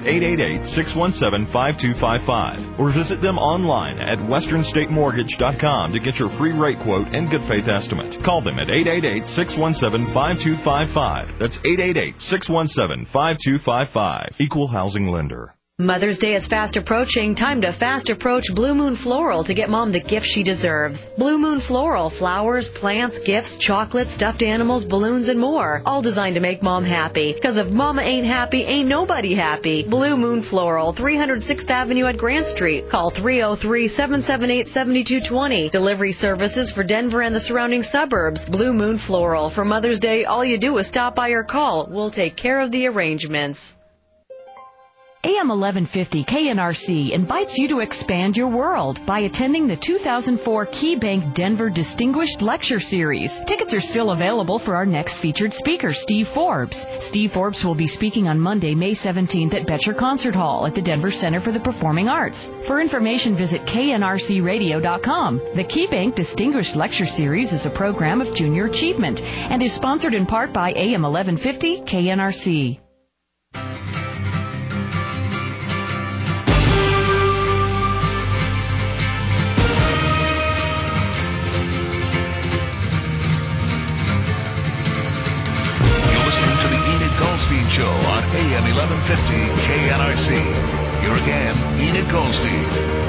888-617-5255 or visit them online at westernstatemortgage.com to get your free rate quote and good faith estimate. Call them at 888-617-5255. That's 888-617-5255. Equal housing lender. Mother's Day is fast approaching. Time to fast approach Blue Moon Floral to get Mom the gift she deserves. Blue Moon Floral, flowers, plants, gifts, chocolates, stuffed animals, balloons, and more. All designed to make Mom happy. Because if Mama ain't happy, ain't nobody happy. Blue Moon Floral, 306th Avenue at Grant Street. Call 303-778-7220. Delivery services for Denver and the surrounding suburbs. Blue Moon Floral. For Mother's Day, all you do is stop by or call. We'll take care of the arrangements. AM 1150 KNRC invites you to expand your world by attending the 2004 KeyBank Denver Distinguished Lecture Series. Tickets are still available for our next featured speaker, Steve Forbes. Steve Forbes will be speaking on Monday, May 17th at Betcher Concert Hall at the Denver Center for the Performing Arts. For information, visit knrcradio.com. The KeyBank Distinguished Lecture Series is a program of junior achievement and is sponsored in part by AM 1150 KNRC. Show on AM 1150 KNRC. Here again, Enid Goldstein.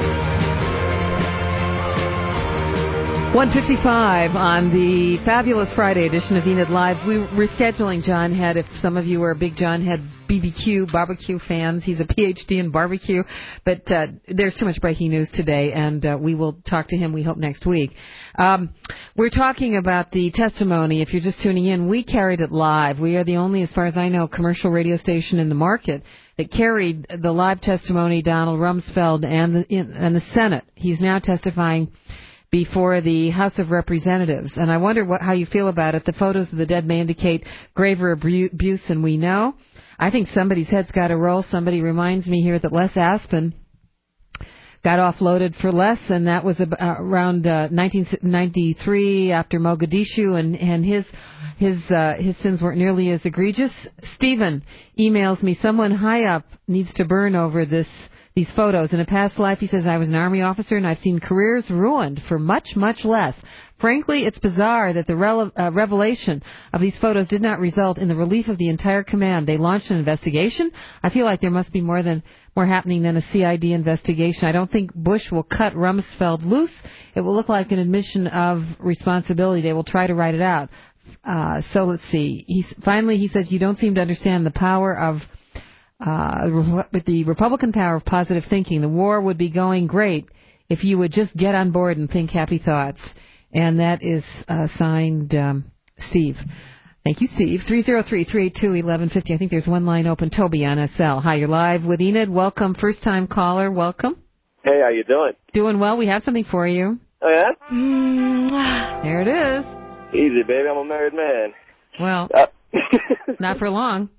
1:55 on the fabulous Friday edition of Enid Live. We're rescheduling John Head. If some of you are big John Head barbecue fans, he's a PhD in barbecue. But there's too much breaking news today, and we will talk to him, we hope, next week. We're talking about the testimony. If you're just tuning in, we carried it live. We are the only, as far as I know, commercial radio station in the market that carried the live testimony, Donald Rumsfeld and the Senate. He's now testifying before the House of Representatives. And I wonder how you feel about it. The photos of the dead may indicate graver abuse than we know. I think somebody's head's got to roll. Somebody reminds me here that Les Aspin got offloaded for less, and that was around 1993 after Mogadishu, and his sins weren't nearly as egregious. Stephen emails me, someone high up needs to burn over these photos. In a past life, he says, I was an Army officer, and I've seen careers ruined for much, much less. Frankly, it's bizarre that the revelation of these photos did not result in the relief of the entire command. They launched an investigation. I feel like there must be more happening than a CID investigation. I don't think Bush will cut Rumsfeld loose. It will look like an admission of responsibility. They will try to write it out. So let's see. Finally, he says, you don't seem to understand the power of the Republican power of positive thinking. The war would be going great if you would just get on board and think happy thoughts. And that is signed Steve. Thank you, Steve. 303-382-1150. I think there's one line open. Toby on SL. Hi, you're live with Enid. Welcome. First-time caller. Welcome. Hey, how you doing? Doing well. We have something for you. Oh, yeah? There it is. Easy, baby. I'm a married man. Well, not for long.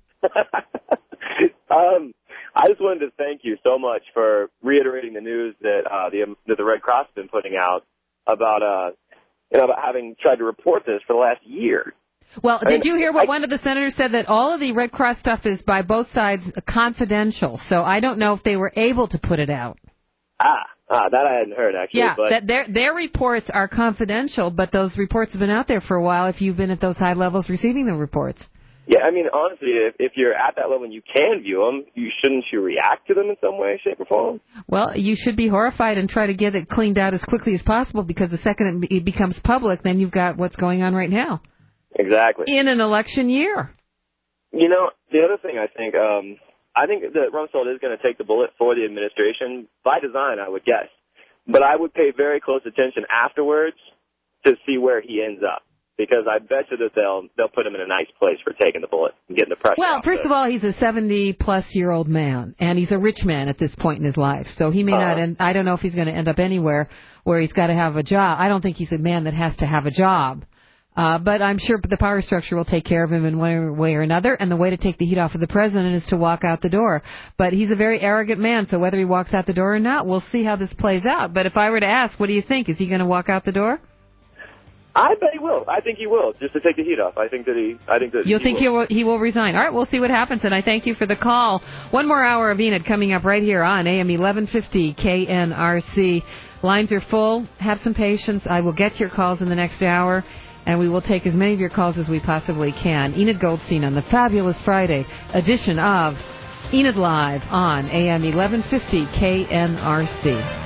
I just wanted to thank you so much for reiterating the news that the Red Cross has been putting out about having tried to report this for the last year. Well, did you hear what one of the senators said, that all of the Red Cross stuff is by both sides confidential? So I don't know if they were able to put it out. That I hadn't heard, actually. Yeah, but that their reports are confidential, but those reports have been out there for a while if you've been at those high levels receiving the reports. Yeah, I mean, honestly, if you're at that level and you can view them, shouldn't you react to them in some way, shape, or form? Well, you should be horrified and try to get it cleaned out as quickly as possible, because the second it becomes public, then you've got what's going on right now. Exactly. In an election year. You know, the other thing I think that Rumsfeld is going to take the bullet for the administration, by design, I would guess. But I would pay very close attention afterwards to see where he ends up. Because I bet you that they'll put him in a nice place for taking the bullet and getting the pressure. Well, first of all, he's a 70-plus-year-old man, and he's a rich man at this point in his life. So he may not end. I don't know if he's going to end up anywhere where he's got to have a job. I don't think he's a man that has to have a job. But I'm sure the power structure will take care of him in one way or another, and the way to take the heat off of the president is to walk out the door. But he's a very arrogant man, so whether he walks out the door or not, we'll see how this plays out. But if I were to ask, what do you think? Is he going to walk out the door? I bet he will. I think he will, just to take the heat off. I think that he will resign. All right, we'll see what happens, and I thank you for the call. One more hour of Enid coming up right here on AM 1150 KNRC. Lines are full. Have some patience. I will get your calls in the next hour, and we will take as many of your calls as we possibly can. Enid Goldstein on the fabulous Friday edition of Enid Live on AM 1150 KNRC.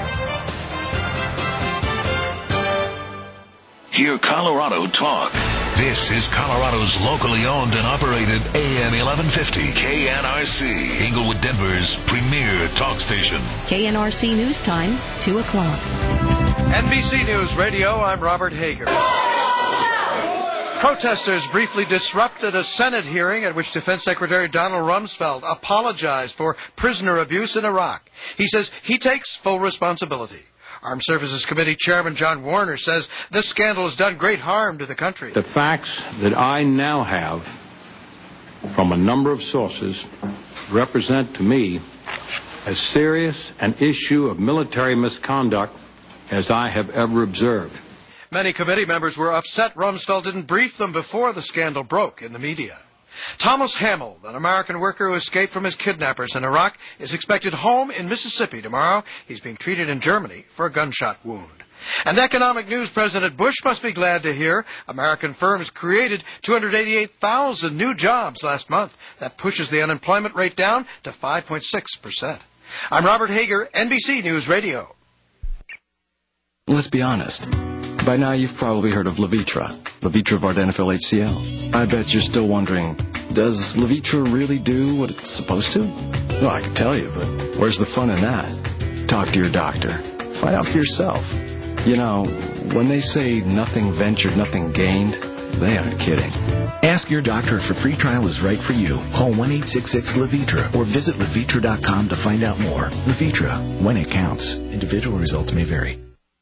Hear Colorado talk. This is Colorado's locally owned and operated AM 1150 KNRC, Inglewood, Denver's premier talk station. KNRC News Time, 2 o'clock. NBC News Radio, I'm Robert Hager. Protesters briefly disrupted a Senate hearing at which Defense Secretary Donald Rumsfeld apologized for prisoner abuse in Iraq. He says he takes full responsibility. Armed Services Committee Chairman John Warner says this scandal has done great harm to the country. The facts that I now have from a number of sources represent to me as serious an issue of military misconduct as I have ever observed. Many committee members were upset Rumsfeld didn't brief them before the scandal broke in the media. Thomas Hamill, an American worker who escaped from his kidnappers in Iraq, is expected home in Mississippi tomorrow. He's being treated in Germany for a gunshot wound. And economic news, President Bush must be glad to hear American firms created 288,000 new jobs last month. That pushes the unemployment rate down to 5.6%. I'm Robert Hager, NBC News Radio. Let's be honest. By now you've probably heard of Levitra Vardenafil HCl. I bet you're still wondering, does Levitra really do what it's supposed to? Well, I can tell you, but where's the fun in that? Talk to your doctor. Find out for yourself. You know, when they say nothing ventured, nothing gained, they aren't kidding. Ask your doctor if a free trial is right for you. Call 1-866-LEVITRA or visit Levitra.com to find out more. Levitra, when it counts. Individual results may vary.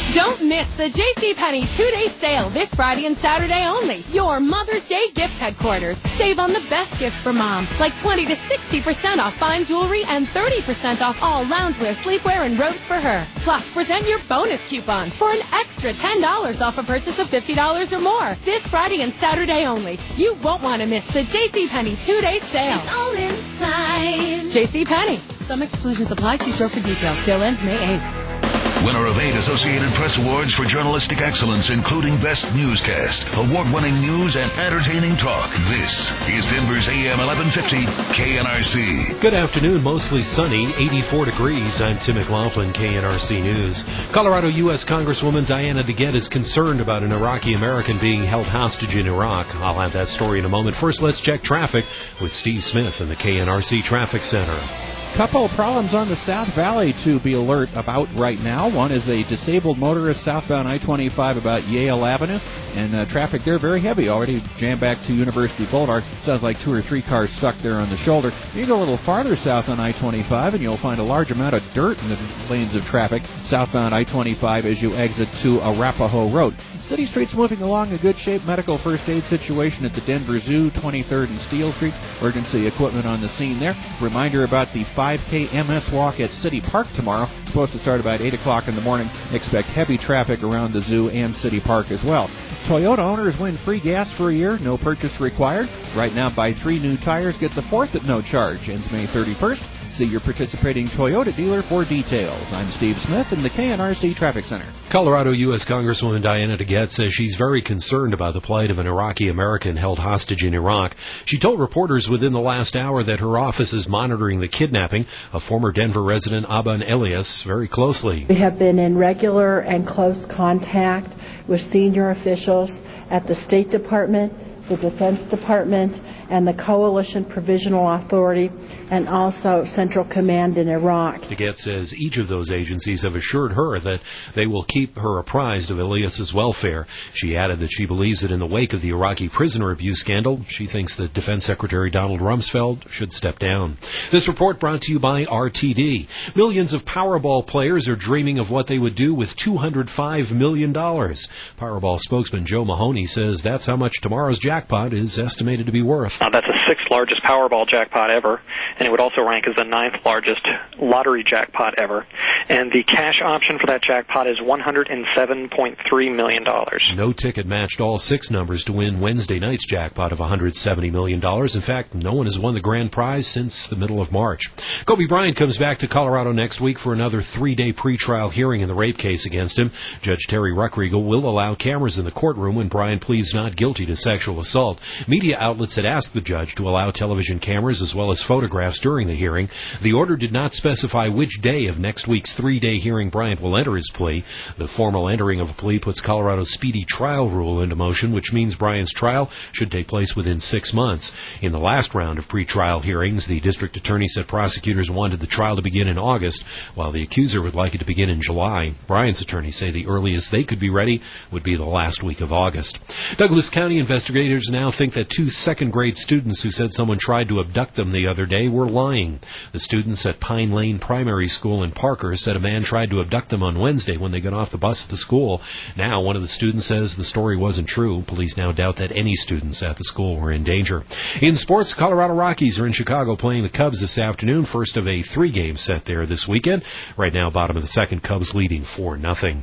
Don't miss the JCPenney 2-day sale this Friday and Saturday only. Your Mother's Day gift headquarters. Save on the best gifts for mom, like 20 to 60% off fine jewelry and 30% off all loungewear, sleepwear, and robes for her. Plus, present your bonus coupon for an extra $10 off a purchase of $50 or more. This Friday and Saturday only. You won't want to miss the JCPenney 2-day sale. It's all inside. JCPenney. Some exclusions apply. See store for details. Sale ends May 8th. Winner of 8 Associated Press Awards for journalistic excellence, including Best Newscast, award-winning news, and entertaining talk. This is Denver's AM 1150 KNRC. Good afternoon. Mostly sunny, 84 degrees. I'm Tim McLaughlin, KNRC News. Colorado U.S. Congresswoman Diana DeGette is concerned about an Iraqi-American being held hostage in Iraq. I'll have that story in a moment. First, let's check traffic with Steve Smith in the KNRC Traffic Center. Couple of problems on the South Valley to be alert about right now. One is a disabled motorist southbound I-25 about Yale Avenue, and traffic there very heavy, already jammed back to University Boulevard. Sounds like 2 or 3 cars stuck there on the shoulder. You go a little farther south on I-25, and you'll find a large amount of dirt in the lanes of traffic southbound I-25 as you exit to Arapahoe Road. City Street's moving along in good shape. Medical first aid situation at the Denver Zoo, 23rd and Steel Street. Emergency equipment on the scene there. Reminder about the 5K MS Walk at City Park tomorrow. Supposed to start about 8 o'clock in the morning. Expect heavy traffic around the zoo and City Park as well. Toyota owners win free gas for a year. No purchase required. Right now, buy 3 new tires. Get the 4th at no charge. Ends May 31st. See your participating Toyota dealer for details. I'm Steve Smith in the KNRC Traffic Center. Colorado U.S. Congresswoman Diana DeGette says she's very concerned about the plight of an Iraqi-American held hostage in Iraq. She told reporters within the last hour that her office is monitoring the kidnapping of former Denver resident Aban Elias very closely. We have been in regular and close contact with senior officials at the State Department, the Defense Department, and the Coalition Provisional Authority, and also Central Command in Iraq. DeGette says each of those agencies have assured her that they will keep her apprised of Elias's welfare. She added that she believes that in the wake of the Iraqi prisoner abuse scandal, she thinks that Defense Secretary Donald Rumsfeld should step down. This report brought to you by RTD. Millions of Powerball players are dreaming of what they would do with $205 million. Powerball spokesman Joe Mahoney says that's how much tomorrow's jackpot is estimated to be worth. That's the 6th largest Powerball jackpot ever, and it would also rank as the 9th largest lottery jackpot ever. And the cash option for that jackpot is $107.3 million. No ticket matched all 6 numbers to win Wednesday night's jackpot of $170 million. In fact, no one has won the grand prize since the middle of March. Kobe Bryant comes back to Colorado next week for another 3-day pretrial hearing in the rape case against him. Judge Terry Ruckriegel will allow cameras in the courtroom when Bryant pleads not guilty to sexual assault. Media outlets had asked the judge to allow television cameras as well as photographs during the hearing. The order did not specify which day of next week's 3-day hearing Bryant will enter his plea. The formal entering of a plea puts Colorado's speedy trial rule into motion, which means Bryant's trial should take place within 6 months. In the last round of pretrial hearings, the district attorney said prosecutors wanted the trial to begin in August, while the accuser would like it to begin in July. Bryant's attorneys say the earliest they could be ready would be the last week of August. Douglas County investigators now think that 2 second-grade students who said someone tried to abduct them the other day were lying. The students at Pine Lane Primary School in Parker said a man tried to abduct them on Wednesday when they got off the bus at the school. Now, one of the students says the story wasn't true. Police now doubt that any students at the school were in danger. In sports, Colorado Rockies are in Chicago playing the Cubs this afternoon, first of a 3-game set there this weekend. Right now, bottom of the second, Cubs leading 4-0.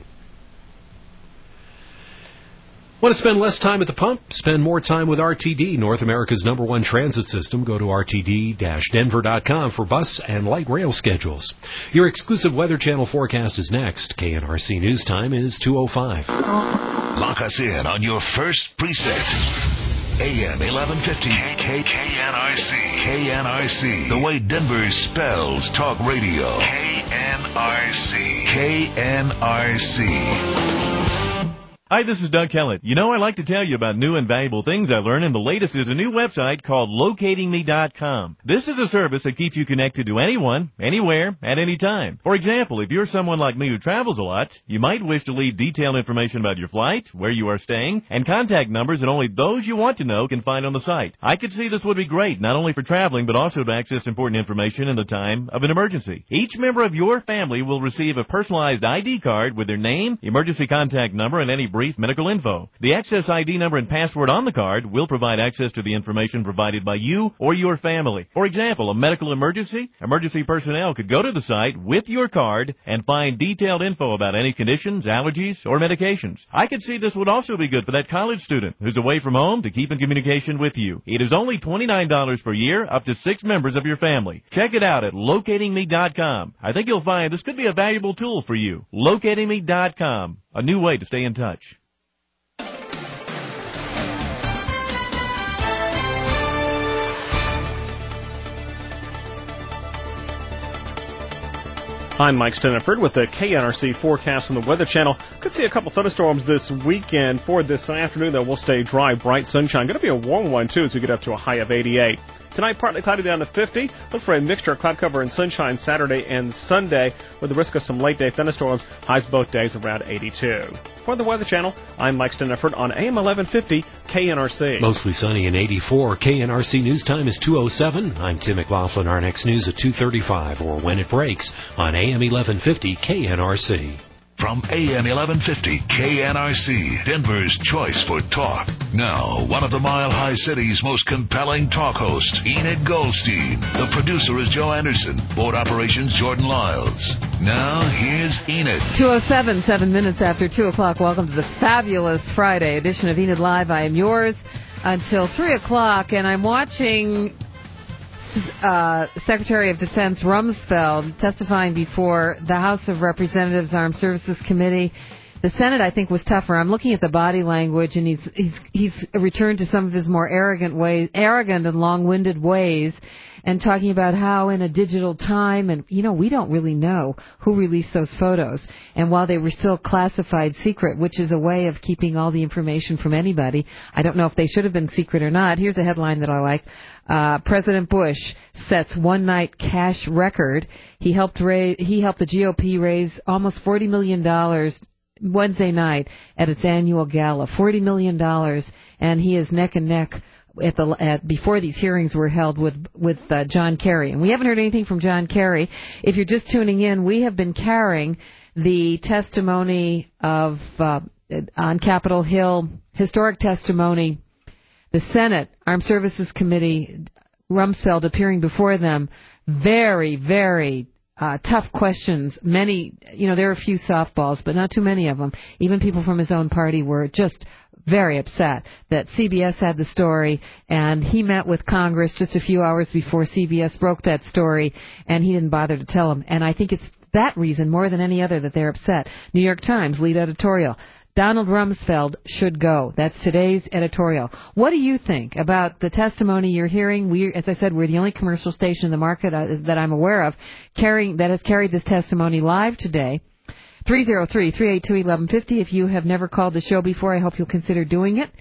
Want to spend less time at the pump? Spend more time with RTD, North America's #1 transit system. Go to rtd-denver.com for bus and light rail schedules. Your exclusive Weather Channel forecast is next. KNRC News Time is 2:05. Lock us in on your first preset. AM 1150 KNRC. KNRC. The way Denver spells talk radio. KNRC. KNRC. Hi, this is Doug Kellett. You know, I like to tell you about new and valuable things I learned, and the latest is a new website called LocatingMe.com. This is a service that keeps you connected to anyone, anywhere, at any time. For example, if you're someone like me who travels a lot, you might wish to leave detailed information about your flight, where you are staying, and contact numbers that only those you want to know can find on the site. I could see this would be great, not only for traveling, but also to access important information in the time of an emergency. Each member of your family will receive a personalized ID card with their name, emergency contact number, and any brief medical info. The access ID number and password on the card will provide access to the information provided by you or your family. For example, a medical emergency personnel could go to the site with your card and find detailed info about any conditions, allergies, or medications. I could see this would also be good for that college student who's away from home to keep in communication with you. It is only $29 per year, up to 6 members of your family. Check it out at LocatingMe.com. I think you'll find this could be a valuable tool for you. LocatingMe.com, a new way to stay in touch. I'm Mike Steniford with the KNRC forecast on the Weather Channel. Could see a couple thunderstorms this weekend. For this afternoon, though, we'll stay dry, bright sunshine. Going to be a warm one, too, as we get up to a high of 88. Tonight, partly cloudy down to 50. Look for a mixture of cloud cover and sunshine Saturday and Sunday with the risk of some late-day thunderstorms. Highs both days around 82. For the Weather Channel, I'm Mike Steniford on AM 1150 KNRC. Mostly sunny and 84. KNRC News Time is 2:07. I'm Tim McLaughlin. Our next news at 2:35 or when it breaks on AM 1150 KNRC. From AM 1150 KNRC, Denver's choice for talk. Now, one of the Mile High City's most compelling talk hosts, Enid Goldstein. The producer is Joe Anderson. Board operations, Jordan Lyles. Now, here's Enid. 2:07, 7 minutes after 2 o'clock. Welcome to the fabulous Friday edition of Enid Live. I am yours until 3 o'clock, and I'm watching Secretary of Defense Rumsfeld testifying before the House of Representatives Armed Services Committee. The Senate, I think, was tougher. I'm looking at the body language, and he's returned to some of his more arrogant and long-winded ways, and talking about how in a digital time, and, you know, we don't really know who released those photos. And while they were still classified secret, which is a way of keeping all the information from anybody, I don't know if they should have been secret or not. Here's a headline that I like. President Bush sets one-night cash record. He helped the GOP raise almost $40 million Wednesday night at its annual gala. $40 million, and he is neck and neck before these hearings were held with John Kerry. And we haven't heard anything from John Kerry. If you're just tuning in, we have been carrying the testimony of on Capitol Hill, historic testimony, the Senate Armed Services Committee, Rumsfeld appearing before them, very, very tough questions. Many, there are a few softballs, but not too many of them. Even people from his own party were just very upset that CBS had the story, and he met with Congress just a few hours before CBS broke that story, and he didn't bother to tell them. And I think it's that reason more than any other that they're upset. New York Times lead editorial: Donald Rumsfeld should go. That's today's editorial. What do you think about the testimony you're hearing? As I said, we're the only commercial station in the market that I'm aware of that has carried this testimony live today. 303-382-1150. If you have never called the show before, I hope you'll consider doing it.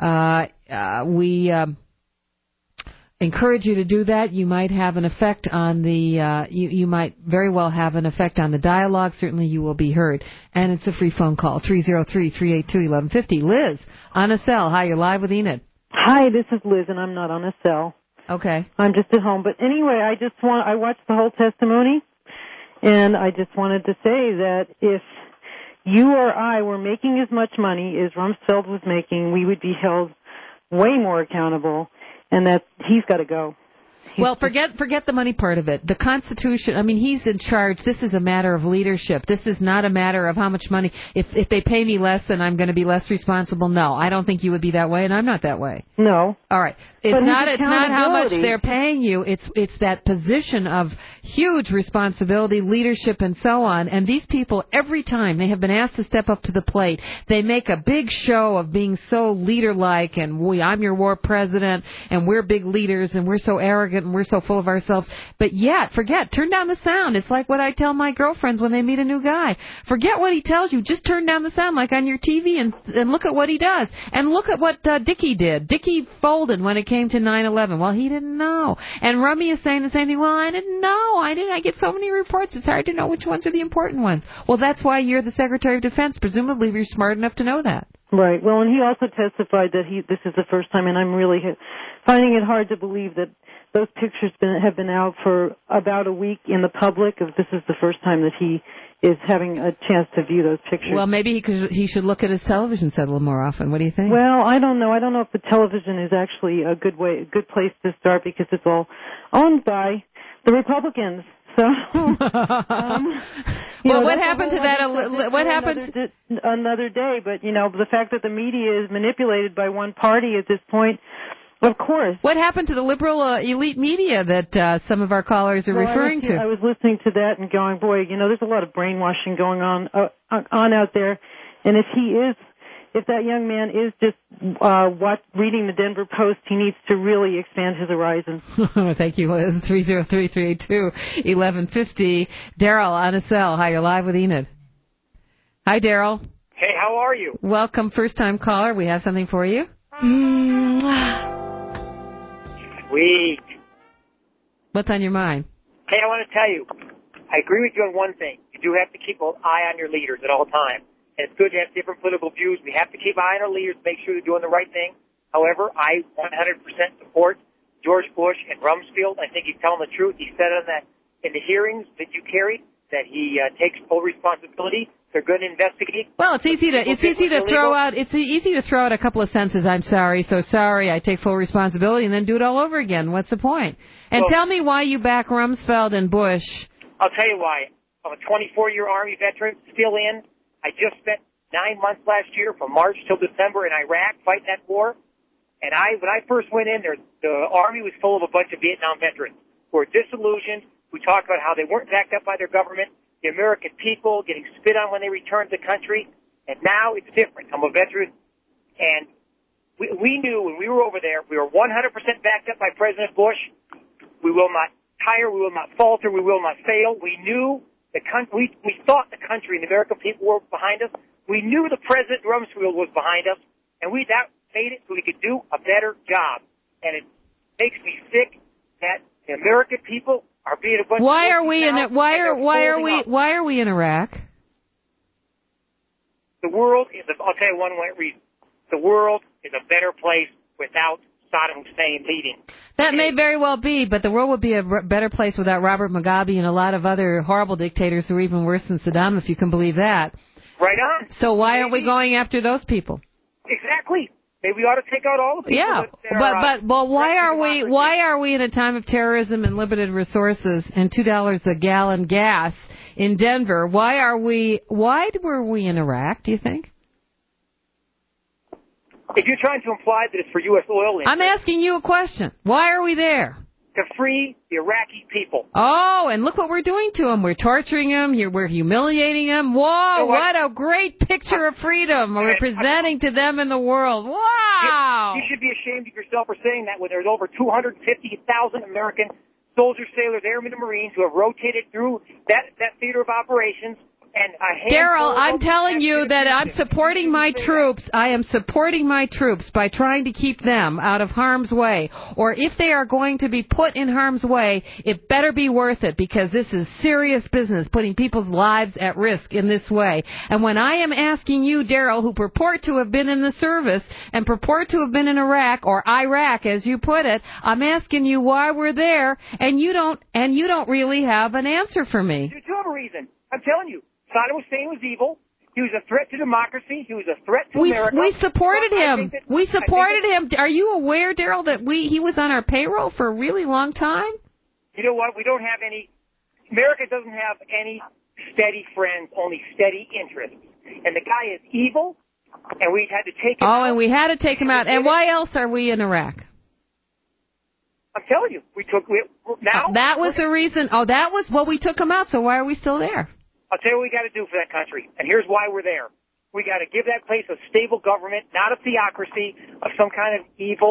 We encourage you to do that. You might have an effect on the. You might very well have an effect on the dialogue. Certainly, you will be heard. And it's a free phone call. 303-382-1150. Liz on a cell. Hi, you're live with Enid. Hi, this is Liz, and I'm not on a cell. Okay. I'm just at home. But anyway, I watched the whole testimony. And I just wanted to say that if you or I were making as much money as Rumsfeld was making, we would be held way more accountable, and that he's got to go. Well, forget the money part of it. The Constitution, I mean, he's in charge. This is a matter of leadership. This is not a matter of how much money. If they pay me less, then I'm going to be less responsible. No, I don't think you would be that way, and I'm not that way. No. All right. It's not how much they're paying you. It's that position of huge responsibility, leadership, and so on. And these people, every time they have been asked to step up to the plate, they make a big show of being so leader-like, and I'm your war president, and we're big leaders, and we're so arrogant. arrogant and we're so full of ourselves. But yet, turn down the sound. It's like what I tell my girlfriends when they meet a new guy. Forget what he tells you. Just turn down the sound like on your TV and look at what he does. And look at what Dickie did. Dickie folded when it came to 9/11. Well, he didn't know. And Rummy is saying the same thing. Well, I didn't know. I get so many reports. It's hard to know which ones are the important ones. Well, that's why you're the Secretary of Defense. Presumably you're smart enough to know that. Right. Well, and he also testified that this is the first time, and I'm really finding it hard to believe that those pictures have been out for about a week in the public. This is the first time that he is having a chance to view those pictures. Well, maybe he should look at his television set a little more often. What do you think? Well, I don't know. I don't know if the television is actually a good place to start because it's all owned by the Republicans. So, well, what happened to that? What happened? Another day, but the fact that the media is manipulated by one party at this point, of course. What happened to the liberal elite media that some of our callers are referring to? I was listening to that and going, boy, there's a lot of brainwashing going on out there, and if that young man is just reading the Denver Post, he needs to really expand his horizons. Thank you, Liz. 303-382-1150. Daryl on a cell. Hi, you're live with Enid. Hi, Daryl. Hey, how are you? Welcome, first-time caller. We have something for you. Sweet. What's on your mind? Hey, I want to tell you, I agree with you on one thing. You do have to keep an eye on your leaders at all times. And it's good to have different political views. We have to keep an eye on our leaders, make sure they're doing the right thing. However, I 100% support George Bush and Rumsfeld. I think he's telling the truth. He said on that in the hearings that you carried that he takes full responsibility. They're going to investigate. Well, it's easy to throw out a couple of sentences. I'm sorry, so sorry. I take full responsibility, and then do it all over again. What's the point? And tell me why you back Rumsfeld and Bush. I'll tell you why. I'm a 24-year Army veteran, still in. I just spent 9 months last year from March till December in Iraq fighting that war. And when I first went in there, the Army was full of a bunch of Vietnam veterans who were disillusioned, who talked about how they weren't backed up by their government, the American people getting spit on when they returned to the country. And now it's different. I'm a veteran. And we knew when we were over there, we were 100% backed up by President Bush. We will not tire. We will not falter. We will not fail. We knew we thought the country and the American people were behind us. We knew the President Rumsfeld was behind us, and that made it so we could do a better job. And it makes me sick that the American people are being a bunch of Why are we in Iraq? The world I'll tell you one reason. The world is a better place without Saddam Hussein leading. That may very well be, but the world would be a better place without Robert Mugabe and a lot of other horrible dictators who are even worse than Saddam, if you can believe that. Right on. So why aren't we going after those people? Exactly. Maybe we ought to take out all the people. Yeah, but why are we in a time of terrorism and limited resources and $2 a gallon gas in Denver? Why were we in Iraq, do you think? If you're trying to imply that it's for U.S. oil... I'm asking you a question. Why are we there? To free the Iraqi people. Oh, and look what we're doing to them. We're torturing them. We're humiliating them. Whoa, what a great picture of freedom we're presenting to them in the world. Wow! You should be ashamed of yourself for saying that when there's over 250,000 American soldiers, sailors, airmen, and Marines who have rotated through that theater of operations. Daryl, I'm telling you that I'm supporting my troops. I am supporting my troops by trying to keep them out of harm's way. Or if they are going to be put in harm's way, it better be worth it because this is serious business, putting people's lives at risk in this way. And when I am asking you, Daryl, who purport to have been in the service and purport to have been in Iraq, or Iraq as you put it, I'm asking you why we're there, and you don't really have an answer for me. You do have a reason. I'm telling you. Saddam Hussein was evil. He was a threat to democracy. He was a threat to America. We supported him. We supported him. Are you aware, Daryl, that he was on our payroll for a really long time? You know what? We don't have any. America doesn't have any steady friends, only steady interests. And the guy is evil, and we had to take him out. Oh, and we had to take him out. And why else are we in Iraq? I'm telling you, that was the reason. We took him out, so why are we still there? I'll tell you what we got to do for that country, and here's why we're there. We got to give that place a stable government, not a theocracy of some kind of evil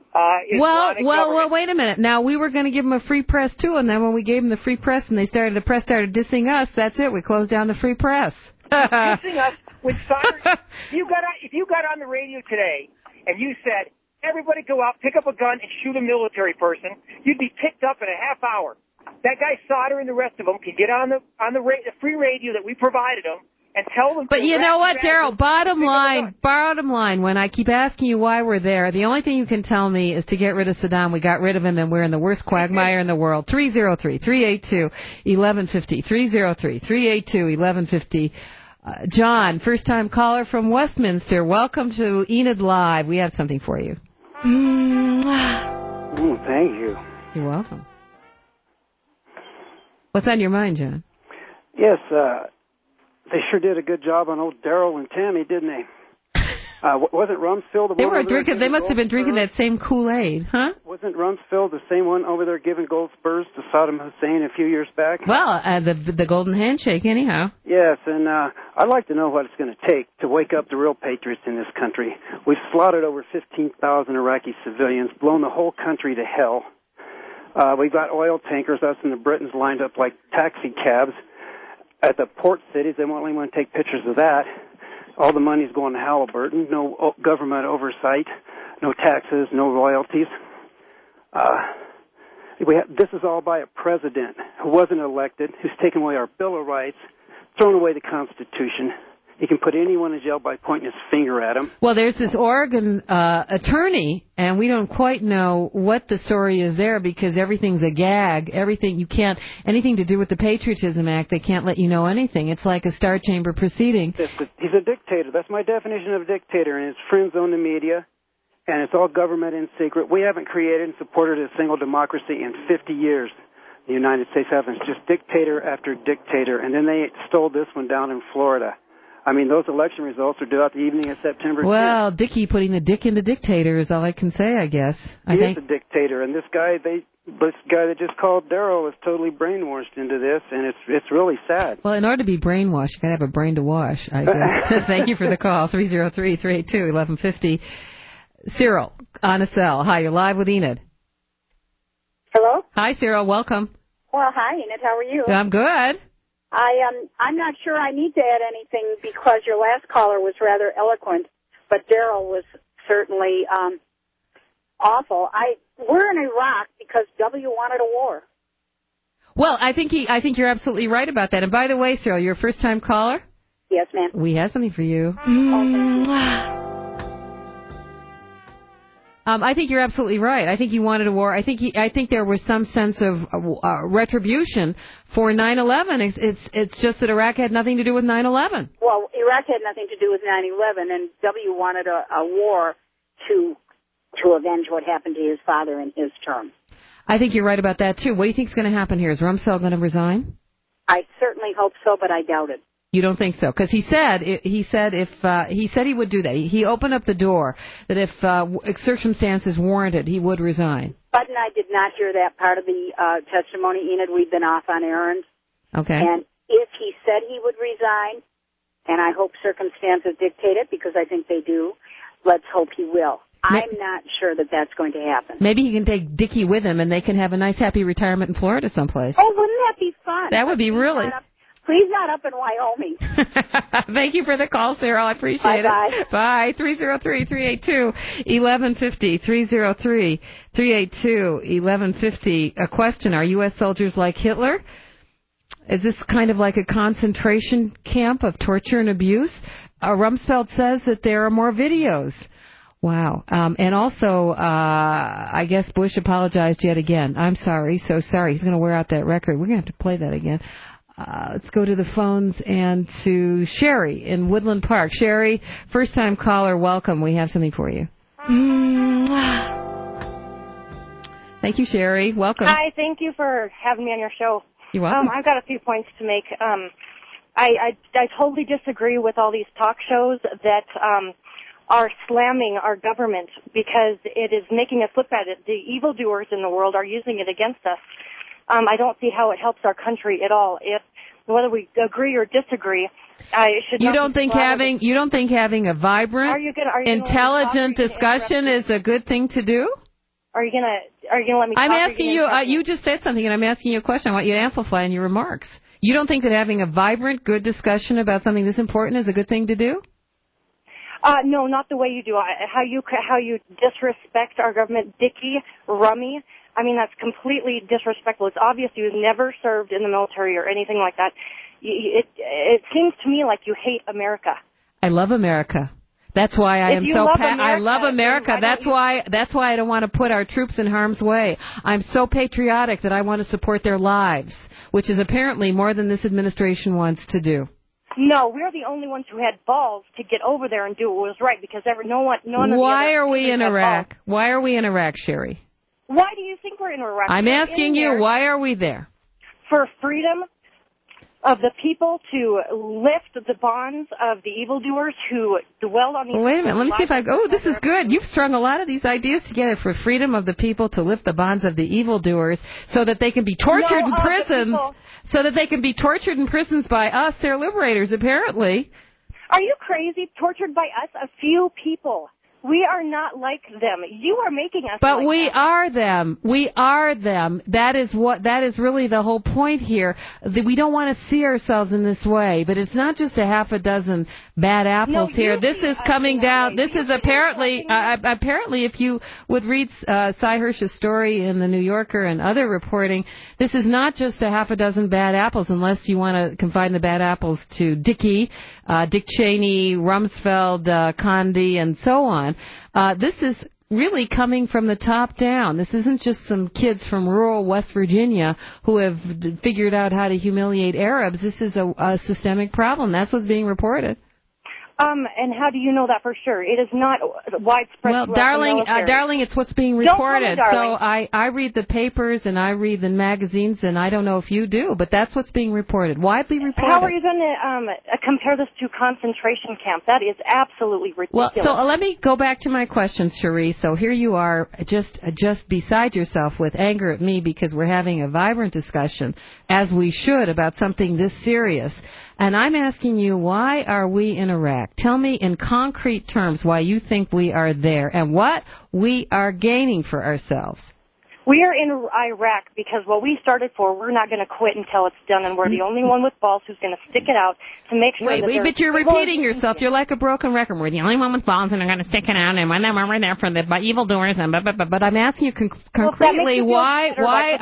Well, wait a minute. Now, we were going to give them a free press, too, and then when we gave them the free press and the press started dissing us, that's it. We closed down the free press. Dissing us with solder. If you got on the radio today and you said, everybody go out, pick up a gun, and shoot a military person, you'd be picked up in a half hour. That guy Sauter and the rest of them can get on the free radio that we provided them and tell them. But you know what, Daryl? Bottom line, when I keep asking you why we're there, the only thing you can tell me is to get rid of Saddam. We got rid of him, and we're in the worst quagmire in the world. 303-382-1150. 303-382-1150. John, first-time caller from Westminster. Welcome to Enid Live. We have something for you. Thank you. You're welcome. What's on your mind, John? Yes, they sure did a good job on old Daryl and Tammy, didn't they? Wasn't Rumsfeld the They one were over there drinking. They must have been drinking that same Kool-Aid, huh? Wasn't Rumsfeld the same one over there giving gold spurs to Saddam Hussein a few years back? Well, the golden handshake, anyhow. Yes, and I'd like to know what it's going to take to wake up the real patriots in this country. We've slaughtered over 15,000 Iraqi civilians, blown the whole country to hell. We've got oil tankers, us and the Britons, lined up like taxi cabs at the port cities. They won't even want to take pictures of that. All the money's going to Halliburton, no government oversight, no taxes, no royalties. This is all by a president who wasn't elected, who's taken away our Bill of Rights, thrown away the Constitution. He can put anyone in jail by pointing his finger at him. Well, there's this Oregon attorney, and we don't quite know what the story is there because everything's a gag. Anything to do with the Patriotism Act, they can't let you know anything. It's like a Star Chamber proceeding. He's a dictator. That's my definition of a dictator, and his friends own the media, and it's all government in secret. We haven't created and supported a single democracy in 50 years. The United States haven't. It's just dictator after dictator, and then they stole this one down in Florida. I mean, those election results are due out the evening of September 10th. Well, Dickie putting the dick into dictator is all I can say, I guess. He is a dictator, and this guy that just called Daryl is totally brainwashed into this, and it's really sad. Well, in order to be brainwashed, you got to have a brain to wash, I guess. Thank you for the call, 303-382-1150. Cyril, on a cell. Hi, you're live with Enid. Hello? Hi, Cyril, welcome. Well, hi, Enid, how are you? I'm good. I'm not sure I need to add anything because your last caller was rather eloquent, but Daryl was certainly awful. We're in Iraq because W wanted a war. Well, I think you're absolutely right about that. And by the way, Cyril, you're a first-time caller? Yes, ma'am. We have something for you. I think you're absolutely right. I think he wanted a war. I think there was some sense of retribution for 9/11. It's just that Iraq had nothing to do with 9/11. Well, Iraq had nothing to do with 9/11, and W wanted a war to avenge what happened to his father in his term. I think you're right about that too. What do you think is going to happen here? Is Rumsfeld going to resign? I certainly hope so, but I doubt it. You don't think so? Because he said he would do that. He opened up the door that if circumstances warranted, he would resign. Bud and I did not hear that part of the testimony, Enid. We've been off on errands. Okay. And if he said he would resign, and I hope circumstances dictate it, because I think they do, let's hope he will. I'm not sure that that's going to happen. Maybe he can take Dickie with him, and they can have a nice, happy retirement in Florida someplace. Oh, wouldn't that be fun? That would be really... Please not up in Wyoming. Thank you for the call, Cyril. I appreciate it. Bye. 303-382-1150. 303-382-1150. A question. Are U.S. soldiers like Hitler? Is this kind of like a concentration camp of torture and abuse? Rumsfeld says that there are more videos. Wow. And also, I guess Bush apologized yet again. I'm sorry. So sorry. He's going to wear out that record. We're going to have to play that again. Let's go to the phones and to Sherry in Woodland Park. Sherry, first-time caller, welcome. We have something for you. Thank you, Sherry. Welcome. Hi, thank you for having me on your show. You're welcome. I've got a few points to make. I totally disagree with all these talk shows that are slamming our government because it is making us look at it. The evildoers in the world are using it against us. I don't see how it helps our country at all. Whether we agree or disagree, it should. You don't think having a vibrant, intelligent discussion is a good thing to do? Are you gonna let me talk? I'm asking you, you just said something, and I'm asking you a question. I want you to amplify in your remarks. You don't think that having a vibrant, good discussion about something this important is a good thing to do? No, not the way you do. How you disrespect our government, Dickie, Rummy. I mean, that's completely disrespectful. It's obvious you've never served in the military or anything like that. It seems to me like you hate America. I love America. That's why I am so I love America. That's why I don't want to put our troops in harm's way. I'm so patriotic that I want to support their lives, which is apparently more than this administration wants to do. No, we're the only ones who had balls to get over there and do what was right, because none of Why are we in Iraq? Why are we in Iraq, Sherry? Why do you think we're in Iraq? I'm asking you, why are we there? For freedom of the people to lift the bonds of the evildoers who dwell on these... Well, wait a minute, let me see if I... Oh, this is good. You've strung a lot of these ideas together for freedom of the people to lift the bonds of the evildoers so that they can be tortured in prisons. So that they can be tortured in prisons by us, their liberators, apparently. Are you crazy? Tortured by us? A few people. We are not like them. You are making us But like we them. are them. We are them. That is really the whole point here. We don't want to see ourselves in this way, but it's not just a half a dozen bad apples here. This is coming down. This is apparently if you would read Cy Hirsch's story in the New Yorker and other reporting, this is not just a half a dozen bad apples, unless you want to confine the bad apples to Dickie, Dick Cheney, Rumsfeld, Condi, and so on. This is really coming from the top down. This isn't just some kids from rural West Virginia who have figured out how to humiliate Arabs. This is a systemic problem. That's what's being reported. And how do you know that for sure? It is not widespread. Well, darling, it's what's being reported. Don't call me darling. So I read the papers and I read the magazines, and I don't know if you do, but that's what's being reported, widely reported. How are you going to compare this to concentration camp? That is absolutely ridiculous. Well, so let me go back to my question, Cherie. So here you are, just beside yourself with anger at me because we're having a vibrant discussion, as we should, about something this serious. And I'm asking you, why are we in Iraq? Tell me in concrete terms why you think we are there and what we are gaining for ourselves. We are in Iraq because what we started for, we're not going to quit until it's done, and we're the only one with balls who's going to stick it out to make sure that Wait, but you're repeating yourself. You're like a broken record. We're the only one with balls, and I'm going to stick it out, and when we're there for the evildoers, and but I'm asking you concretely, why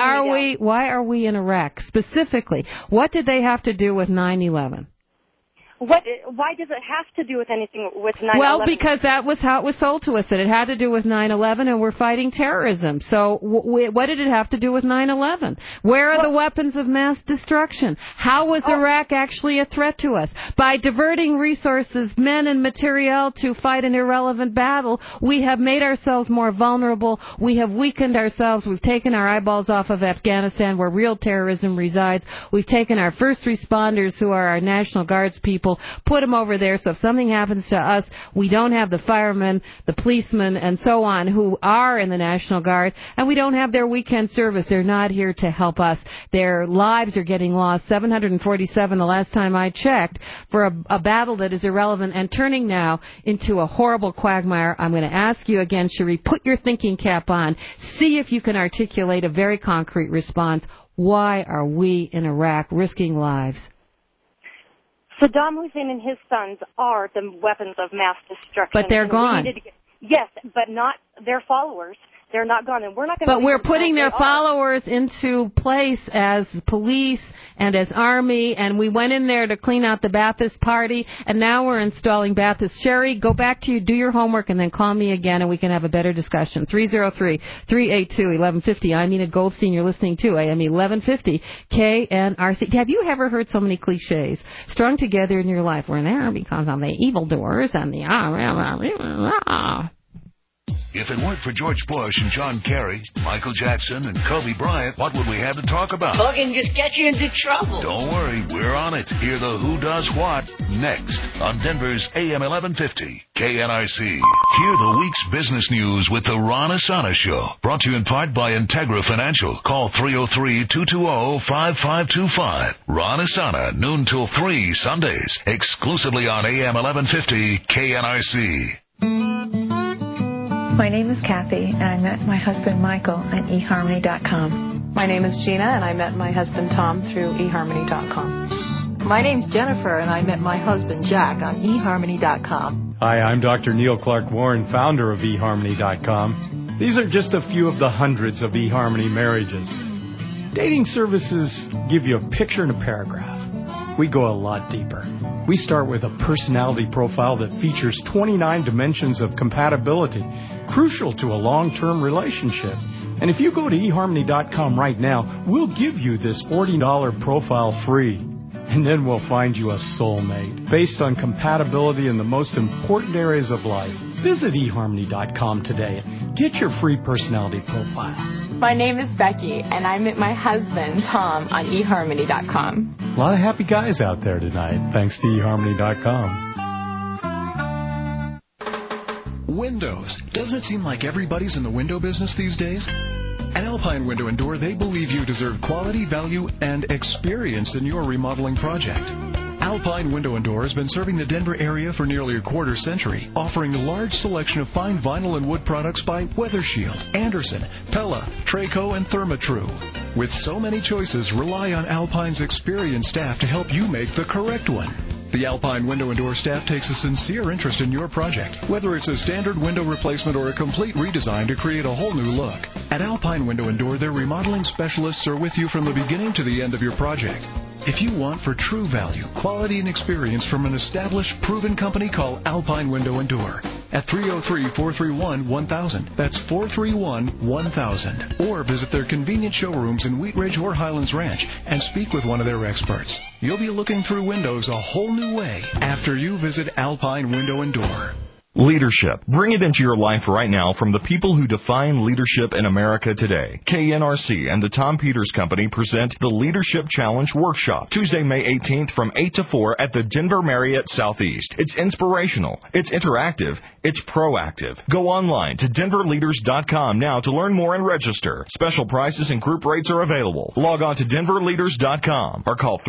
are we in Iraq specifically? What did they have to do with 9/11? Why does it have to do with anything with 9/11? Well, because that was how it was sold to us, that it had to do with 9/11, and we're fighting terrorism. So what did it have to do with 9/11? Where are the weapons of mass destruction? How was Iraq actually a threat to us? By diverting resources, men and materiel to fight an irrelevant battle, we have made ourselves more vulnerable. We have weakened ourselves. We've taken our eyeballs off of Afghanistan, where real terrorism resides. We've taken our first responders, who are our National Guards people, put them over there, so if something happens to us, we don't have the firemen, the policemen, and so on, who are in the National Guard, and we don't have their weekend service. They're not here to help us. Their lives are getting lost, 747 the last time I checked, for a battle that is irrelevant and turning now into a horrible quagmire. I'm going to ask you again, Cherie, put your thinking cap on. See if you can articulate a very concrete response. Why are we in Iraq risking lives? Saddam Hussein and his sons are the weapons of mass destruction. But they're gone. Yes, but not their followers. They're not gone, and we're not going to... But we're putting their followers into place as police and as army, and we went in there to clean out the Ba'athist party, and now we're installing Ba'athists. Sherry, go back to you, do your homework, and then call me again, and we can have a better discussion. 303-382-1150. I'm Enid Goldstein. You're listening to AM 1150 KNRC. Have you ever heard so many cliches strung together in your life? We're there because of the evildoers and the... If it weren't for George Bush and John Kerry, Michael Jackson, and Kobe Bryant, what would we have to talk about? Fucking just get you into trouble. Don't worry, we're on it. Hear the Who Does What next on Denver's AM 1150 KNRC. Hear the week's business news with the Ron Asana Show. Brought to you in part by Integra Financial. Call 303-220-5525. Ron Asana, noon till 3 Sundays. Exclusively on AM 1150 KNRC. My name is Kathy, and I met my husband Michael at eHarmony.com. My name is Gina, and I met my husband Tom through eHarmony.com. My name's Jennifer, and I met my husband Jack on eHarmony.com. Hi, I'm Dr. Neil Clark Warren, founder of eHarmony.com. These are just a few of the hundreds of eHarmony marriages. Dating services give you a picture and a paragraph. We go a lot deeper. We start with a personality profile that features 29 dimensions of compatibility, crucial to a long-term relationship. And if you go to eHarmony.com right now, we'll give you this $40 profile free. And then we'll find you a soulmate based on compatibility in the most important areas of life. Visit eHarmony.com today. Get your free personality profile. My name is Becky, and I met my husband Tom on eHarmony.com. A lot of happy guys out there tonight, thanks to eHarmony.com. Windows. Doesn't it seem like everybody's in the window business these days? At Alpine Window & Door, they believe you deserve quality, value, and experience in your remodeling project. Alpine Window & Door has been serving the Denver area for nearly a quarter century, offering a large selection of fine vinyl and wood products by WeatherShield, Anderson, Pella, Traco, and Therma-Tru. With so many choices, rely on Alpine's experienced staff to help you make the correct one. The Alpine Window & Door staff takes a sincere interest in your project, whether it's a standard window replacement or a complete redesign to create a whole new look. At Alpine Window & Door, their remodeling specialists are with you from the beginning to the end of your project. If you want for true value, quality, and experience from an established, proven company, call Alpine Window & Door at 303-431-1000. That's 431-1000. Or visit their convenient showrooms in Wheat Ridge or Highlands Ranch and speak with one of their experts. You'll be looking through windows a whole new way after you visit Alpine Window & Door. Leadership. Bring it into your life right now from the people who define leadership in America today. KNRC and the Tom Peters Company present the Leadership Challenge Workshop, Tuesday, May 18th from 8 to 4 at the Denver Marriott Southeast. It's inspirational, it's interactive, it's proactive. Go online to denverleaders.com now to learn more and register. Special prices and group rates are available. Log on to denverleaders.com or call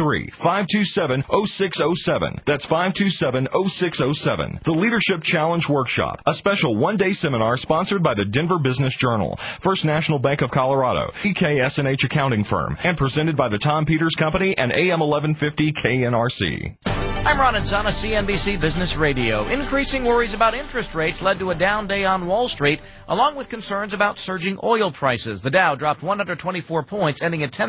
303-527-0607. That's 527-0607. The Leadership Challenge Workshop, a special one-day seminar sponsored by the Denver Business Journal, First National Bank of Colorado, EKS&H Accounting Firm, and presented by the Tom Peters Company and AM 1150 KNRC. I'm Ron Insana, CNBC Business Radio. Increasing worries about interest rates led to a down day on Wall Street, along with concerns about surging oil prices. The Dow dropped 124 points, ending at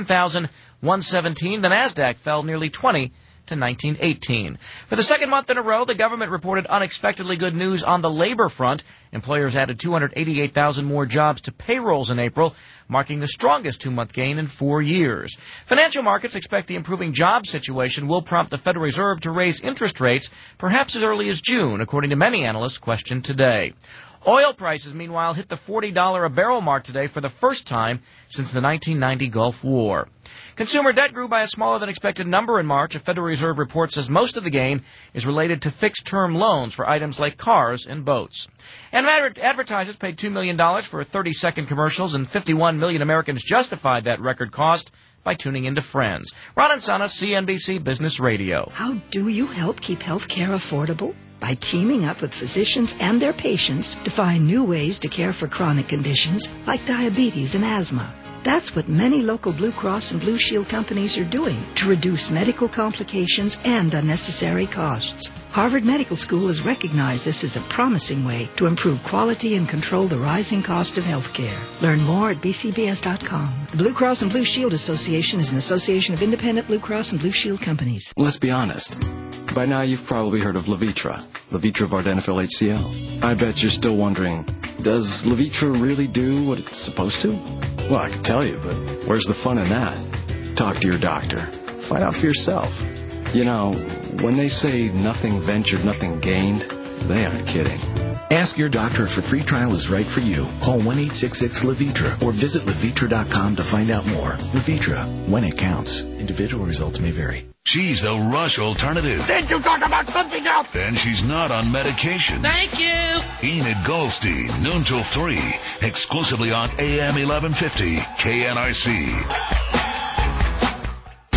10,117. The Nasdaq fell nearly 20 to 1918. For the second month in a row, the government reported unexpectedly good news on the labor front. Employers added 288,000 more jobs to payrolls in April, marking the strongest two-month gain in 4 years. Financial markets expect the improving job situation will prompt the Federal Reserve to raise interest rates perhaps as early as June, according to many analysts questioned today. Oil prices, meanwhile, hit the $40 a barrel mark today for the first time since the 1990 Gulf War. Consumer debt grew by a smaller than expected number in March. A Federal Reserve report says most of the gain is related to fixed-term loans for items like cars and boats. And advertisers paid $2 million for 30-second commercials, and 51 million Americans justified that record cost by tuning into Friends. Ron Insana, CNBC Business Radio. How do you help keep health care affordable? By teaming up with physicians and their patients to find new ways to care for chronic conditions like diabetes and asthma. That's what many local Blue Cross and Blue Shield companies are doing to reduce medical complications and unnecessary costs. Harvard Medical School has recognized this as a promising way to improve quality and control the rising cost of health care. Learn more at bcbs.com. The Blue Cross and Blue Shield Association is an association of independent Blue Cross and Blue Shield companies. Let's be honest. By now you've probably heard of Levitra Vardenafil HCl. I bet you're still wondering, does Levitra really do what it's supposed to? Well, I could tell you, but where's the fun in that? Talk to your doctor. Find out for yourself. You know, when they say nothing ventured, nothing gained, they aren't kidding. Ask your doctor if a free trial is right for you. Call 1-866-LEVITRA or visit Levitra.com to find out more. Levitra, when it counts. Individual results may vary. She's the Rush Alternative. Did you talk about something else? And she's not on medication. Thank you. Enid Goldstein, noon till 3, exclusively on AM 1150 KNRC.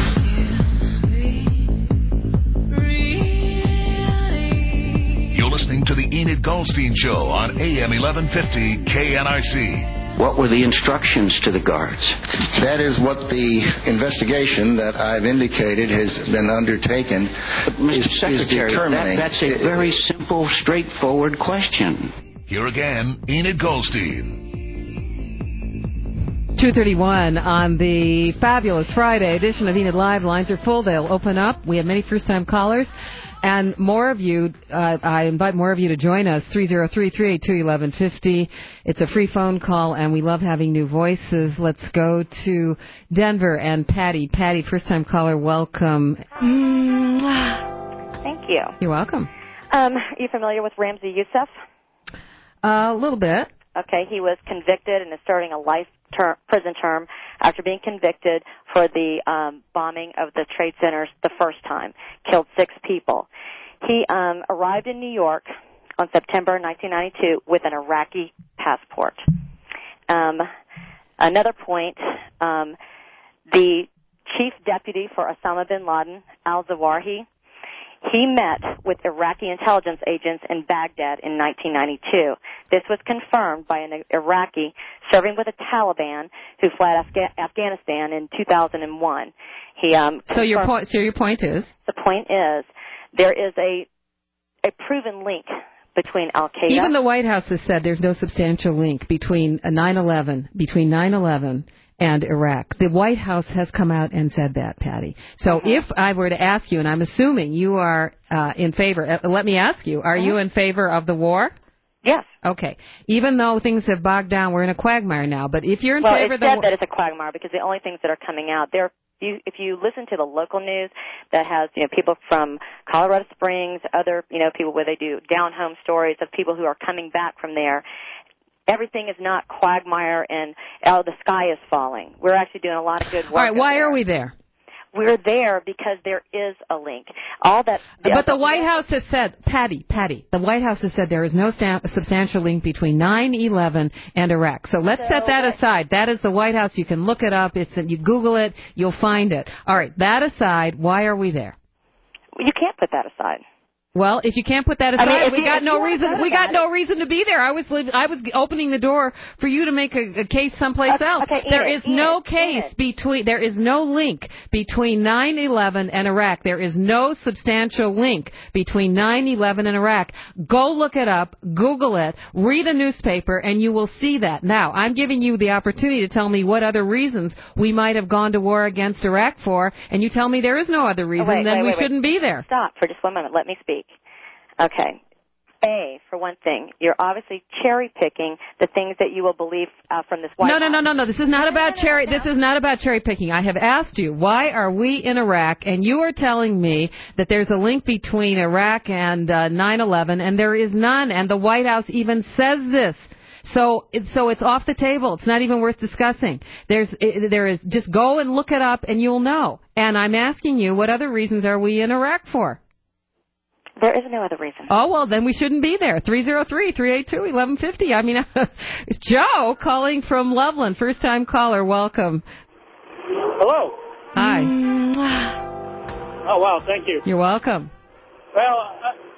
You're listening listening to the Enid Goldstein Show on AM 1150 KNRC. What were the instructions to the guards? That is what the investigation that I've indicated has been undertaken is determining. That's a very simple, straightforward question. Here again, Enid Goldstein. 2:31 on the fabulous Friday edition of Enid Live. Lines are full. They'll open up. We have many first-time callers. And more of you, I invite more of you to join us, 303-382-1150. It's a free phone call, and we love having new voices. Let's go to Denver and Patty. Patty, first-time caller, welcome. Thank you. You're welcome. Are you familiar with Ramzi Youssef? A little bit. Okay, he was convicted and is starting a life prison term after being convicted for the bombing of the trade centers the first time, killed 6 people. He arrived in New York on September 1992 with an Iraqi passport. Another point, the chief deputy for Osama bin Laden, al-Zawahiri, he met with Iraqi intelligence agents in Baghdad in 1992. This was confirmed by an Iraqi serving with the Taliban who fled Afghanistan in 2001. So your point is? The point is there is a proven link between Al-Qaeda. Even the White House has said there's no substantial link between 9/11 and Iraq. The White House has come out and said that, Patty. So if I were to ask you, and I'm assuming you are in favor, let me ask you, are you in favor of the war? Yes. Okay. Even though things have bogged down, we're in a quagmire now, but if you're in favor of the war... Well, it's said that it's a quagmire because the only things that are coming out, if you listen to the local news that has, people from Colorado Springs, other, people where they do down-home stories of people who are coming back from there, everything is not quagmire and the sky is falling. We're actually doing a lot of good work. All right, why are we there? We're there because there is a link. But the White House has said, Patty, the White House has said there is no substantial link between 9/11 and Iraq. So let's set that aside. That is the White House. You can look it up. You Google it. You'll find it. All right, that aside, why are we there? You can't put that aside. Well, if you can't put that aside, we got no reason. We got no reason to be there. I was opening the door for you to make a case someplace else. Okay, there is no link between 9/11 and Iraq. There is no substantial link between 9/11 and Iraq. Go look it up, Google it, read a newspaper, and you will see that. Now, I'm giving you the opportunity to tell me what other reasons we might have gone to war against Iraq for, and you tell me there is no other reason, then we shouldn't be there. Stop for just one moment. Let me speak. Okay. For one thing, you're obviously cherry-picking the things that you will believe from this White House. No. This is not about This is not about cherry-picking. I have asked you, why are we in Iraq? And you are telling me that there's a link between Iraq and 9/11, and there is none. And the White House even says this. So it's off the table. It's not even worth discussing. There is. Just go and look it up, and you'll know. And I'm asking you, what other reasons are we in Iraq for? There is no other reason. Oh, well, then we shouldn't be there. 303-382-1150. I mean, it's Joe calling from Loveland. First-time caller. Welcome. Hello. Hi. Oh, wow. Thank you. You're welcome. Well,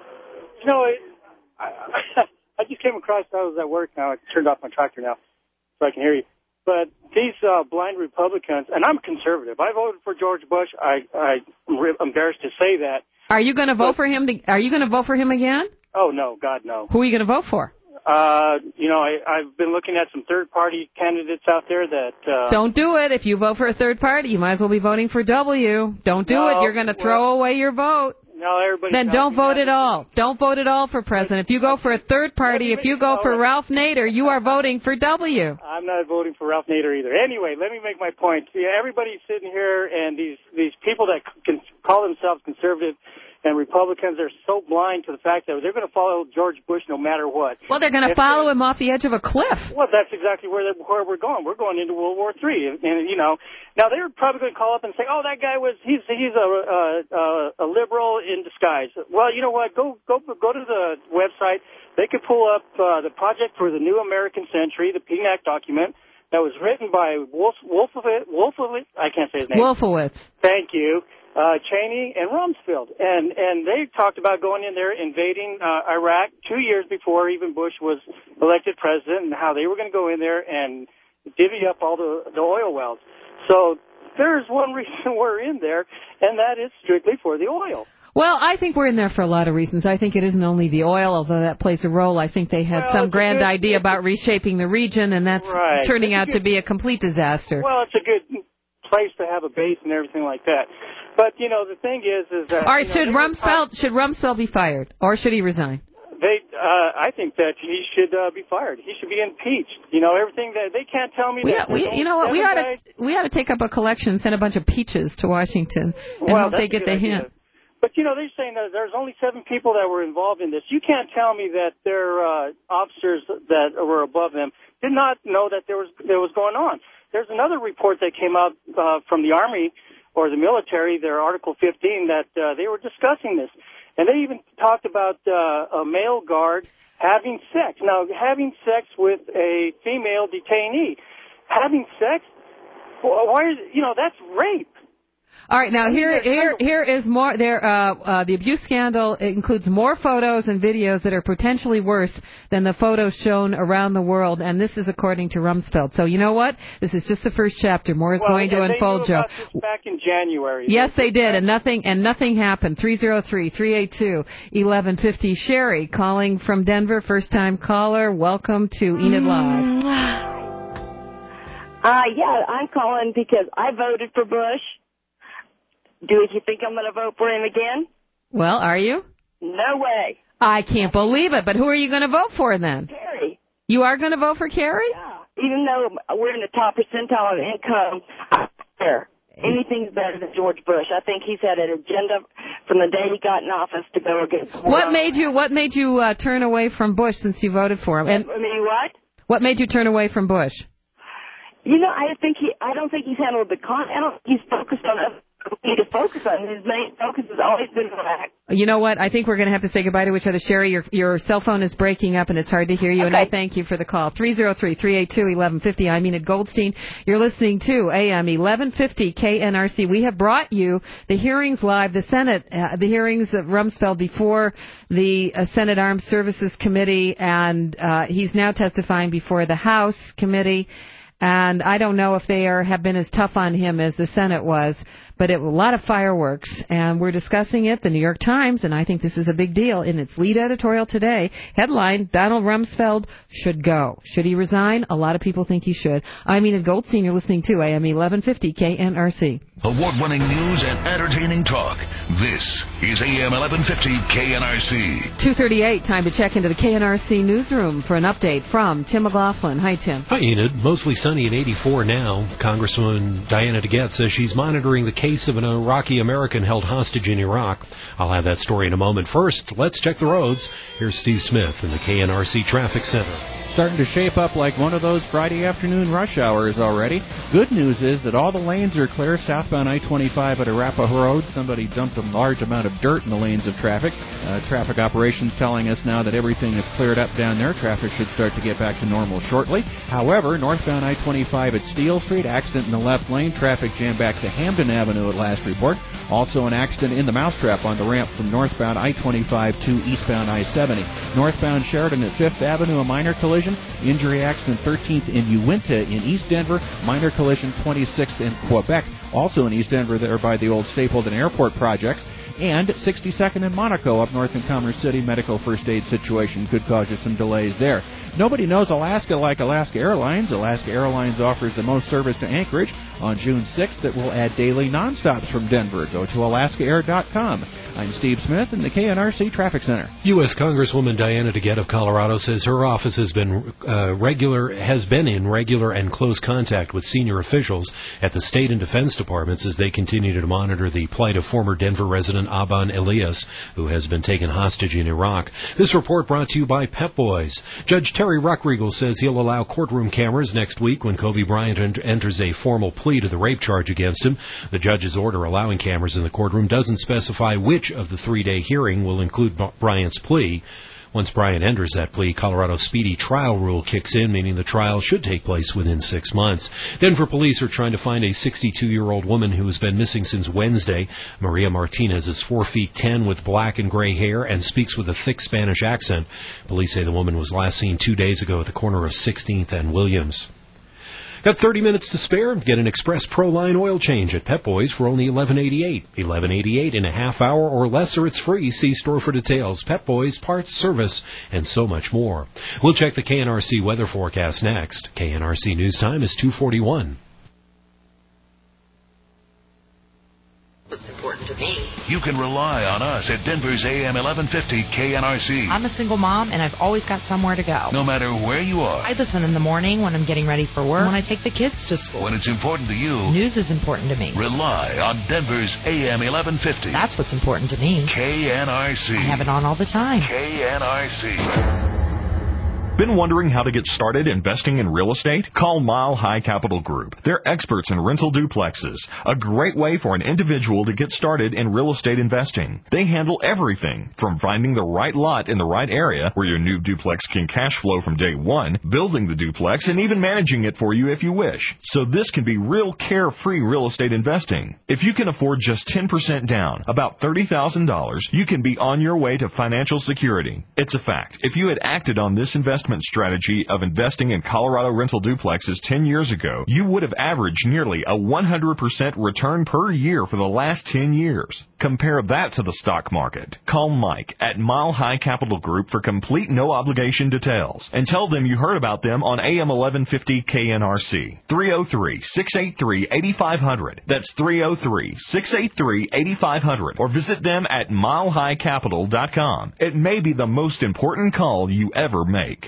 I just came across, I was at work now. I turned off my tractor now so I can hear you. But these blind Republicans, and I'm conservative. I voted for George Bush. I'm embarrassed to say that. Are you going to vote for him? Are you going to vote for him again? Oh, no, God, no. Who are you going to vote for? I've been looking at some third-party candidates out there that... Don't do it. If you vote for a third party, you might as well be voting for W. Don't do it. You're going to throw away your vote. No, everybody... Then don't vote at all. Don't vote at all for president. If you go for a third party, if you go for Ralph Nader, you are voting for W. I'm not voting for Ralph Nader either. Anyway, let me make my point. See, everybody's sitting here, and these people that can call themselves conservative and Republicans are so blind to the fact that they're going to follow George Bush no matter what. Well, they're going to follow him off the edge of a cliff. Well, that's exactly where we're going. We're going into World War III, and now they're probably going to call up and say, "Oh, that guy he's a liberal in disguise." Well, you know what? Go to the website. They could pull up the Project for the New American Century, the PNAC document that was written by Wolfowitz. I can't say his name. Wolfowitz. Thank you. Cheney and Rumsfeld, and they talked about going in there, invading Iraq 2 years before even Bush was elected president, and how they were going to go in there and divvy up all the oil wells. So there's one reason we're in there, and that is strictly for the oil. Well, I think we're in there for a lot of reasons. I think it isn't only the oil, although that plays a role. I think they had some grand idea about reshaping the region, and that's turning out to be a complete disaster. Well, it's a good place to have a base and everything like that. But, you know, the thing is that... All right, should Rumsfeld be fired, or should he resign? I think that he should be fired. He should be impeached. You know, everything that they can't tell me. You know what? We ought to take up a collection, send a bunch of peaches to Washington, and hope they get the hint. But you know, they're saying that there's only 7 people that were involved in this. You can't tell me that their officers that were above them did not know that there was going on. There's another report that came out from the Army or the military, their Article 15, that they were discussing this. And they even talked about a male guard having sex. Now, having sex with a female detainee. Having sex? Why is, you know, that's rape. All right, now here is more. The abuse scandal includes more photos and videos that are potentially worse than the photos shown around the world, and this is according to Rumsfeld. So you know what? This is just the first chapter. More is going to unfold, Joe. This back in January. Yes, they did, and nothing happened. 303-382-1150. Sherry calling from Denver, first-time caller. Welcome to Enid Live. Yeah, I'm calling because I voted for Bush. Do you think I'm going to vote for him again? Well, are you? No way. I can't believe it, but who are you going to vote for then? Kerry. You are going to vote for Kerry? Yeah. Even though we're in the top percentile of income, anything's better than George Bush. I think he's had an agenda from the day he got in office to go against war. What made you turn away from Bush since you voted for him? And I mean, what? What made you turn away from Bush? You know, I don't think he's handled the I don't think he's focused on us. To focus on. His main focus has always been Iraq. You know what? I think we're going to have to say goodbye to each other. Sherry, your cell phone is breaking up and it's hard to hear you, okay. And I thank you for the call. 303-382-1150. I'm Enid Goldstein. You're listening to AM 1150 KNRC. We have brought you the hearings live, the Senate, the hearings of Rumsfeld before the Senate Armed Services Committee, and he's now testifying before the House Committee. And I don't know if they have been as tough on him as the Senate was, but a lot of fireworks. And we're discussing it, the New York Times, and I think this is a big deal. In its lead editorial today, headline, Donald Rumsfeld should go. Should he resign? A lot of people think he should. I'm Enid Goldstein. You're listening to AM 1150 KNRC. Award-winning news and entertaining talk. This is AM 1150 KNRC. 2:38, time to check into the KNRC newsroom for an update from Tim McLaughlin. Hi, Tim. Hi, Enid. Mostly sunny at 84 now. Congresswoman Diana DeGette says she's monitoring the case of an Iraqi American held hostage in Iraq. I'll have that story in a moment. First, let's check the roads. Here's Steve Smith in the KNRC Traffic Center. Starting to shape up like one of those Friday afternoon rush hours already. Good news is that all the lanes are clear southbound I-25 at Arapahoe Road. Somebody dumped a large amount of dirt in the lanes of traffic. Traffic operations telling us now that everything is cleared up down there. Traffic should start to get back to normal shortly. However, northbound I-25 at Steele Street, accident in the left lane. Traffic jammed back to Hampden Avenue at last report. Also an accident in the Mousetrap on the ramp from northbound I-25 to eastbound I-70. Northbound Sheridan at 5th Avenue, a minor collision. Injury accident 13th in Uinta in East Denver. Minor collision 26th in Quebec. Also in East Denver there by the old Stapleton Airport projects. And 62nd in Monaco up north in Commerce City. Medical first aid situation could cause you some delays there. Nobody knows Alaska like Alaska Airlines. Alaska Airlines offers the most service to Anchorage. On June 6th, it will add daily nonstops from Denver. Go to alaskaair.com. I'm Steve Smith in the KNRC Traffic Center. U.S. Congresswoman Diana DeGette of Colorado says her office has been in regular and close contact with senior officials at the state and defense departments as they continue to monitor the plight of former Denver resident Aban Elias, who has been taken hostage in Iraq. This report brought to you by Pep Boys. Judge Terry Ruckriegel says he'll allow courtroom cameras next week when Kobe Bryant enters a formal plea to the rape charge against him. The judge's order allowing cameras in the courtroom doesn't specify which of the 3-day hearing will include Bryant's plea. Once Brian enters that plea, Colorado's speedy trial rule kicks in, meaning the trial should take place within 6 months. Denver police are trying to find a 62-year-old woman who has been missing since Wednesday. Maria Martinez is 4 feet 10 with black and gray hair and speaks with a thick Spanish accent. Police say the woman was last seen 2 days ago at the corner of 16th and Williams. Got 30 minutes to spare? Get an Express Pro-Line oil change at Pep Boys for only $11.88. $11.88 in a half hour or less, or it's free. See store for details. Pep Boys, parts, service, and so much more. We'll check the KNRC weather forecast next. KNRC News Time is 2:41. What's important to me. You can rely on us at Denver's AM 1150 KNRC. I'm a single mom, and I've always got somewhere to go. No matter where you are. I listen in the morning when I'm getting ready for work, when I take the kids to school. When it's important to you. News is important to me. Rely on Denver's AM 1150. That's what's important to me. KNRC. I have it on all the time. KNRC. Been wondering how to get started investing in real estate? Call Mile High Capital Group. They're experts in rental duplexes, a great way for an individual to get started in real estate investing. They handle everything from finding the right lot in the right area where your new duplex can cash flow from day one, building the duplex, and even managing it for you if you wish. So this can be real carefree real estate investing. If you can afford just 10% down, about $30,000, you can be on your way to financial security. It's a fact. If you had acted on this investment strategy of investing in Colorado rental duplexes 10 years ago, you would have averaged nearly a 100% return per year for the last 10 years. Compare that to the stock market. Call Mike at Mile High Capital Group for complete no-obligation details and tell them you heard about them on AM 1150 KNRC. 303-683-8500. That's 303-683-8500. Or visit them at milehighcapital.com. It may be the most important call you ever make.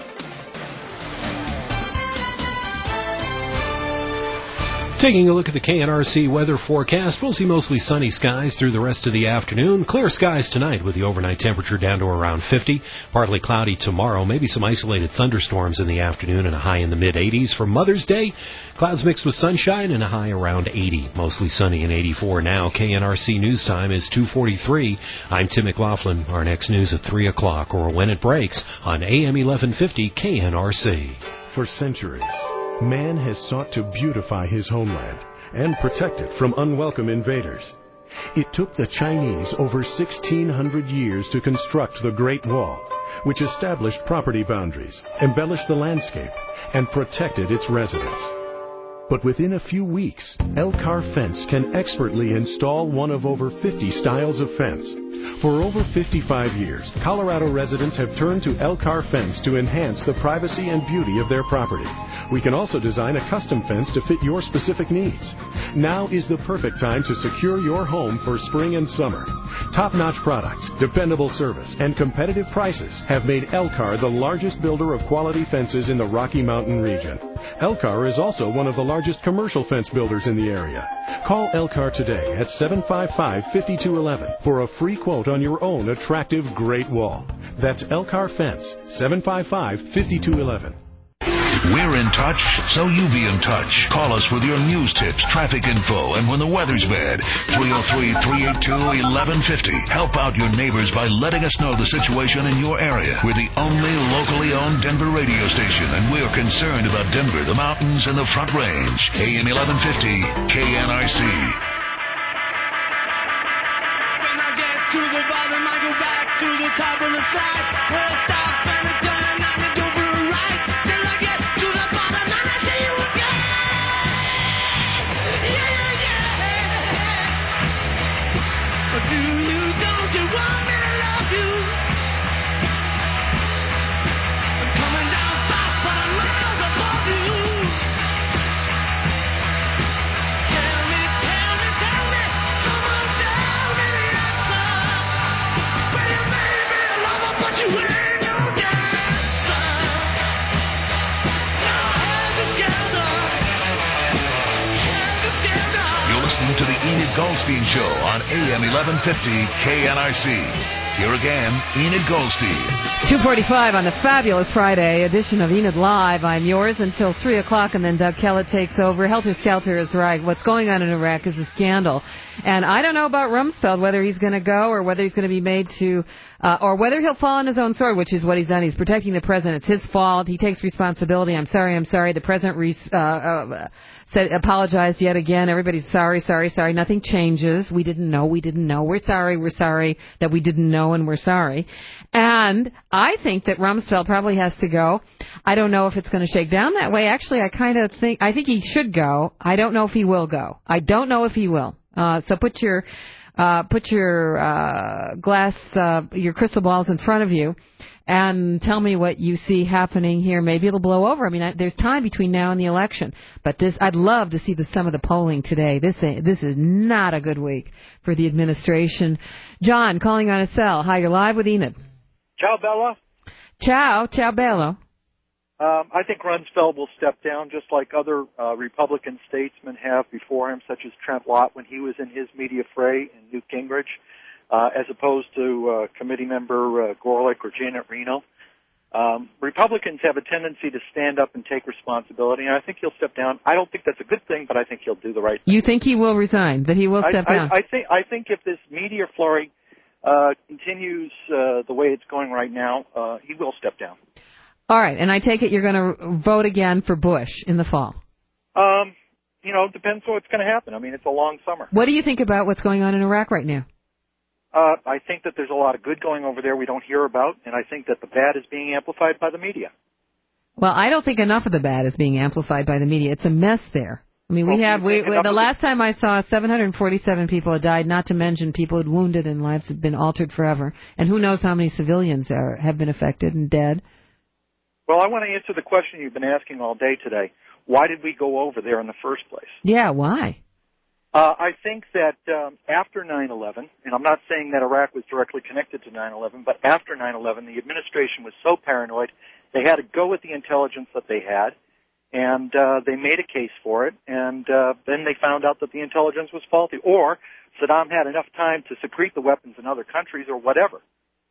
Taking a look at the KNRC weather forecast, we'll see mostly sunny skies through the rest of the afternoon. Clear skies tonight with the overnight temperature down to around 50. Partly cloudy tomorrow, maybe some isolated thunderstorms in the afternoon and a high in the mid-80s. For Mother's Day, clouds mixed with sunshine and a high around 80. Mostly sunny and 84 now. KNRC News Time is 2:43. I'm Tim McLaughlin. Our next news at 3 o'clock or when it breaks on AM 1150 KNRC. For centuries, man has sought to beautify his homeland and protect it from unwelcome invaders. It took the Chinese over 1,600 years to construct the Great Wall, which established property boundaries, embellished the landscape, and protected its residents. But within a few weeks, Elcar Fence can expertly install one of over 50 styles of fence. For over 55 years, Colorado residents have turned to Elcar Fence to enhance the privacy and beauty of their property. We can also design a custom fence to fit your specific needs. Now is the perfect time to secure your home for spring and summer. Top-notch products, dependable service, and competitive prices have made Elcar the largest builder of quality fences in the Rocky Mountain region. Elcar is also one of the largest commercial fence builders in the area. Call Elcar today at 755-5211 for a free quote on your own attractive Great Wall. That's Elcar Fence, 755-5211. We're in touch, so you be in touch. Call us with your news tips, traffic info, and when the weather's bad. 303-382-1150. Help out your neighbors by letting us know the situation in your area. We're the only locally owned Denver radio station, and we're concerned about Denver, the mountains, and the Front Range. AM 1150, KNRC. When I get to the bottom, I go back to the top of the slide. Where I stop and I turn and I go for a ride. Till I get to the bottom and I see you again. Yeah, yeah. But do you, don't you want me to love you? I'm coming down fast, but I'm miles above you. Tell me, come on, tell me the answer. Well, you may be a lover, but you ain't no dancer. No, You're listening to the Enid Goldstein Show on AM 1150 KNRC. Here again, Enid Goldstein. 2:45 on the fabulous Friday edition of Enid Live. I'm yours until 3 o'clock, and then Doug Kellett takes over. Helter Skelter is right. What's going on in Iraq is a scandal. And I don't know about Rumsfeld, whether he's going to go or whether he's going to be made to or whether he'll fall on his own sword, which is what he's done. He's protecting the president. It's his fault. He takes responsibility. I'm sorry. The president apologized yet again. Everybody's sorry. Nothing changes. We didn't know. We're sorry that we didn't know, and we're sorry. And I think that Rumsfeld probably has to go. I don't know if it's going to shake down that way. Actually, I think he should go. I don't know if he will go. I don't know if he will. So put your your crystal balls in front of you and tell me what you see happening here. Maybe it'll blow over. I mean, there's time between now and the election, but I'd love to see some of the polling today. This is not a good week for the administration. John, calling on a cell. Hi, you're live with Enid. Ciao, Bella. Ciao, Bello. I think Rumsfeld will step down just like other Republican statesmen have before him, such as Trent Lott when he was in his media fray and Newt Gingrich, as opposed to committee member Gorelick or Janet Reno. Republicans have a tendency to stand up and take responsibility, and I think he'll step down. I don't think that's a good thing, but I think he'll do the right thing. You think he will resign, that he will step down? I think if this media flurry continues the way it's going right now, he will step down. All right, and I take it you're going to vote again for Bush in the fall. It depends on what's going to happen. I mean, it's a long summer. What do you think about what's going on in Iraq right now? I think that there's a lot of good going over there we don't hear about, and I think that the bad is being amplified by the media. Well, I don't think enough of the bad is being amplified by the media. It's a mess there. I mean, the last time I saw 747 people had died, not to mention people had wounded and lives have been altered forever. And who knows how many civilians have been affected and dead. Well, I want to answer the question you've been asking all day today. Why did we go over there in the first place? Yeah, why? I think that after 9/11, and I'm not saying that Iraq was directly connected to 9/11, but after 9/11, the administration was so paranoid, they had to go with the intelligence that they had, and they made a case for it, and then they found out that the intelligence was faulty, or Saddam had enough time to secrete the weapons in other countries or whatever.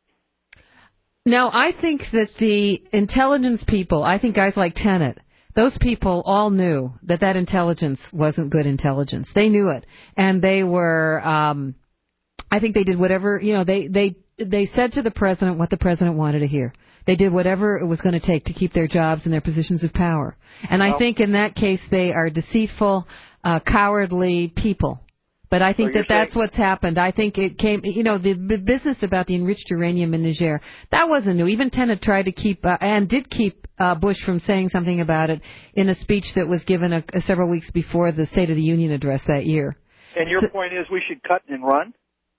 Now, I think that the intelligence people, I think guys like Tenet, those people all knew that intelligence wasn't good intelligence. They knew it. And they were, I think they did whatever, they said to the president what the president wanted to hear. They did whatever it was going to take to keep their jobs and their positions of power. And I think in that case they are deceitful, cowardly people. But I think that's what's happened. I think it came, the business about the enriched uranium in Niger, that wasn't new. Even Tenet tried to keep, and did keep Bush from saying something about it in a speech that was given several weeks before the State of the Union address that year. And your point is we should cut and run?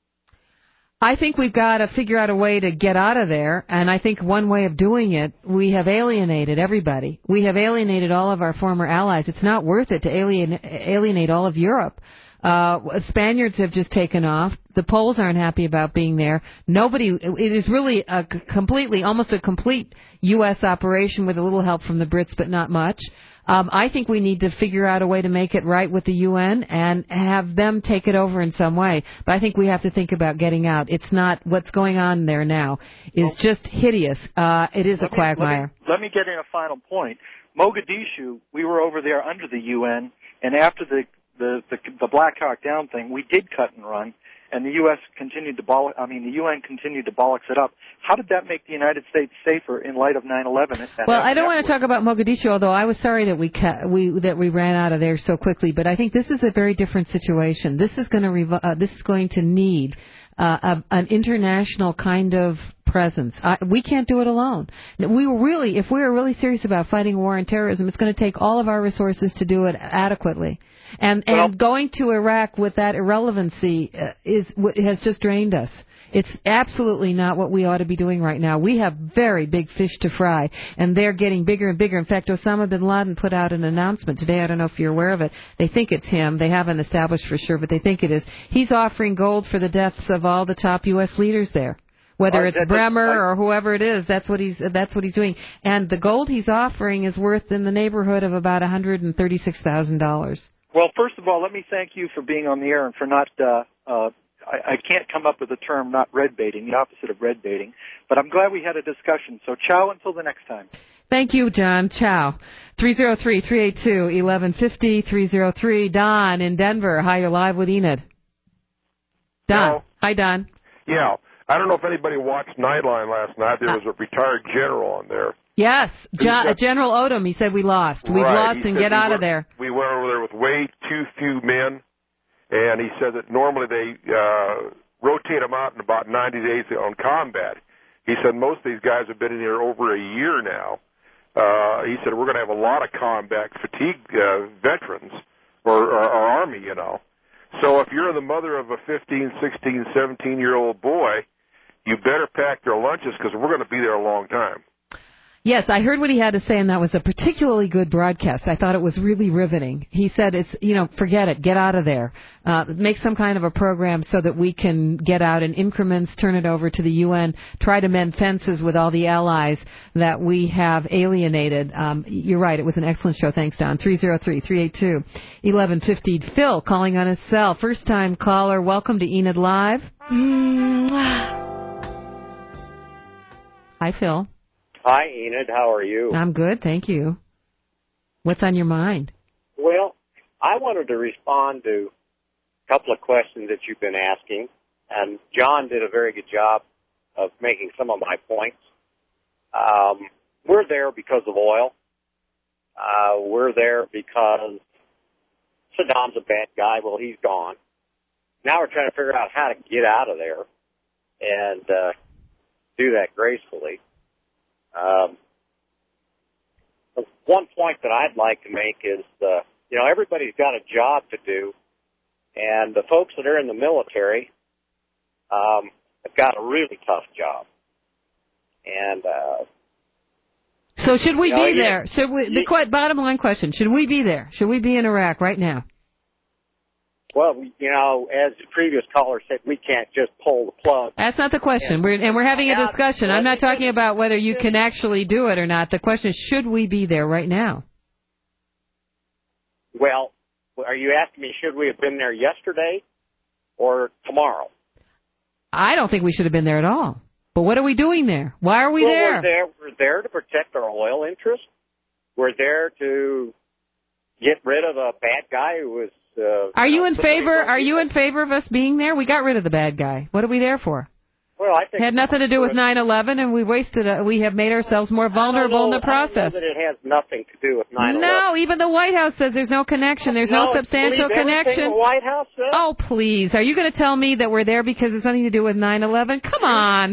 I think we've got to figure out a way to get out of there, and I think one way of doing it, we have alienated everybody. We have alienated all of our former allies. It's not worth it to alienate all of Europe. Spaniards have just taken off. The Poles aren't happy about being there. It is really almost a complete U.S. operation with a little help from the Brits, but not much. I think we need to figure out a way to make it right with the UN and have them take it over in some way. But I think we have to think about getting out. It's not what's going on there now is just hideous. It is a quagmire. Let me get in a final point. Mogadishu, we were over there under the UN, and after the Black Hawk Down thing, we did cut and run, and the UN continued to bollocks it up. How did that make the United States safer in light of 9/11? Well, I don't want to talk about Mogadishu, although I was sorry that we ran out of there so quickly. But I think this is a very different situation. This is going to need an international kind of presence. We can't do it alone. If we are really serious about fighting a war on terrorism, it's going to take all of our resources to do it adequately. And going to Iraq with that irrelevancy has just drained us. It's absolutely not what we ought to be doing right now. We have very big fish to fry, and they're getting bigger and bigger. In fact, Osama bin Laden put out an announcement today. I don't know if you're aware of it. They think it's him. They haven't established for sure, but they think it is. He's offering gold for the deaths of all the top U.S. leaders there. Whether it's Bremer or whoever it is, that's what he's doing. And the gold he's offering is worth in the neighborhood of about $136,000. Well, first of all, let me thank you for being on the air and for not, I can't come up with a term, not red baiting, the opposite of red baiting, but I'm glad we had a discussion. So ciao until the next time. Thank you, John. Ciao. 303-382-1150, 303. Don in Denver. Hi, you're live with Enid. Don. Hello. Hi, Don. Yeah. I don't know if anybody watched Nightline last night. There was a retired general on there. Yes, General Odom. He said we lost. We've lost and get out of there. We went over there with way too few men, and he said that normally they rotate them out in about 90 days on combat. He said most of these guys have been in here over a year now. He said we're going to have a lot of combat fatigue veterans or our Army, you know. So if you're the mother of a 15, 16, 17-year-old boy, you better pack your lunches because we're going to be there a long time. Yes, I heard what he had to say, and that was a particularly good broadcast. I thought it was really riveting. He said, forget it, get out of there. Make some kind of a program so that we can get out in increments, turn it over to the UN, try to mend fences with all the allies that we have alienated. You're right, it was an excellent show. Thanks, Don. 303-382-1150. Phil calling on his cell. First-time caller. Welcome to Enid Live. Hi, Phil. Hi, Enid. How are you? I'm good, thank you. What's on your mind? Well, I wanted to respond to a couple of questions that you've been asking, and John did a very good job of making some of my points. We're there because of oil. We're there because Saddam's a bad guy. Well, he's gone. Now we're trying to figure out how to get out of there and do that gracefully. One point that I'd like to make is, everybody's got a job to do, and the folks that are in the military have got a really tough job. And so should we be there? Bottom line question, should we be there? Should we be in Iraq right now? Well, as the previous caller said, we can't just pull the plug. That's not the question. We're having a discussion. I'm not talking about whether you can actually do it or not. The question is, should we be there right now? Well, are you asking me, should we have been there yesterday or tomorrow? I don't think we should have been there at all. But what are we doing there? Why are we there? We're there to protect our oil interests. We're there to get rid of a bad guy who was... Are you in favor of us being there? We got rid of the bad guy. What are we there for? Well, I think it had nothing to do with 9/11, and we have made ourselves more vulnerable in the process. I don't know that it has nothing to do with 9/11. No, even the White House says there's no connection. There's no substantial connection. The White House says? Oh, please. Are you going to tell me that we're there because it's something to do with 9/11? Come on.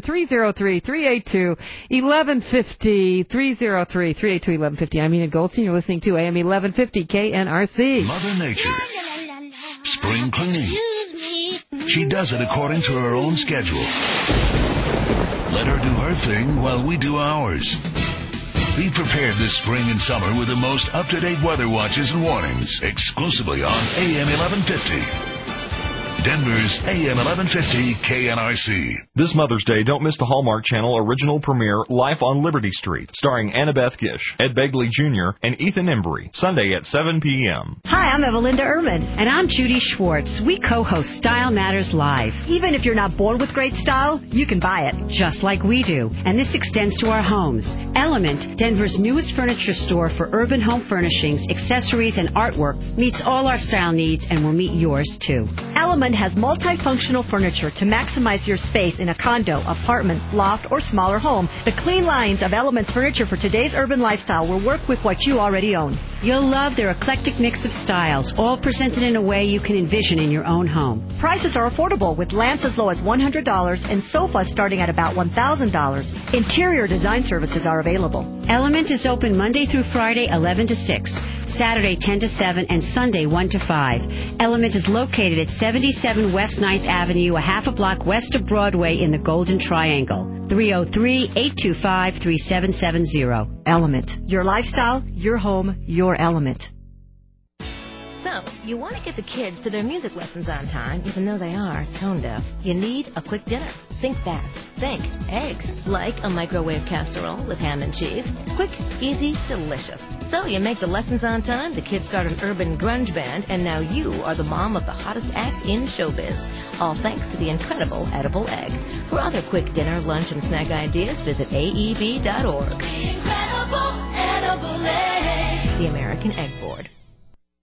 303-382-1150. 303-382-1150. I'm Enid Goldstein. You're listening to AM 1150 KNRC. Mother Nature. Spring cleaning. She does it according to her own schedule. Let her do her thing while we do ours. Be prepared this spring and summer with the most up-to-date weather watches and warnings, exclusively on AM 1150. Denver's AM 1150 KNRC. This Mother's Day, don't miss the Hallmark Channel original premiere, Life on Liberty Street, starring Annabeth Gish, Ed Begley Jr., and Ethan Embry, Sunday at 7 p.m. Hi, I'm Evelinda Ehrman. And I'm Judy Schwartz. We co-host Style Matters Live. Even if you're not born with great style, you can buy it. Just like we do. And this extends to our homes. Element, Denver's newest furniture store for urban home furnishings, accessories, and artwork, meets all our style needs and will meet yours, too. Element has multifunctional furniture to maximize your space in a condo, apartment, loft, or smaller home. The clean lines of Element's furniture for today's urban lifestyle will work with what you already own. You'll love their eclectic mix of styles, all presented in a way you can envision in your own home. Prices are affordable, with lamps as low as $100 and sofas starting at about $1,000. Interior design services are available. Element is open Monday through Friday, 11 to 6, Saturday, 10 to 7, and Sunday, 1 to 5. Element is located at 77 West 9th Avenue, a half a block west of Broadway in the Golden Triangle. 303-825-3770. Element. Your lifestyle, your home, your element. So, you want to get the kids to their music lessons on time, even though they are tone deaf. You need a quick dinner. Think fast. Think eggs, like a microwave casserole with ham and cheese. Quick, easy, delicious. So you make the lessons on time, the kids start an urban grunge band, and now you are the mom of the hottest act in showbiz. All thanks to the incredible edible egg. For other quick dinner, lunch, and snack ideas, visit aeb.org. The Incredible Edible Egg. The American Egg Board.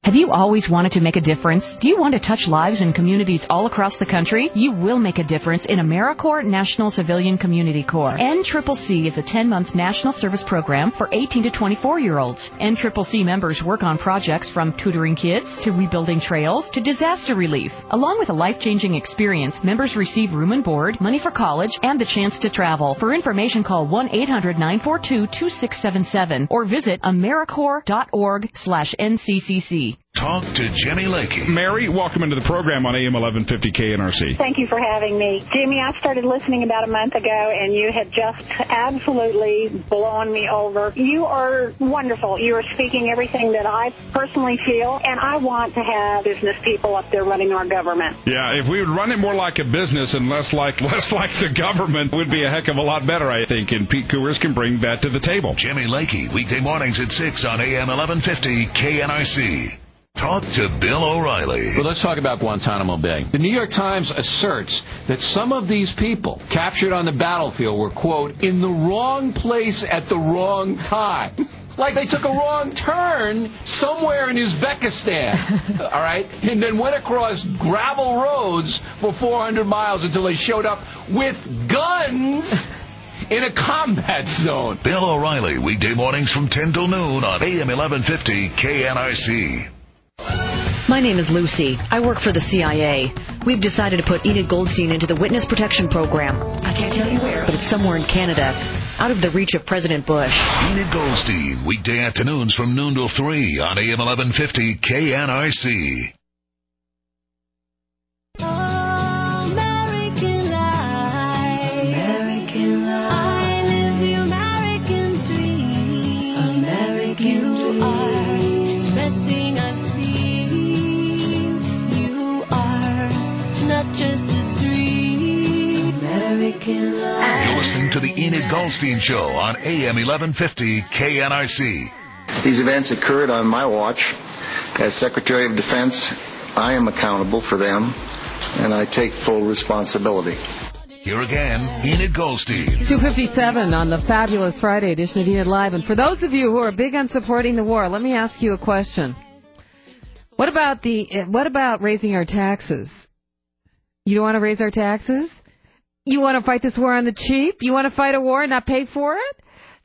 Have you always wanted to make a difference? Do you want to touch lives in communities all across the country? You will make a difference in AmeriCorps National Civilian Community Corps. NCCC is a 10-month national service program for 18 to 24-year-olds. NCCC members work on projects from tutoring kids to rebuilding trails to disaster relief. Along with a life-changing experience, members receive room and board, money for college, and the chance to travel. For information, call 1-800-942-2677 or visit AmeriCorps.org/NCCC. Talk to Jimmy Lakey. Mary, welcome into the program on AM 1150 KNRC. Thank you for having me. Jimmy, I started listening about a month ago, and you had just absolutely blown me over. You are wonderful. You are speaking everything that I personally feel, and I want to have business people up there running our government. Yeah, if we would run it more like a business and less like the government, it would be a heck of a lot better, I think, and Pete Coors can bring that to the table. Jimmy Lakey, weekday mornings at 6 on AM 1150 KNRC. Talk to Bill O'Reilly. Well, let's talk about Guantanamo Bay. The New York Times asserts that some of these people captured on the battlefield were, quote, in the wrong place at the wrong time. Like they took a wrong turn somewhere in Uzbekistan, all right, and then went across gravel roads for 400 miles until they showed up with guns in a combat zone. Bill O'Reilly, weekday mornings from 10 till noon on AM 1150 KNRC. My name is Lucy. I work for the CIA. We've decided to put Enid Goldstein into the Witness Protection Program. I can't tell you where, but it's somewhere in Canada, out of the reach of President Bush. Enid Goldstein, weekday afternoons from noon till 3 on AM 1150 KNRC. You're listening to the Enid Goldstein Show on AM 1150 KNRC. These events occurred on my watch. As Secretary of Defense, I am accountable for them, and I take full responsibility. Here again, Enid Goldstein. 2:57 on the fabulous Friday edition of Enid Live. And for those of you who are big on supporting the war, let me ask you a question. What about raising our taxes? You don't want to raise our taxes? You want to fight this war on the cheap? You want to fight a war and not pay for it?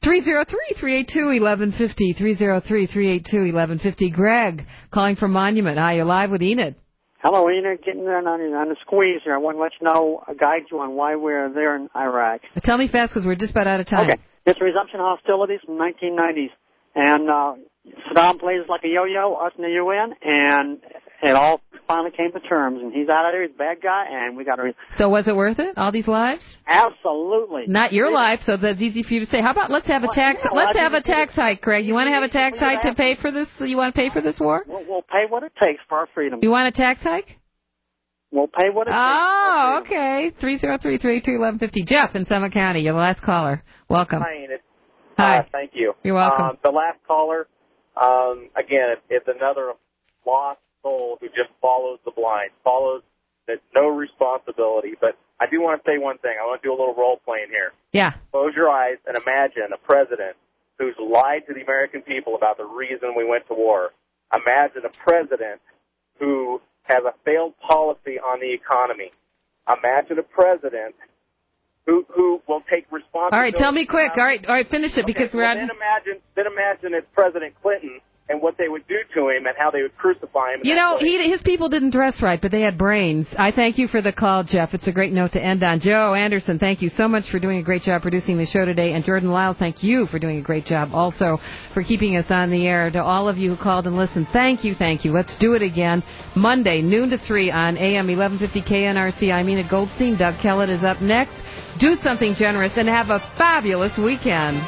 303-382-1150, 303-382-1150. Greg, calling from Monument. Hi, you're live with Enid. Hello, Enid. Getting there on the squeeze here. I want to let you know, guide you on why we're there in Iraq. Tell me fast because we're just about out of time. Okay. It's resumption hostilities from 1990s. And Saddam plays like a yo-yo, us in the UN, and it all finally came to terms. And he's out of there. He's a bad guy, and we got to... So was it worth it, all these lives? Absolutely. Not your life, so that's easy for you to say. How about let's have a tax hike, Greg. You want to have a tax hike to pay for this? You want to pay for this war? We'll pay what it takes for our freedom. You want a tax hike? We'll pay what it takes. Oh, okay. 303-382-1150. Jeff in Summit County, you're the last caller. Welcome. Hi, Enid. Hi. Thank you. You're welcome. The last caller, again, it's another lost soul who just follows the blind, follows that no responsibility. But I do want to say one thing. I want to do a little role playing here. Yeah. Close your eyes and imagine a president who's lied to the American people about the reason we went to war. Imagine a president who has a failed policy on the economy. Imagine a president who will take responsibility. All right, tell me quick. All right, finish it because we're out. Then imagine it's President Clinton and what they would do to him and how they would crucify him. You know, his people didn't dress right, but they had brains. I thank you for the call, Jeff. It's a great note to end on. Joe Anderson, thank you so much for doing a great job producing the show today. And Jordan Lyles, thank you for doing a great job also for keeping us on the air. To all of you who called and listened, thank you. Let's do it again. Monday, noon to 3 on AM 1150 KNRC. I'm Enid Goldstein. Doug Kellett is up next. Do something generous and have a fabulous weekend.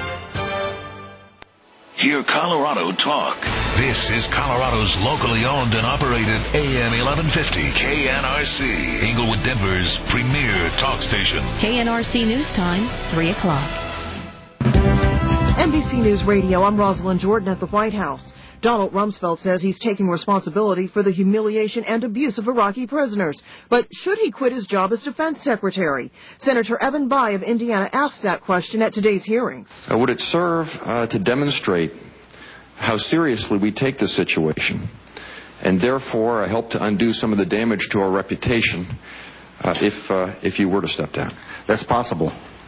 Hear Colorado talk. This is Colorado's locally owned and operated AM 1150 KNRC, Inglewood, Denver's premier talk station. KNRC News Time, 3 o'clock. NBC News Radio, I'm Rosalind Jordan at the White House. Donald Rumsfeld says he's taking responsibility for the humiliation and abuse of Iraqi prisoners. But should he quit his job as defense secretary? Senator Evan Bayh of Indiana asked that question at today's hearings. Would it serve to demonstrate how seriously we take this situation and therefore help to undo some of the damage to our reputation if you were to step down. That's possible.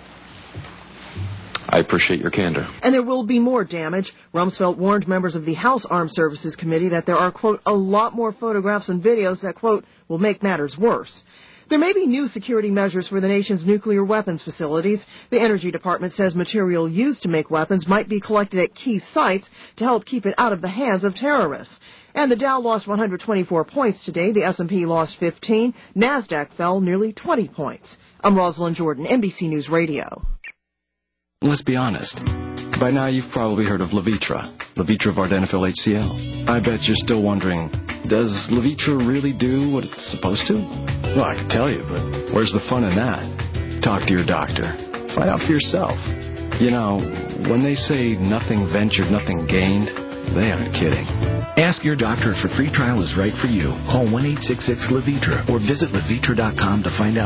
I appreciate your candor. And there will be more damage. Rumsfeld warned members of the House Armed Services Committee that there are, quote, a lot more photographs and videos that, quote, will make matters worse. There may be new security measures for the nation's nuclear weapons facilities. The Energy Department says material used to make weapons might be collected at key sites to help keep it out of the hands of terrorists. And the Dow lost 124 points today. The S&P lost 15. NASDAQ fell nearly 20 points. I'm Rosalind Jordan, NBC News Radio. Let's be honest. By now you've probably heard of Levitra Vardenafil HCl. I bet you're still wondering, does Levitra really do what it's supposed to? Well, I could tell you, but where's the fun in that? Talk to your doctor. Find out for yourself. You know, when they say nothing ventured, nothing gained, they aren't kidding. Ask your doctor if a free trial is right for you. Call 1-866-LEVITRA or visit Levitra.com to find out